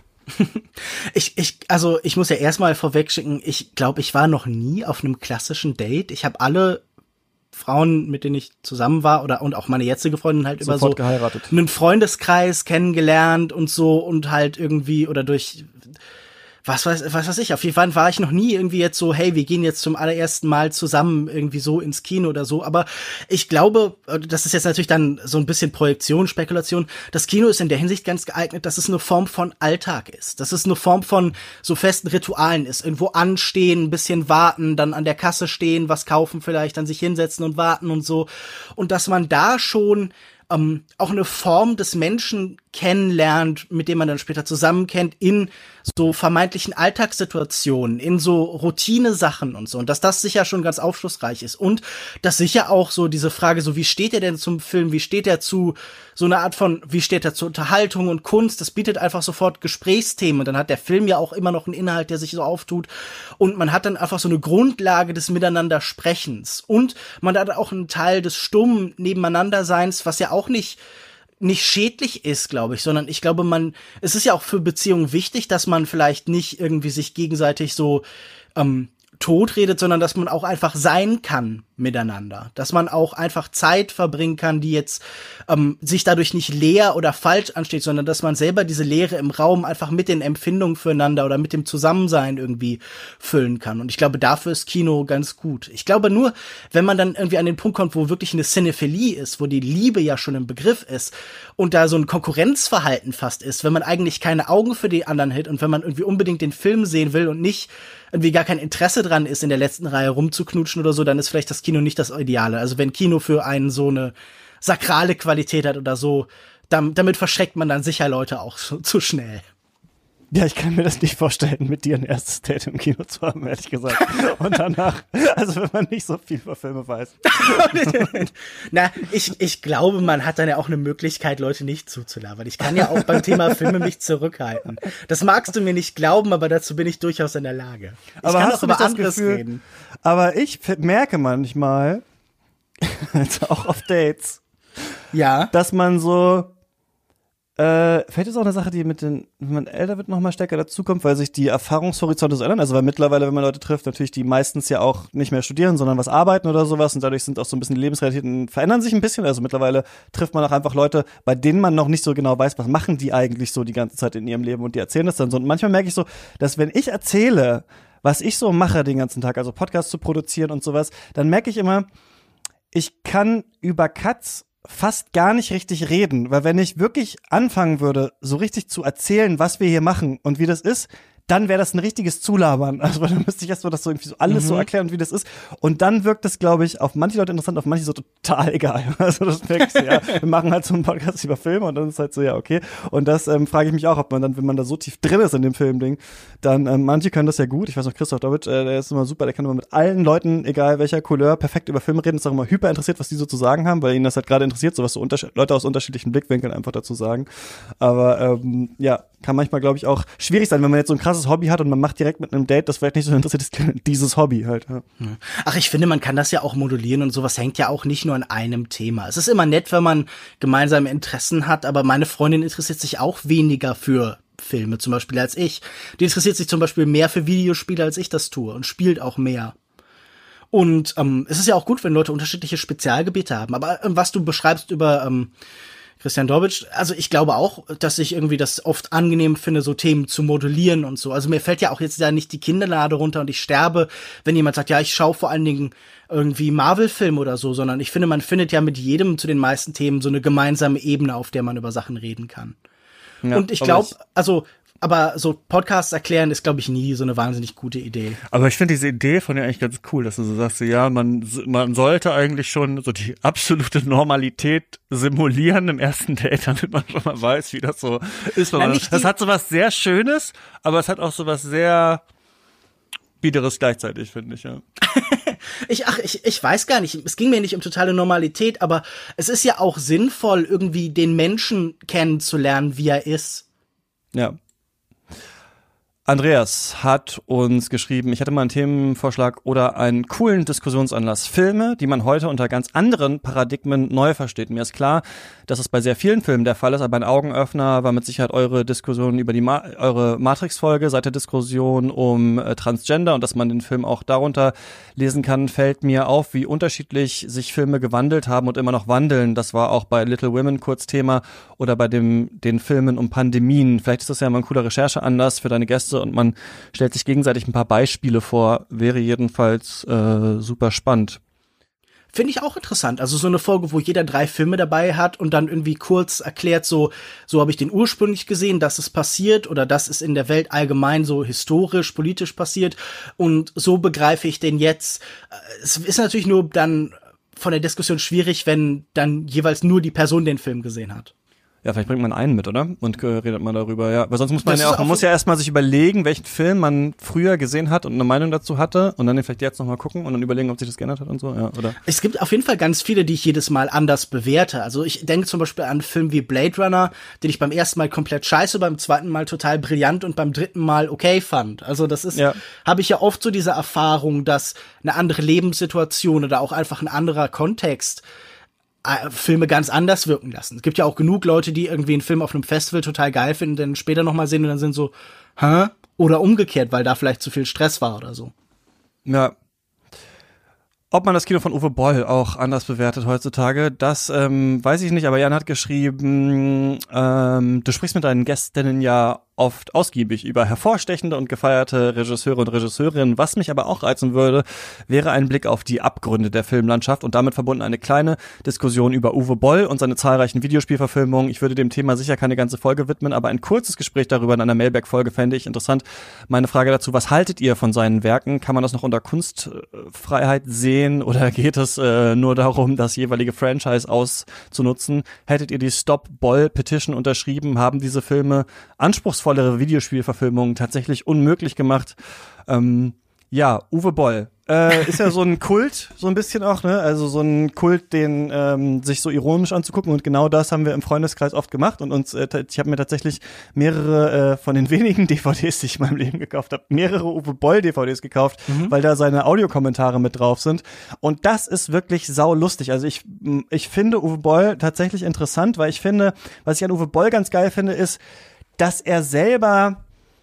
Ich, ich, also ich muss ja erstmal vorwegschicken, ich glaube, ich war noch nie auf einem klassischen Date. Ich habe alle Frauen, mit denen ich zusammen war, oder und auch meine jetzige Freundin halt über so geheiratet. einen Freundeskreis kennengelernt und so und halt irgendwie oder durch was weiß, was weiß ich, auf jeden Fall war ich noch nie irgendwie jetzt so, hey, wir gehen jetzt zum allerersten Mal zusammen irgendwie so ins Kino oder so, aber ich glaube, das ist jetzt natürlich dann so ein bisschen Projektion, Spekulation, das Kino ist in der Hinsicht ganz geeignet, dass es eine Form von Alltag ist, dass es eine Form von so festen Ritualen ist, irgendwo anstehen, ein bisschen warten, dann an der Kasse stehen, was kaufen vielleicht, dann sich hinsetzen und warten und so und dass man da schon ähm, auch eine Form des Menschen kennenlernt, mit dem man dann später zusammenkennt, in so vermeintlichen Alltagssituationen, in so Routine-Sachen und so. Und dass das sicher schon ganz aufschlussreich ist. Und dass sicher auch so diese Frage, so wie steht er denn zum Film, wie steht er zu so einer Art von, wie steht er zur Unterhaltung und Kunst, das bietet einfach sofort Gesprächsthemen. Und dann hat der Film ja auch immer noch einen Inhalt, der sich so auftut. Und man hat dann einfach so eine Grundlage des Miteinandersprechens. Und man hat auch einen Teil des stummen Nebeneinanderseins, was ja auch nicht nicht schädlich ist, glaube ich, sondern ich glaube, man, es ist ja auch für Beziehungen wichtig, dass man vielleicht nicht irgendwie sich gegenseitig so ähm, totredet, sondern dass man auch einfach sein kann miteinander, dass man auch einfach Zeit verbringen kann, die jetzt ähm, sich dadurch nicht leer oder falsch ansteht, sondern dass man selber diese Leere im Raum einfach mit den Empfindungen füreinander oder mit dem Zusammensein irgendwie füllen kann. Und ich glaube, dafür ist Kino ganz gut. Ich glaube nur, wenn man dann irgendwie an den Punkt kommt, wo wirklich eine Cinephilie ist, wo die Liebe ja schon im Begriff ist und da so ein Konkurrenzverhalten fast ist, wenn man eigentlich keine Augen für die anderen hält und wenn man irgendwie unbedingt den Film sehen will und nicht irgendwie gar kein Interesse dran ist, in der letzten Reihe rumzuknutschen oder so, dann ist vielleicht das Kino nicht das Ideale. Also wenn Kino für einen so eine sakrale Qualität hat oder so, damit verschreckt man dann sicher Leute auch so, zu schnell. Ja, ich kann mir das nicht vorstellen, mit dir ein erstes Date im Kino zu haben, ehrlich gesagt. Und danach, also wenn man nicht so viel über Filme weiß. Na, ich, ich glaube, man hat dann ja auch eine Möglichkeit, Leute nicht zuzulabern. Ich kann ja auch beim Thema Filme mich zurückhalten. Das magst du mir nicht glauben, aber dazu bin ich durchaus in der Lage. Ich aber kann hast auch du über nicht das anderes Gefühl, reden. Aber ich merke manchmal, auch auf Dates, ja, dass man so äh, vielleicht ist auch eine Sache, die mit den, wenn man älter wird, noch mal stärker dazukommt, weil sich die Erfahrungshorizonte so ändern. Also weil mittlerweile, wenn man Leute trifft, natürlich die meistens ja auch nicht mehr studieren, sondern was arbeiten oder sowas und dadurch sind auch so ein bisschen die Lebensrealitäten, verändern sich ein bisschen. Also mittlerweile trifft man auch einfach Leute, bei denen man noch nicht so genau weiß, was machen die eigentlich so die ganze Zeit in ihrem Leben und die erzählen das dann so. Und manchmal merke ich so, dass wenn ich erzähle, was ich so mache den ganzen Tag, also Podcasts zu produzieren und sowas, dann merke ich immer, ich kann über Cuts fast gar nicht richtig reden, weil wenn ich wirklich anfangen würde, so richtig zu erzählen, was wir hier machen und wie das ist, dann wäre das ein richtiges Zulabern. Also dann müsste ich erst mal das so irgendwie so alles mhm. so erklären, wie das ist. Und dann wirkt das, glaube ich, auf manche Leute interessant, auf manche so total egal. Also das merke ich so, ja, wir machen halt so einen Podcast über Filme und dann ist halt so, ja, okay. Und das ähm, frage ich mich auch, ob man dann, wenn man da so tief drin ist in dem Filmding, dann, ähm, manche können das ja gut. Ich weiß noch, Christoph David, äh, der ist immer super, der kann immer mit allen Leuten, egal welcher Couleur, perfekt über Filme reden, ist auch immer hyper interessiert, was die so zu sagen haben, weil ihn das halt gerade interessiert, so was so unterschied- Leute aus unterschiedlichen Blickwinkeln einfach dazu sagen. Aber ähm, ja, kann manchmal, glaube ich, auch schwierig sein, wenn man jetzt so ein krasses Hobby hat und man macht direkt mit einem Date, das vielleicht nicht so interessiert ist, dieses Hobby halt. Ja. Ach, ich finde, man kann das ja auch modulieren und sowas hängt ja auch nicht nur an einem Thema. Es ist immer nett, wenn man gemeinsame Interessen hat, aber meine Freundin interessiert sich auch weniger für Filme zum Beispiel als ich. Die interessiert sich zum Beispiel mehr für Videospiele, als ich das tue und spielt auch mehr. Und ähm, es ist ja auch gut, wenn Leute unterschiedliche Spezialgebiete haben. Aber ähm, was du beschreibst über ähm, Christian Dorbitsch, also ich glaube auch, dass ich irgendwie das oft angenehm finde, so Themen zu modulieren und so. Also mir fällt ja auch jetzt da nicht die Kinnlade runter und ich sterbe, wenn jemand sagt, ja, ich schaue vor allen Dingen irgendwie Marvel-Film oder so, sondern ich finde, man findet ja mit jedem zu den meisten Themen so eine gemeinsame Ebene, auf der man über Sachen reden kann. Ja, und ich glaube, also aber so Podcasts erklären ist, glaube ich, nie so eine wahnsinnig gute Idee. Aber ich finde diese Idee von dir eigentlich ganz cool, dass du so sagst, ja, man man sollte eigentlich schon so die absolute Normalität simulieren im ersten Date, damit man schon mal weiß, wie das so ist. Nein, man, das hat so was sehr Schönes, aber es hat auch so was sehr Biederes gleichzeitig, finde ich, ja. Ich, ach, ich, ich weiß gar nicht, es ging mir nicht um totale Normalität, aber es ist ja auch sinnvoll, irgendwie den Menschen kennenzulernen, wie er ist. Ja. Andreas hat uns geschrieben, ich hätte mal einen Themenvorschlag oder einen coolen Diskussionsanlass. Filme, die man heute unter ganz anderen Paradigmen neu versteht. Mir ist klar, dass es bei sehr vielen Filmen der Fall ist, aber ein Augenöffner war mit Sicherheit eure Diskussion über die Ma- eure Matrix-Folge seit der Diskussion um äh, Transgender und dass man den Film auch darunter lesen kann, fällt mir auf, wie unterschiedlich sich Filme gewandelt haben und immer noch wandeln. Das war auch bei Little Women kurz Thema oder bei dem den Filmen um Pandemien. Vielleicht ist das ja mal ein cooler Rechercheanlass für deine Gäste und man stellt sich gegenseitig ein paar Beispiele vor, wäre jedenfalls äh, super spannend. Finde ich auch interessant. Also so eine Folge, wo jeder drei Filme dabei hat und dann irgendwie kurz erklärt, so so habe ich den ursprünglich gesehen, das ist passiert oder das ist in der Welt allgemein so historisch, politisch passiert und so begreife ich den jetzt. Es ist natürlich nur dann von der Diskussion schwierig, wenn dann jeweils nur die Person den Film gesehen hat. Ja, vielleicht bringt man einen mit, oder? Und äh, redet man darüber, ja. Weil sonst muss man das ja auch, man muss ja erstmal sich überlegen, welchen Film man früher gesehen hat und eine Meinung dazu hatte und dann den vielleicht jetzt nochmal gucken und dann überlegen, ob sich das geändert hat und so, ja, oder? Es gibt auf jeden Fall ganz viele, die ich jedes Mal anders bewerte. Also ich denke zum Beispiel an einen Film wie Blade Runner, den ich beim ersten Mal komplett scheiße, beim zweiten Mal total brillant und beim dritten Mal okay fand. Also das ist, ja. habe ich ja oft so diese Erfahrung, dass eine andere Lebenssituation oder auch einfach ein anderer Kontext Filme ganz anders wirken lassen. Es gibt ja auch genug Leute, die irgendwie einen Film auf einem Festival total geil finden, dann später nochmal sehen und dann sind so, hä? Oder umgekehrt, weil da vielleicht zu viel Stress war oder so. Ja. Ob man das Kino von Uwe Boll auch anders bewertet heutzutage, das ähm, weiß ich nicht, aber Jan hat geschrieben, ähm, du sprichst mit deinen Gästinnen ja oft ausgiebig über hervorstechende und gefeierte Regisseure und Regisseurinnen. Was mich aber auch reizen würde, wäre ein Blick auf die Abgründe der Filmlandschaft und damit verbunden eine kleine Diskussion über Uwe Boll und seine zahlreichen Videospielverfilmungen. Ich würde dem Thema sicher keine ganze Folge widmen, aber ein kurzes Gespräch darüber in einer Mailback-Folge fände ich interessant. Meine Frage dazu, was haltet ihr von seinen Werken? Kann man das noch unter Kunstfreiheit sehen oder geht es äh, nur darum, das jeweilige Franchise auszunutzen? Hättet ihr die Stop-Boll-Petition unterschrieben? Haben diese Filme anspruchsvollere Videospielverfilmungen tatsächlich unmöglich gemacht? Ähm, Ja, Uwe Boll. Äh, ist ja so ein Kult, so ein bisschen auch, ne? Also so ein Kult, den ähm, sich so ironisch anzugucken, und genau das haben wir im Freundeskreis oft gemacht, und uns, äh, ich habe mir tatsächlich mehrere äh, von den wenigen D V Ds, die ich in meinem Leben gekauft habe, mehrere Uwe Boll D V Ds gekauft, mhm. weil da seine Audiokommentare mit drauf sind, und das ist wirklich saulustig. Also ich ich finde Uwe Boll tatsächlich interessant, weil ich finde, was ich an Uwe Boll ganz geil finde, ist, dass er selber,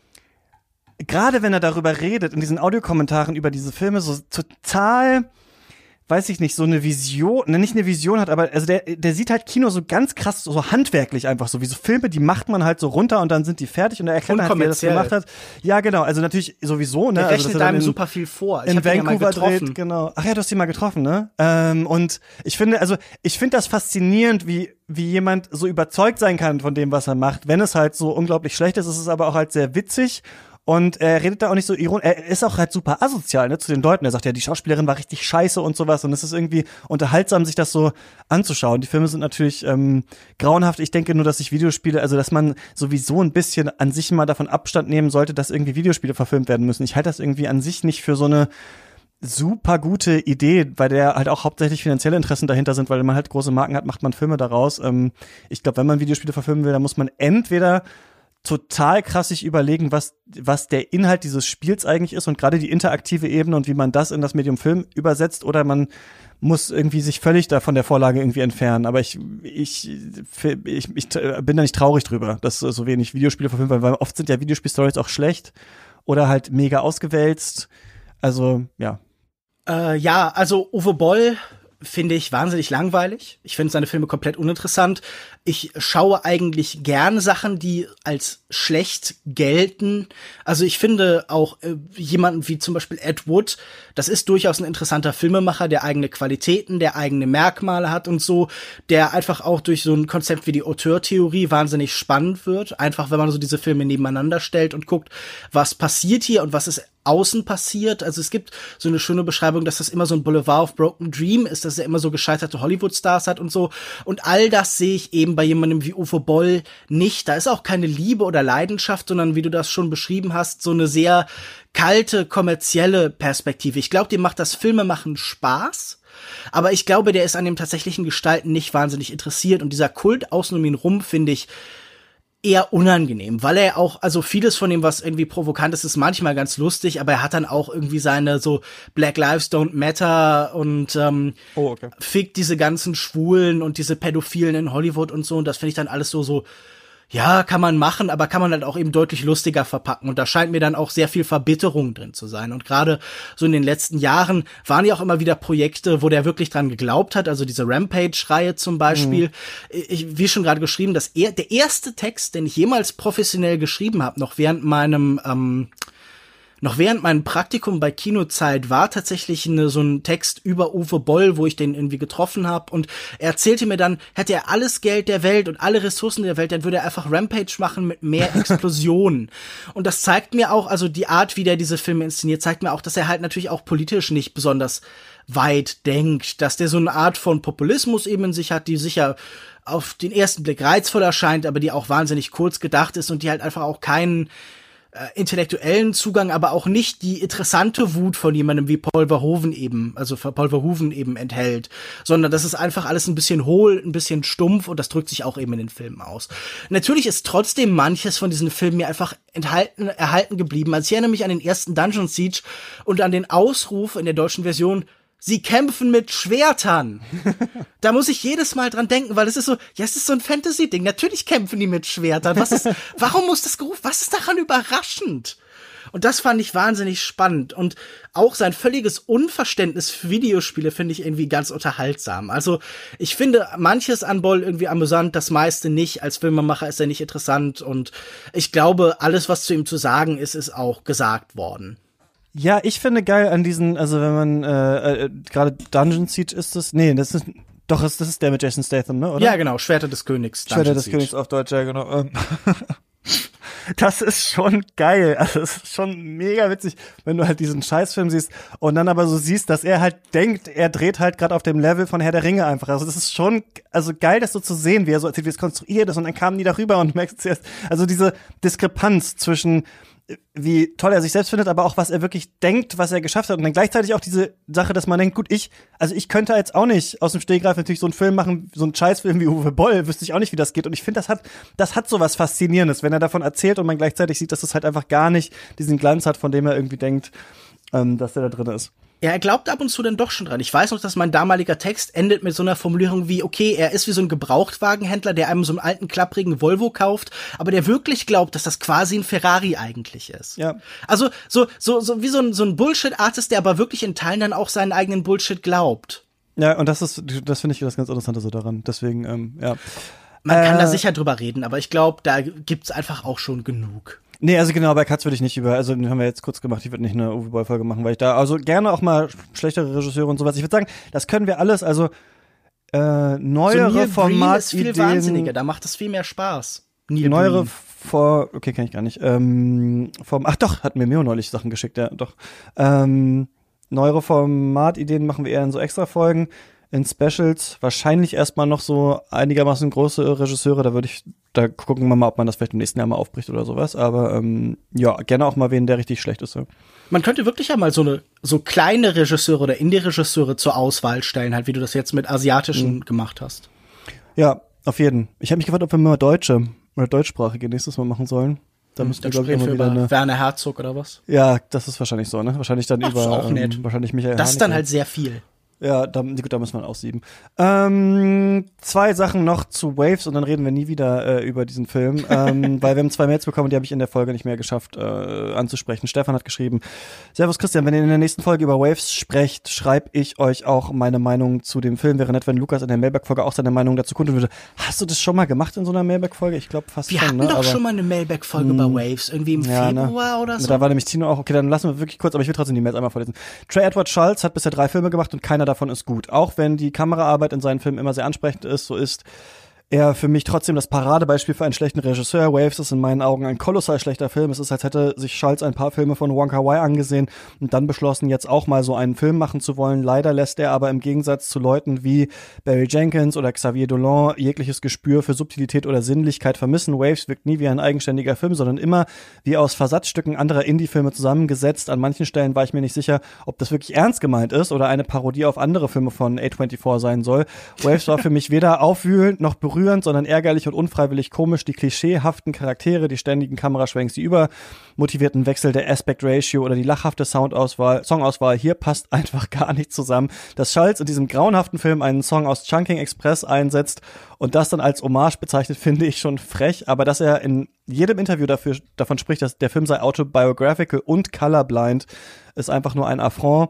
gerade wenn er darüber redet, in diesen Audiokommentaren über diese Filme, so total, weiß ich nicht, so eine Vision, ne, nicht eine Vision hat, aber also der, der sieht halt Kino so ganz krass, so handwerklich einfach so, wie so Filme, die macht man halt so runter und dann sind die fertig, und er erklärt halt, wie er das gemacht hat. Ja, genau, also natürlich sowieso, ne. Der also, rechnet einem super viel vor. Ich in hab ihn Vancouver ja mal getroffen. dreht, genau. Ach ja, du hast ihn mal getroffen, ne? Ähm, und ich finde, also ich finde das faszinierend, wie wie jemand so überzeugt sein kann von dem, was er macht, wenn es halt so unglaublich schlecht ist. Es ist aber auch halt sehr witzig. Und er redet da auch nicht so ironisch, er ist auch halt super asozial, ne, zu den Leuten. Er sagt ja, die Schauspielerin war richtig scheiße und sowas, und es ist irgendwie unterhaltsam, sich das so anzuschauen. Die Filme sind natürlich ähm, grauenhaft. Ich denke nur, dass sich Videospiele, also dass man sowieso ein bisschen an sich mal davon Abstand nehmen sollte, dass irgendwie Videospiele verfilmt werden müssen. Ich halte das irgendwie an sich nicht für so eine super gute Idee, weil der halt auch hauptsächlich finanzielle Interessen dahinter sind, weil man halt große Marken hat, macht man Filme daraus. Ähm, ich glaube, wenn man Videospiele verfilmen will, dann muss man entweder total krass sich überlegen, was was der Inhalt dieses Spiels eigentlich ist, und gerade die interaktive Ebene und wie man das in das Medium Film übersetzt, oder man muss irgendwie sich völlig da von der Vorlage irgendwie entfernen. Aber ich ich ich, ich bin da nicht traurig drüber, dass so wenig Videospiele verfilmt werden, weil oft sind ja Videospiel-Stories auch schlecht oder halt mega ausgewälzt. Also, ja. Äh, ja, also Uwe Boll finde ich wahnsinnig langweilig. Ich finde seine Filme komplett uninteressant. Ich schaue eigentlich gern Sachen, die als schlecht gelten. Also ich finde auch äh, jemanden wie zum Beispiel Ed Wood, das ist durchaus ein interessanter Filmemacher, der eigene Qualitäten, der eigene Merkmale hat und so, der einfach auch durch so ein Konzept wie die Auteurtheorie wahnsinnig spannend wird. Einfach, wenn man so diese Filme nebeneinander stellt und guckt, was passiert hier und was ist außen passiert. Also es gibt so eine schöne Beschreibung, dass das immer so ein Boulevard of Broken Dream ist, dass er immer so gescheiterte Hollywood-Stars hat und so. Und all das sehe ich eben bei jemandem wie Uwe Boll nicht. Da ist auch keine Liebe oder Leidenschaft, sondern, wie du das schon beschrieben hast, so eine sehr kalte, kommerzielle Perspektive. Ich glaube, dem macht das Filmemachen Spaß. Aber ich glaube, der ist an dem tatsächlichen Gestalten nicht wahnsinnig interessiert. Und dieser Kult außen um ihn rum, finde ich eher unangenehm, weil er auch, also vieles von dem, was irgendwie provokant ist, ist manchmal ganz lustig, aber er hat dann auch irgendwie seine so Black Lives Don't Matter und ähm, oh, okay. fickt diese ganzen Schwulen und diese Pädophilen in Hollywood und so, und das finde ich dann alles so, so, ja, kann man machen, aber kann man halt auch eben deutlich lustiger verpacken, und da scheint mir dann auch sehr viel Verbitterung drin zu sein, und gerade so in den letzten Jahren waren ja auch immer wieder Projekte, wo der wirklich dran geglaubt hat, also diese Rampage-Reihe zum Beispiel, mhm. ich, wie schon gerade geschrieben, das er, der erste Text, den ich jemals professionell geschrieben habe, noch während meinem ähm, Noch während meinem Praktikum bei Kinozeit war tatsächlich eine, so ein Text über Uwe Boll, wo ich den irgendwie getroffen habe, und er erzählte mir dann, hätte er alles Geld der Welt und alle Ressourcen der Welt, dann würde er einfach Rampage machen mit mehr Explosionen. Und das zeigt mir auch, also die Art, wie der diese Filme inszeniert, zeigt mir auch, dass er halt natürlich auch politisch nicht besonders weit denkt, dass der so eine Art von Populismus eben in sich hat, die sicher auf den ersten Blick reizvoll erscheint, aber die auch wahnsinnig kurz gedacht ist und die halt einfach auch keinen intellektuellen Zugang, aber auch nicht die interessante Wut von jemandem wie Paul Verhoeven eben, also Paul Verhoeven eben enthält, sondern das ist einfach alles ein bisschen hohl, ein bisschen stumpf, und das drückt sich auch eben in den Filmen aus. Natürlich ist trotzdem manches von diesen Filmen mir einfach enthalten, erhalten geblieben. Also ich erinnere mich an den ersten Dungeon Siege und an den Ausruf in der deutschen Version: Sie kämpfen mit Schwertern. Da muss ich jedes Mal dran denken, weil es ist so, ja, es ist so ein Fantasy-Ding. Natürlich kämpfen die mit Schwertern. Was ist, warum muss das gerufen? Was ist daran überraschend? Und das fand ich wahnsinnig spannend. Und auch sein völliges Unverständnis für Videospiele finde ich irgendwie ganz unterhaltsam. Also ich finde manches an Boll irgendwie amüsant, das meiste nicht. Als Filmemacher ist er nicht interessant. Und ich glaube, alles, was zu ihm zu sagen ist, ist auch gesagt worden. Ja, ich finde geil an diesen, also wenn man äh, äh, gerade Dungeon Siege ist das, nee, das ist doch, das ist der mit Jason Statham, ne, oder? Ja, genau, Schwerter des Königs. Dungeon Schwerter des Siege. Königs auf Deutsch, ja, genau. Das ist schon geil, also es ist schon mega witzig, wenn du halt diesen Scheißfilm siehst und dann aber so siehst, dass er halt denkt, er dreht halt gerade auf dem Level von Herr der Ringe einfach. Also das ist schon, also geil, das so zu sehen, wie er so erzählt, wie es konstruiert ist, und dann kamen die darüber und du merkst zuerst, also diese Diskrepanz zwischen wie toll er sich selbst findet, aber auch was er wirklich denkt, was er geschafft hat und dann gleichzeitig auch diese Sache, dass man denkt, gut, ich, also ich könnte jetzt auch nicht aus dem Stegreif natürlich so einen Film machen, so einen Scheißfilm wie Uwe Boll, wüsste ich auch nicht, wie das geht und ich finde, das hat, das hat so was Faszinierendes, wenn er davon erzählt und man gleichzeitig sieht, dass es halt einfach gar nicht diesen Glanz hat, von dem er irgendwie denkt, ähm, dass der da drin ist. Ja, er glaubt ab und zu dann doch schon dran. Ich weiß noch, dass mein damaliger Text endet mit so einer Formulierung wie, okay, er ist wie so ein Gebrauchtwagenhändler, der einem so einen alten, klapprigen Volvo kauft, aber der wirklich glaubt, dass das quasi ein Ferrari eigentlich ist. Ja. Also so so so wie so ein so ein Bullshit-Artist, der aber wirklich in Teilen dann auch seinen eigenen Bullshit glaubt. Ja, und das ist, das finde ich das ganz Interessante so daran. Deswegen, ähm, ja. Man kann äh, da sicher drüber reden, aber ich glaube, da gibt's einfach auch schon genug. Nee, also genau, bei Katz würde ich nicht über, also den haben wir jetzt kurz gemacht, ich würde nicht eine Uwe Boll-Folge machen, weil ich da, also gerne auch mal schlechtere Regisseure und sowas. Ich würde sagen, das können wir alles, also äh, neuere so Formatideen. ist viel wahnsinniger, da macht es viel mehr Spaß. Neil neuere Breen. vor, okay, kann ich gar nicht, ähm, vom, ach doch, hat mir Mio neulich Sachen geschickt, ja, doch. Ähm, neuere Formatideen machen wir eher in so Extra-Folgen. In Specials wahrscheinlich erstmal noch so einigermaßen große Regisseure, da würde ich, da gucken wir mal, ob man das vielleicht im nächsten Jahr mal aufbricht oder sowas, aber ähm, ja, gerne auch mal wen, der richtig schlecht ist. Ja. Man könnte wirklich ja mal so eine so kleine Regisseure oder Indie-Regisseure zur Auswahl stellen, halt wie du das jetzt mit asiatischen mhm. gemacht hast. Ja, auf jeden. Ich habe mich gefragt, ob wir mal deutsche oder deutschsprachige nächstes Mal machen sollen. Da hm, müssen wir, glaube ich, immer wieder wieder eine Werner Herzog oder was? Ja, das ist wahrscheinlich so, ne? Wahrscheinlich dann Ach, über ist auch ähm, nett. wahrscheinlich Michael Das ist dann Haneke. halt sehr viel. Ja, da, gut, da muss man aussieben. Ähm, zwei Sachen noch zu Waves und dann reden wir nie wieder äh, über diesen Film, ähm, weil wir haben zwei Mails bekommen, die habe ich in der Folge nicht mehr geschafft äh, anzusprechen. Stefan hat geschrieben, Servus Christian, wenn ihr in der nächsten Folge über Waves sprecht, schreibe ich euch auch meine Meinung zu dem Film. Wäre nett, wenn Lukas in der Mailback-Folge auch seine Meinung dazu kundtun würde. Hast du das schon mal gemacht in so einer Mailback-Folge? Ich glaube fast wir schon, hatten ne? doch Aber, schon mal eine Mailback-Folge mh, über Waves, irgendwie im ja, Februar ne? oder so. Da war nämlich Tino auch, okay, dann lassen wir wirklich kurz, aber ich will trotzdem die Mails einmal vorlesen. Trey Edward Schultz hat bisher drei Filme gemacht und keiner davon ist gut. Auch wenn die Kameraarbeit in seinen Filmen immer sehr ansprechend ist, so ist er für mich trotzdem das Paradebeispiel für einen schlechten Regisseur. Waves ist in meinen Augen ein kolossal schlechter Film. Es ist, als hätte sich Schultz ein paar Filme von Wong Kar-wai angesehen und dann beschlossen, jetzt auch mal so einen Film machen zu wollen. Leider lässt er aber im Gegensatz zu Leuten wie Barry Jenkins oder Xavier Dolan jegliches Gespür für Subtilität oder Sinnlichkeit vermissen. Waves wirkt nie wie ein eigenständiger Film, sondern immer wie aus Versatzstücken anderer Indie-Filme zusammengesetzt. An manchen Stellen war ich mir nicht sicher, ob das wirklich ernst gemeint ist oder eine Parodie auf andere Filme von A vierundzwanzig sein soll. Waves war für mich weder aufwühlend noch berührend, sondern ärgerlich und unfreiwillig komisch. Die klischeehaften Charaktere, die ständigen Kameraschwenks, die übermotivierten Wechsel der Aspect Ratio oder die lachhafte Soundauswahl, Songauswahl, hier passt einfach gar nicht zusammen. Dass Schultz in diesem grauenhaften Film einen Song aus Chungking Express einsetzt und das dann als Hommage bezeichnet, finde ich schon frech, aber dass er in jedem Interview dafür, davon spricht, dass der Film sei autobiographical und colorblind, ist einfach nur ein Affront.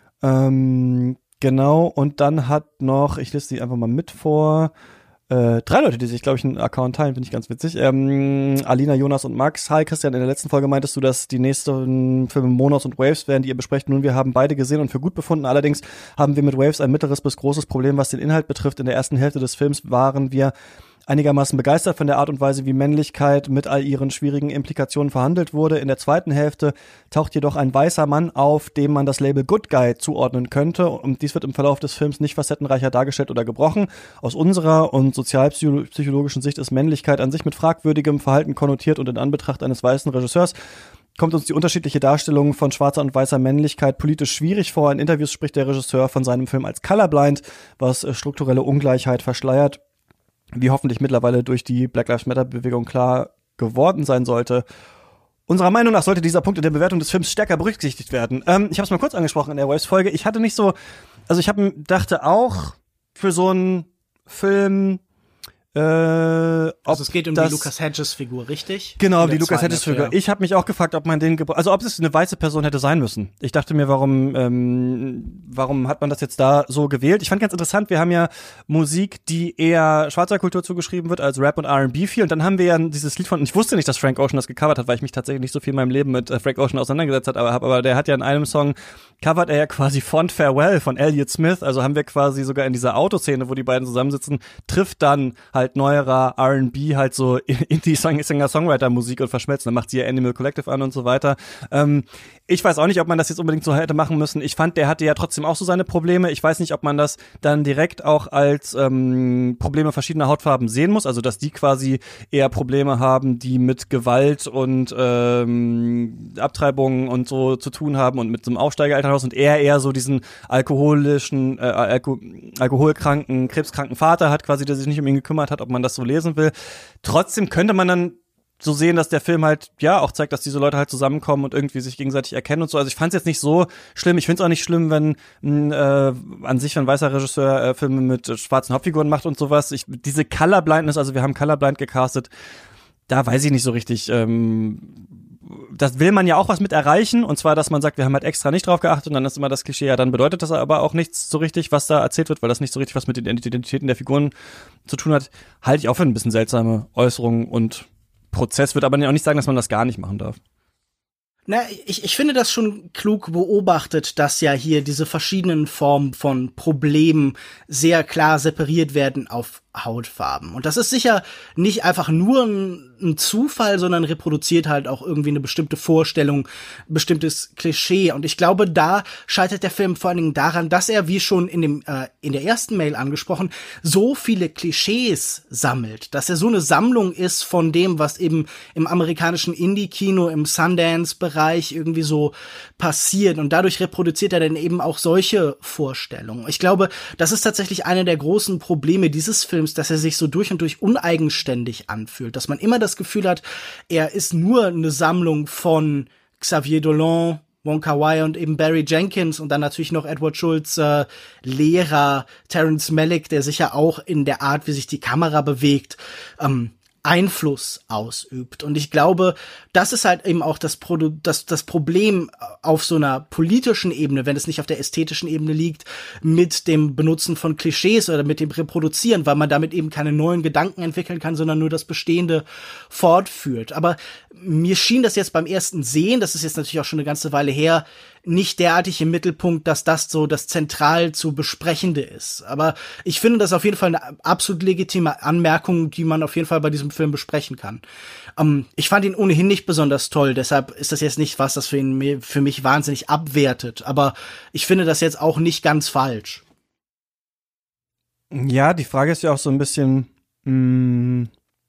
Ähm, genau, und dann hat noch, ich lese die einfach mal mit vor, Äh, drei Leute, die sich, glaube ich, einen Account teilen, finde ich ganz witzig. Ähm, Alina, Jonas und Max. Hi Christian, in der letzten Folge meintest du, dass die nächsten Filme Monos und Waves werden, die ihr besprecht. Nun, wir haben beide gesehen und für gut befunden. Allerdings haben wir mit Waves ein mittleres bis großes Problem, was den Inhalt betrifft. In der ersten Hälfte des Films waren wir einigermaßen begeistert von der Art und Weise, wie Männlichkeit mit all ihren schwierigen Implikationen verhandelt wurde. In der zweiten Hälfte taucht jedoch ein weißer Mann auf, dem man das Label Good Guy zuordnen könnte. Und dies wird im Verlauf des Films nicht facettenreicher dargestellt oder gebrochen. Aus unserer und sozialpsychologischen Sicht ist Männlichkeit an sich mit fragwürdigem Verhalten konnotiert und in Anbetracht eines weißen Regisseurs kommt uns die unterschiedliche Darstellung von schwarzer und weißer Männlichkeit politisch schwierig vor. In Interviews spricht der Regisseur von seinem Film als colorblind, was strukturelle Ungleichheit verschleiert, wie hoffentlich mittlerweile durch die Black Lives Matter-Bewegung klar geworden sein sollte. Unserer Meinung nach sollte dieser Punkt in der Bewertung des Films stärker berücksichtigt werden. Ähm, ich habe es mal kurz angesprochen in der Waves-Folge. Ich hatte nicht so, also ich hab, dachte auch, für so einen Film Äh, also es geht um das, die Lucas Hedges-Figur, richtig? Genau, die Lucas Hedges-Figur. Ich habe mich auch gefragt, ob man den, gebra- also ob es eine weiße Person hätte sein müssen. Ich dachte mir, warum, ähm, warum hat man das jetzt da so gewählt? Ich fand ganz interessant, wir haben ja Musik, die eher schwarzer Kultur zugeschrieben wird als Rap und R and B viel. Und dann haben wir ja dieses Lied von, ich wusste nicht, dass Frank Ocean das gecovert hat, weil ich mich tatsächlich nicht so viel in meinem Leben mit äh, Frank Ocean auseinandergesetzt hat, aber hab, aber der hat ja in einem Song covert er ja quasi Font Farewell von Elliott Smith, also haben wir quasi sogar in dieser Autoszene, wo die beiden zusammensitzen, trifft dann halt neuerer R and B halt so Indie-Singer-Songwriter-Musik und verschmelzt. Dann macht sie ja Animal Collective an und so weiter. Ähm, ich weiß auch nicht, ob man das jetzt unbedingt so hätte machen müssen. Ich fand, der hatte ja trotzdem auch so seine Probleme. Ich weiß nicht, ob man das dann direkt auch als ähm, Probleme verschiedener Hautfarben sehen muss, also dass die quasi eher Probleme haben, die mit Gewalt und ähm, Abtreibungen und so zu tun haben und mit so einem Aufsteigerelternhaus und er eher so diesen alkoholischen, äh, Alko- alkoholkranken, krebskranken Vater hat quasi, der sich nicht um ihn gekümmert hat, ob man das so lesen will. Trotzdem könnte man dann so sehen, dass der Film halt, ja, auch zeigt, dass diese Leute halt zusammenkommen und irgendwie sich gegenseitig erkennen und so. Also ich fand es jetzt nicht so schlimm. Ich finde es auch nicht schlimm, wenn äh, an sich ein weißer Regisseur äh, Filme mit äh, schwarzen Hauptfiguren macht und sowas. Ich, diese Colorblindness, also wir haben Colorblind gecastet, da weiß ich nicht so richtig, ähm, das will man ja auch was mit erreichen, und zwar, dass man sagt, wir haben halt extra nicht drauf geachtet, und dann ist immer das Klischee, ja, dann bedeutet das aber auch nichts so richtig, was da erzählt wird, weil das nicht so richtig was mit den Identitäten der Figuren zu tun hat, halte ich auch für ein bisschen seltsame Äußerungen und Prozess, wird aber auch nicht sagen, dass man das gar nicht machen darf. Na, ich, ich finde das schon klug beobachtet, dass ja hier diese verschiedenen Formen von Problemen sehr klar separiert werden auf Hautfarben. Und das ist sicher nicht einfach nur ein, ein Zufall, sondern reproduziert halt auch irgendwie eine bestimmte Vorstellung, ein bestimmtes Klischee. Und ich glaube, da scheitert der Film vor allen Dingen daran, dass er, wie schon in dem äh, in der ersten Mail angesprochen, so viele Klischees sammelt, dass er so eine Sammlung ist von dem, was eben im amerikanischen Indie-Kino, im Sundance-Bereich irgendwie so passiert. Und dadurch reproduziert er dann eben auch solche Vorstellungen. Ich glaube, das ist tatsächlich eine der großen Probleme dieses Films, dass er sich so durch und durch uneigenständig anfühlt, dass man immer das Gefühl hat, er ist nur eine Sammlung von Xavier Dolan, Wong Kar-wai und eben Barry Jenkins und dann natürlich noch Edward Schultz äh, Lehrer, Terrence Malick, der sicher auch in der Art, wie sich die Kamera bewegt, ähm, Einfluss ausübt. Und ich glaube, das ist halt eben auch das, Produ- das, das Problem auf so einer politischen Ebene, wenn es nicht auf der ästhetischen Ebene liegt, mit dem Benutzen von Klischees oder mit dem Reproduzieren, weil man damit eben keine neuen Gedanken entwickeln kann, sondern nur das Bestehende fortführt. Aber mir schien das jetzt beim ersten Sehen, das ist jetzt natürlich auch schon eine ganze Weile her, nicht derartig im Mittelpunkt, dass das so das zentral zu Besprechende ist. Aber ich finde das auf jeden Fall eine absolut legitime Anmerkung, die man auf jeden Fall bei diesem Film besprechen kann. Ähm, ich fand ihn ohnehin nicht besonders toll, deshalb ist das jetzt nicht was, das für ihn für mich wahnsinnig abwertet. Aber ich finde das jetzt auch nicht ganz falsch. Ja, die Frage ist ja auch so ein bisschen, mh,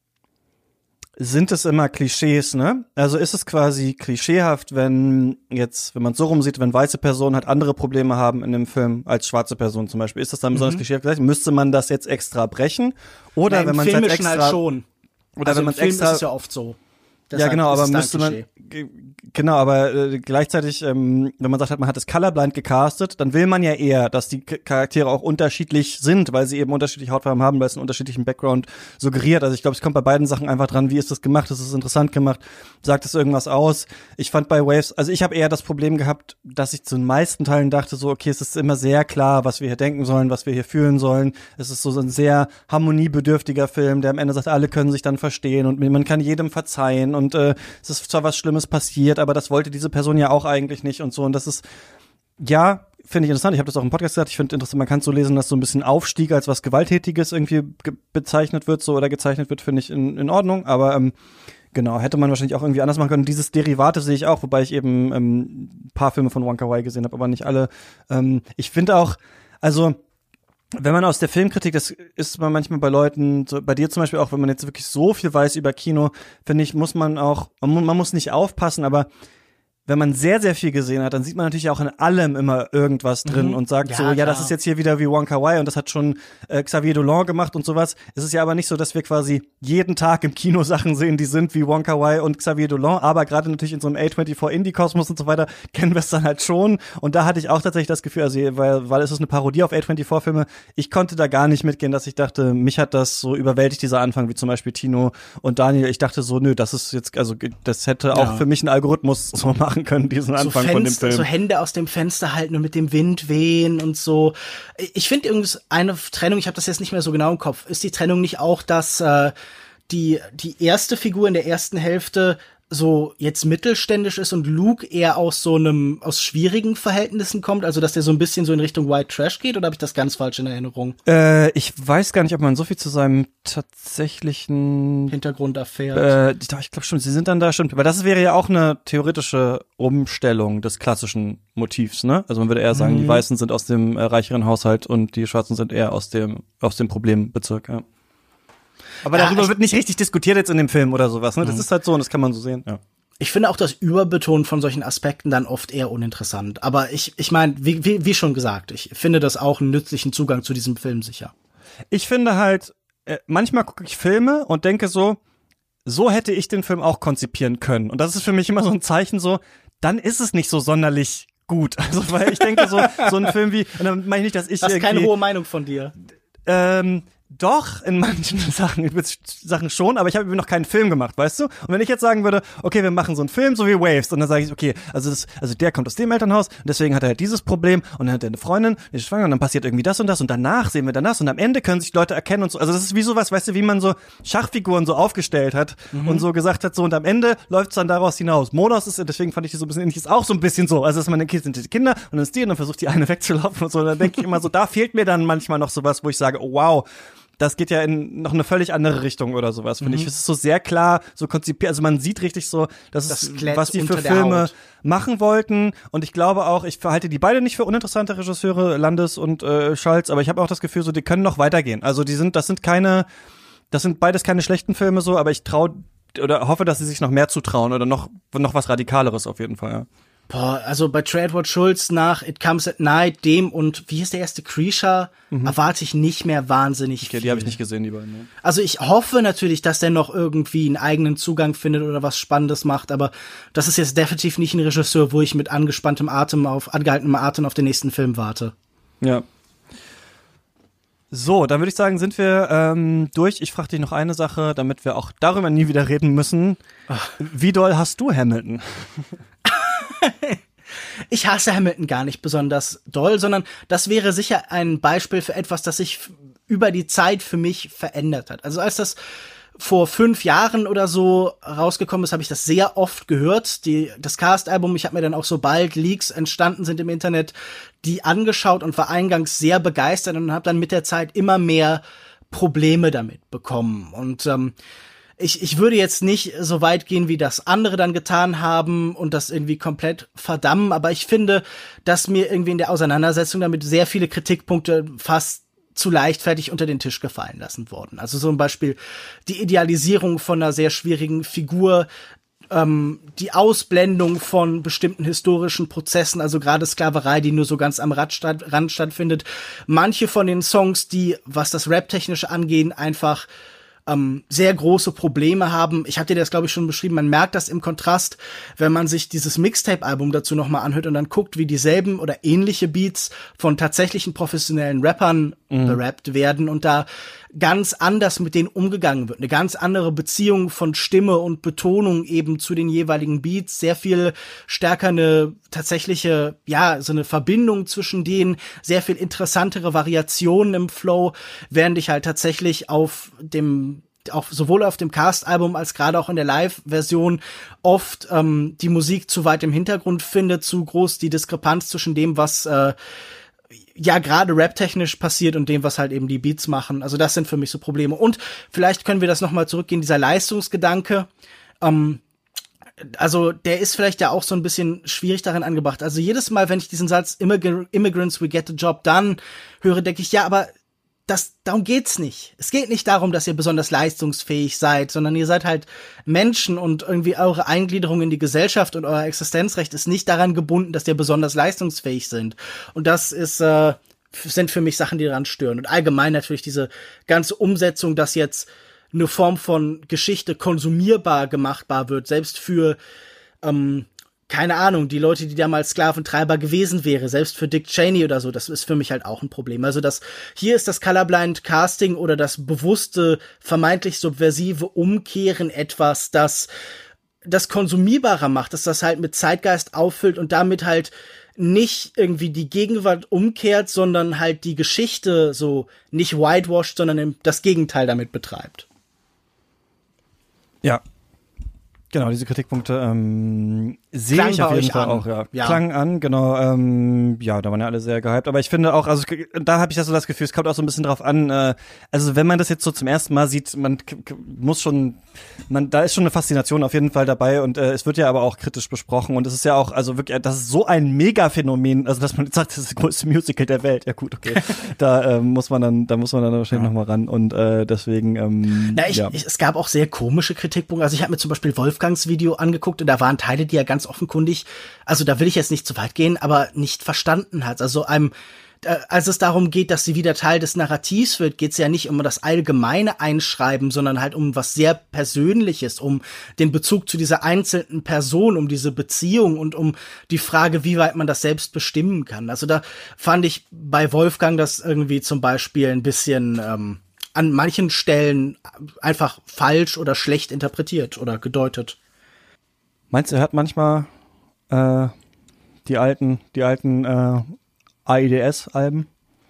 sind es immer Klischees, ne? Also ist es quasi klischeehaft, wenn jetzt, wenn man es so rumsieht, wenn weiße Personen halt andere Probleme haben in dem Film als schwarze Personen zum Beispiel, ist das dann besonders mhm. klischeehaft? Müsste man das jetzt extra brechen? Oder Nein, wenn man es halt extra halt schon. Oder also wenn man im Film extra ist es ja oft so. Deshalb ja, genau, aber müsste man, g- genau, aber äh, gleichzeitig, ähm, wenn man sagt, man hat es colorblind gecastet, dann will man ja eher, dass die K- Charaktere auch unterschiedlich sind, weil sie eben unterschiedliche Hautfarben haben, weil es einen unterschiedlichen Background suggeriert. Also ich glaube, es kommt bei beiden Sachen einfach dran, wie ist das gemacht, ist es interessant gemacht, sagt es irgendwas aus. Ich fand bei Waves, also ich habe eher das Problem gehabt, dass ich zu den meisten Teilen dachte so, okay, es ist immer sehr klar, was wir hier denken sollen, was wir hier fühlen sollen. Es ist so ein sehr harmoniebedürftiger Film, der am Ende sagt, alle können sich dann verstehen und man kann jedem verzeihen. Und äh, es ist zwar was Schlimmes passiert, aber das wollte diese Person ja auch eigentlich nicht und so. Und das ist, ja, finde ich interessant. Ich habe das auch im Podcast gesagt. Ich finde interessant, man kann es so lesen, dass so ein bisschen Aufstieg als was Gewalttätiges irgendwie ge- bezeichnet wird, so oder gezeichnet wird, finde ich in, in Ordnung. Aber ähm, genau, hätte man wahrscheinlich auch irgendwie anders machen können. Dieses Derivate sehe ich auch, wobei ich eben ähm, ein paar Filme von Wong Kar-wai gesehen habe, aber nicht alle. Ähm, ich finde auch, also wenn man aus der Filmkritik, das ist man manchmal bei Leuten, so bei dir zum Beispiel auch, wenn man jetzt wirklich so viel weiß über Kino, finde ich, muss man auch, man, man muss nicht aufpassen, aber wenn man sehr, sehr viel gesehen hat, dann sieht man natürlich auch in allem immer irgendwas drin mhm. und sagt ja, so, ja, klar. Das ist jetzt hier wieder wie Wong Kar-wai und das hat schon äh, Xavier Dolan gemacht und sowas. Es ist ja aber nicht so, dass wir quasi jeden Tag im Kino Sachen sehen, die sind wie Wong Kar-wai und Xavier Dolan, aber gerade natürlich in so einem A vierundzwanzig Indie-Kosmos und so weiter kennen wir es dann halt schon. Und da hatte ich auch tatsächlich das Gefühl, also weil, weil es ist eine Parodie auf A vierundzwanzig-Filme, ich konnte da gar nicht mitgehen, dass ich dachte, mich hat das so überwältigt, dieser Anfang, wie zum Beispiel Tino und Daniel. Ich dachte so, nö, das ist jetzt, also das hätte auch ja. für mich ein Algorithmus so machen können, diesen Anfang. So, Fenster, von dem Film. So Hände aus dem Fenster halten und mit dem Wind wehen und so. Ich finde irgendwie eine Trennung, ich habe das jetzt nicht mehr so genau im Kopf, ist die Trennung nicht auch, dass äh, die die erste Figur in der ersten Hälfte so jetzt mittelständisch ist und Luke eher aus so einem, aus schwierigen Verhältnissen kommt? Also, dass der so ein bisschen so in Richtung White Trash geht, oder habe ich das ganz falsch in Erinnerung? Äh, ich weiß gar nicht, ob man so viel zu seinem tatsächlichen Hintergrund erfährt. Äh, ich ich glaube schon, sie sind dann da schon, aber das wäre ja auch eine theoretische Umstellung des klassischen Motivs, ne? Also man würde eher sagen, mhm. die Weißen sind aus dem äh, reicheren Haushalt und die Schwarzen sind eher aus dem, aus dem Problembezirk, ja. Aber ja, darüber ich, wird nicht richtig diskutiert jetzt in dem Film oder sowas, ne? Das mhm. ist halt so und das kann man so sehen, ja. Ich finde auch das Überbetonen von solchen Aspekten dann oft eher uninteressant. Aber ich, ich meine, wie, wie, wie schon gesagt, ich finde das auch einen nützlichen Zugang zu diesem Film sicher. Ich finde halt, äh, manchmal gucke ich Filme und denke so, so hätte ich den Film auch konzipieren können. Und das ist für mich immer so ein Zeichen so, dann ist es nicht so sonderlich gut. Also, weil ich denke so, so ein Film wie, und dann meine ich nicht, dass ich das ist irgendwie keine hohe Meinung von dir. Ähm, Doch, in manchen Sachen, Sachen schon, aber ich habe noch keinen Film gemacht, weißt du? Und wenn ich jetzt sagen würde, okay, wir machen so einen Film, so wie Waves, und dann sage ich, okay, also das, also der kommt aus dem Elternhaus, und deswegen hat er halt dieses Problem, und dann hat er eine Freundin, die ist schwanger, und dann passiert irgendwie das und das, und danach sehen wir dann das, und am Ende können sich Leute erkennen und so. Also das ist wie sowas, weißt du, wie man so Schachfiguren so aufgestellt hat mhm. und so gesagt hat, so, und am Ende läuft's dann daraus hinaus. Monos ist, deswegen fand ich die so ein bisschen ähnlich, ist auch so ein bisschen so, also dass man denkt, okay, sind die Kinder, und dann ist die, und dann versucht die eine wegzulaufen und so, und dann denke ich immer so, da fehlt mir dann manchmal noch sowas, wo ich sage, oh wow, das geht ja in noch eine völlig andere Richtung oder sowas, finde mhm. ich. Es ist so sehr klar, so konzipiert, also man sieht richtig so, das, das ist, was die für Filme machen wollten. Und ich glaube auch, ich halte die beide nicht für uninteressante Regisseure, Landes und äh, Scholz, aber ich habe auch das Gefühl, so die können noch weitergehen. Also die sind, das sind keine, das sind beides keine schlechten Filme so, aber ich traue oder hoffe, dass sie sich noch mehr zutrauen oder noch noch was Radikaleres auf jeden Fall, ja. Boah, also bei Trey Edward Schultz nach It Comes at Night, dem und wie ist der erste, Krisha, mhm. erwarte ich nicht mehr wahnsinnig okay, viel. Die habe ich nicht gesehen, die beiden. Ne? Also ich hoffe natürlich, dass der noch irgendwie einen eigenen Zugang findet oder was Spannendes macht, aber das ist jetzt definitiv nicht ein Regisseur, wo ich mit angespanntem Atem auf, angehaltenem Atem auf den nächsten Film warte. Ja. So, dann würde ich sagen, sind wir ähm, durch. Ich frage dich noch eine Sache, damit wir auch darüber nie wieder reden müssen. Ach. Wie doll hast du Hamilton? Ich hasse Hamilton gar nicht besonders doll, sondern das wäre sicher ein Beispiel für etwas, das sich über die Zeit für mich verändert hat. Also als das vor fünf Jahren oder so rausgekommen ist, habe ich das sehr oft gehört. Die, das Cast-Album, ich habe mir dann auch, sobald Leaks entstanden sind im Internet, die angeschaut und war eingangs sehr begeistert und habe dann mit der Zeit immer mehr Probleme damit bekommen. Und ähm, Ich, ich würde jetzt nicht so weit gehen, wie das andere dann getan haben und das irgendwie komplett verdammen, aber ich finde, dass mir irgendwie in der Auseinandersetzung damit sehr viele Kritikpunkte fast zu leichtfertig unter den Tisch gefallen lassen worden. Also zum Beispiel die Idealisierung von einer sehr schwierigen Figur, ähm, die Ausblendung von bestimmten historischen Prozessen, also gerade Sklaverei, die nur so ganz am Rand, statt, Rand stattfindet. Manche von den Songs, die, was das Rap-Technische angehen, einfach Ähm, sehr große Probleme haben. Ich habe dir das, glaube ich, schon beschrieben. Man merkt das im Kontrast, wenn man sich dieses Mixtape-Album dazu nochmal anhört und dann guckt, wie dieselben oder ähnliche Beats von tatsächlichen professionellen Rappern mhm. berappt werden und da ganz anders mit denen umgegangen wird. Eine ganz andere Beziehung von Stimme und Betonung eben zu den jeweiligen Beats. Sehr viel stärker eine tatsächliche, ja, so eine Verbindung zwischen denen. Sehr viel interessantere Variationen im Flow, während ich halt tatsächlich auf dem auch sowohl auf dem Cast-Album als gerade auch in der Live-Version oft ähm, die Musik zu weit im Hintergrund finde, zu groß die Diskrepanz zwischen dem, was äh, ja gerade rap-technisch passiert und dem, was halt eben die Beats machen. Also das sind für mich so Probleme. Und vielleicht können wir das nochmal zurückgehen, dieser Leistungsgedanke, ähm, also der ist vielleicht ja auch so ein bisschen schwierig darin angebracht. Also jedes Mal, wenn ich diesen Satz Immig- Immigrants, we get the job done höre, denke ich, ja, aber das, darum geht's nicht. Es geht nicht darum, dass ihr besonders leistungsfähig seid, sondern ihr seid halt Menschen und irgendwie eure Eingliederung in die Gesellschaft und euer Existenzrecht ist nicht daran gebunden, dass ihr besonders leistungsfähig sind. Und das ist, äh, sind für mich Sachen, die daran stören. Und allgemein natürlich diese ganze Umsetzung, dass jetzt eine Form von Geschichte konsumierbar gemachtbar wird, selbst für, ähm, keine Ahnung, die Leute, die damals Sklaventreiber gewesen wäre, selbst für Dick Cheney oder so, das ist für mich halt auch ein Problem. Also das, hier ist das Colorblind Casting oder das bewusste, vermeintlich subversive Umkehren etwas, das das konsumierbarer macht, dass das halt mit Zeitgeist auffüllt und damit halt nicht irgendwie die Gegenwart umkehrt, sondern halt die Geschichte so nicht whitewashed, sondern das Gegenteil damit betreibt. Ja. Genau, diese Kritikpunkte ähm, sehe Klang ich bei auf jeden euch Fall an. auch, ja. Ja. Klang an, genau. Ähm, ja, da waren ja alle sehr gehypt. Aber ich finde auch, also da habe ich ja so das Gefühl, es kommt auch so ein bisschen drauf an. Äh, also wenn man das jetzt so zum ersten Mal sieht, man k- k- muss schon, man da ist schon eine Faszination auf jeden Fall dabei. Und äh, es wird ja aber auch kritisch besprochen. Und es ist ja auch, also wirklich, das ist so ein Mega-Phänomen, also dass man jetzt sagt, das ist das größte Musical der Welt. Ja gut, okay. da äh, muss man dann, da muss man dann wahrscheinlich ja. noch mal ran. Und äh, deswegen, ähm, Na, ich, ja. ich, es gab auch sehr komische Kritikpunkte. Also ich habe mir zum Beispiel Wolfgangs Video angeguckt und da waren Teile, die er ganz offenkundig, also da will ich jetzt nicht zu weit gehen, aber nicht verstanden hat. Also einem, äh, als es darum geht, dass sie wieder Teil des Narrativs wird, geht es ja nicht um das allgemeine Einschreiben, sondern halt um was sehr Persönliches, um den Bezug zu dieser einzelnen Person, um diese Beziehung und um die Frage, wie weit man das selbst bestimmen kann. Also da fand ich bei Wolfgang das irgendwie zum Beispiel ein bisschen ähm, an manchen Stellen einfach falsch oder schlecht interpretiert oder gedeutet. Meinst du, er hört manchmal äh, die alten, die alten äh, A I D S-Alben?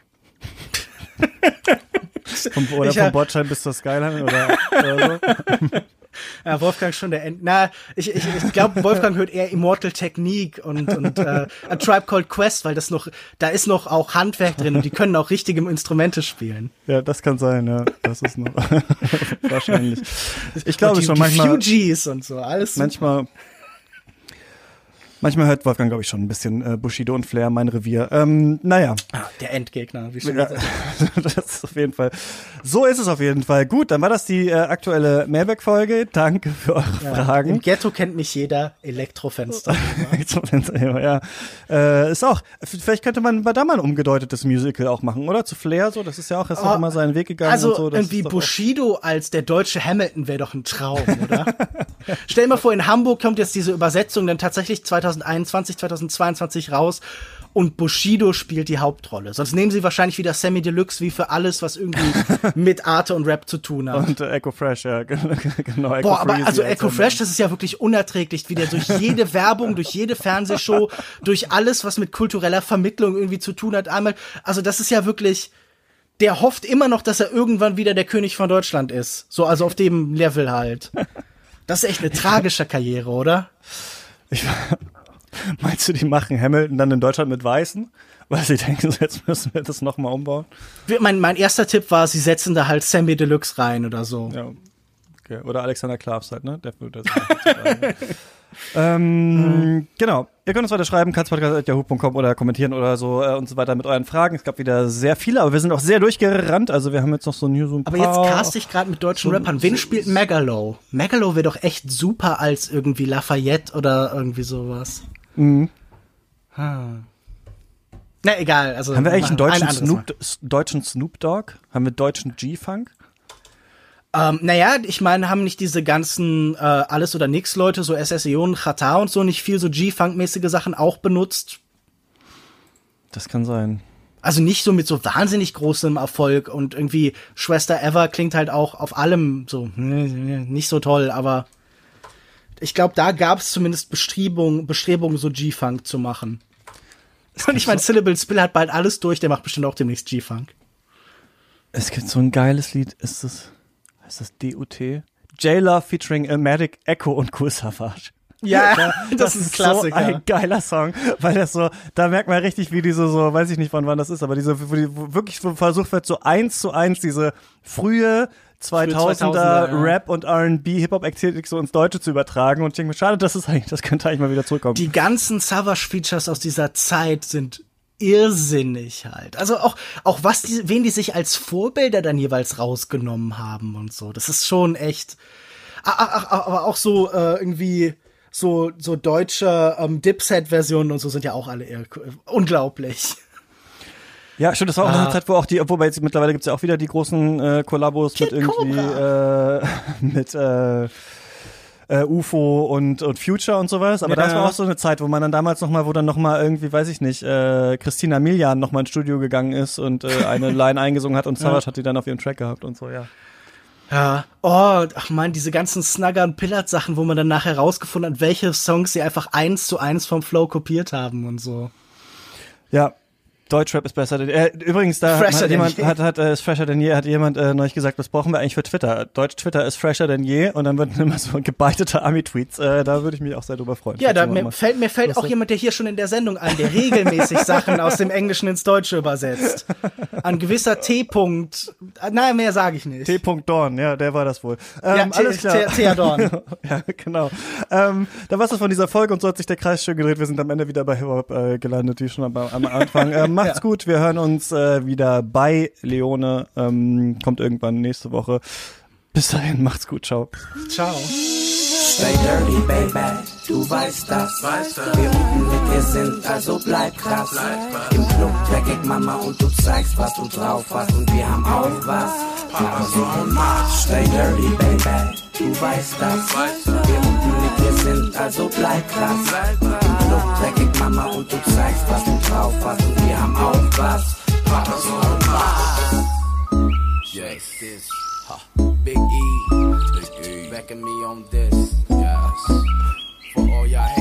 vom, oder ich, vom Bordstein bis zur Skyline oder, oder so? Ja, Wolfgang schon der End. Na, ich, ich, ich glaube, Wolfgang hört eher Immortal Technique und, und äh, A Tribe Called Quest, weil das noch, da ist noch auch Handwerk drin und die können auch richtige Instrumente spielen. Ja, das kann sein, ja. Das ist noch wahrscheinlich. Ich glaube die, schon die manchmal. Fugees und so, alles. Manchmal. Manchmal hört Wolfgang, glaube ich, schon ein bisschen äh, Bushido und Flair, mein Revier. Ähm, naja. Ah, der Endgegner, wie schon ja, gesagt. Das ist auf jeden Fall. So ist es auf jeden Fall. Gut, dann war das die äh, aktuelle Mailback-Folge. Danke für eure Ja, Fragen. im Ghetto kennt nicht jeder Elektrofenster. Elektrofenster, ja. Äh, ist auch, vielleicht könnte man bei da mal ein umgedeutetes Musical auch machen, oder? Zu Flair, so. Das ist ja auch erst Oh, noch immer seinen Weg gegangen also und so. Das irgendwie ist doch Bushido als der deutsche Hamilton wäre doch ein Traum, oder? Stell dir mal vor, in Hamburg kommt jetzt diese Übersetzung dann tatsächlich zwanzig einundzwanzig, zwanzig zweiundzwanzig raus und Bushido spielt die Hauptrolle. Sonst nehmen sie wahrscheinlich wieder Sammy Deluxe wie für alles, was irgendwie mit Arte und Rap zu tun hat. Und äh, Echo Fresh, ja, genau. Echo Boah, aber Freezy also als Echo Fresh, das ist ja wirklich unerträglich, wie der durch jede Werbung, durch jede Fernsehshow, durch alles, was mit kultureller Vermittlung irgendwie zu tun hat, einmal, also das ist ja wirklich, der hofft immer noch, dass er irgendwann wieder der König von Deutschland ist. So, also auf dem Level halt. Das ist echt eine tragische Karriere, oder? Ich, meinst du, die machen Hamilton dann in Deutschland mit Weißen? Weil sie denken, jetzt müssen wir das nochmal umbauen? Mein, mein erster Tipp war, sie setzen da halt Sammy Deluxe rein oder so. Ja, okay. Oder Alexander Klavs halt, ne? Der wird das ähm, mhm. Genau. Ihr könnt uns weiter schreiben, katzenpodcast at yahoo punkt com oder kommentieren oder so äh, und so weiter mit euren Fragen. Es gab wieder sehr viele, aber wir sind auch sehr durchgerannt. Also wir haben jetzt noch so, ein, so ein paar. Aber jetzt cast ich gerade mit deutschen so, Rappern. Wen so, spielt Megalo? Megalo wäre doch echt super als irgendwie Lafayette oder irgendwie sowas. Mhm. Hm. Na, egal. Also haben wir eigentlich einen deutschen, ein Snoop, deutschen Snoop Dogg? Haben wir deutschen G-Funk? Ähm, naja, ich meine, haben nicht diese ganzen äh, Alles- oder Nix-Leute, so S S E und Chata und so, nicht viel so G-Funk-mäßige Sachen auch benutzt? Das kann sein. Also nicht so mit so wahnsinnig großem Erfolg und irgendwie Schwester Ever klingt halt auch auf allem so nicht so toll, aber ich glaube, da gab es zumindest Bestrebungen, Bestrebungen, so G-Funk zu machen. Und ich meine, so Syllable Spill hat bald alles durch, der macht bestimmt auch demnächst G-Funk. Es gibt so ein geiles Lied, ist das, heißt das D U T? J-Love featuring Amatic, Echo und Kool Savas. Ja, das, das, das ist ein Klassiker. So ein geiler Song, weil das so, da merkt man richtig, wie diese so, weiß ich nicht, wann wann das ist, aber diese, wo, die, wo wirklich versucht wird, so eins zu eins diese frühe zweitausender ja. Rap und R and B, Hip-Hop-Ästhetik so ins Deutsche zu übertragen und ich denke mir, schade, das ist eigentlich, das könnte eigentlich mal wieder zurückkommen. Die ganzen Savage-Features aus dieser Zeit sind irrsinnig halt. Also auch, auch was die, wen die sich als Vorbilder dann jeweils rausgenommen haben und so. Das ist schon echt, ach, ach, ach, aber auch so äh, irgendwie so, so deutsche ähm, Dipset-Versionen und so sind ja auch alle eher unglaublich. Ja, stimmt, das war auch ah. eine Zeit, wo auch die, wobei jetzt mittlerweile gibt's ja auch wieder die großen äh, Kollabos mit irgendwie äh, mit äh, äh, U F O und und Future und sowas, aber ja. Das war auch so eine Zeit, wo man dann damals noch mal, wo dann noch mal irgendwie, weiß ich nicht, äh, Christina Milian noch mal ins Studio gegangen ist und äh, eine Line eingesungen hat und Savage ja. hat die dann auf ihrem Track gehabt und so, ja. Ja, oh, ach man, diese ganzen Snugger und Pillard Sachen, wo man dann nachher rausgefunden hat, welche Songs sie einfach eins zu eins vom Flow kopiert haben und so. Ja. Deutschrap ist besser denn äh, übrigens, da Fresher hat jemand, denn je. hat, hat, äh, ist fresher denn je, hat jemand äh, neulich gesagt, was brauchen wir eigentlich für Twitter? Deutsch Twitter ist fresher denn je und dann wird immer so gebeitete Ami-Tweets. Äh, da würde ich mich auch sehr drüber freuen. Ja, da mir fällt, mir fällt auch jemand, der hier schon in der Sendung ein, der regelmäßig Sachen aus dem Englischen ins Deutsche übersetzt. Ein gewisser T. -Punkt. Nein, mehr sage ich nicht. T. Dorn, ja, der war das wohl. Ähm, ja, alles klar. Thea Dorn. Ja, genau. Ähm, da war's das von dieser Folge und so hat sich der Kreis schön gedreht. Wir sind am Ende wieder bei Hip-Hop äh, gelandet, wie schon am, am Anfang. Ähm, macht's ja. gut, wir hören uns äh, wieder bei Leone. Ähm, kommt irgendwann nächste Woche. Bis dahin, macht's gut, ciao. Ciao. Stay dirty, baby, du weißt das. Weißt das. Wir unten mit dir sind, also bleib krass. Bleib Im Club dreckig, Mama, und du zeigst, was du drauf hast. Und wir haben auch was. Stay dirty, baby, du weißt das. Weißt das. Wir unten mit dir sind, also bleib krass. Im Club dreckig, Mama, und du zeigst, was du drauf hast. Und wir haben auch was. Yes, this, huh. Big E, Big E, backing me on this. Yes, for all y'all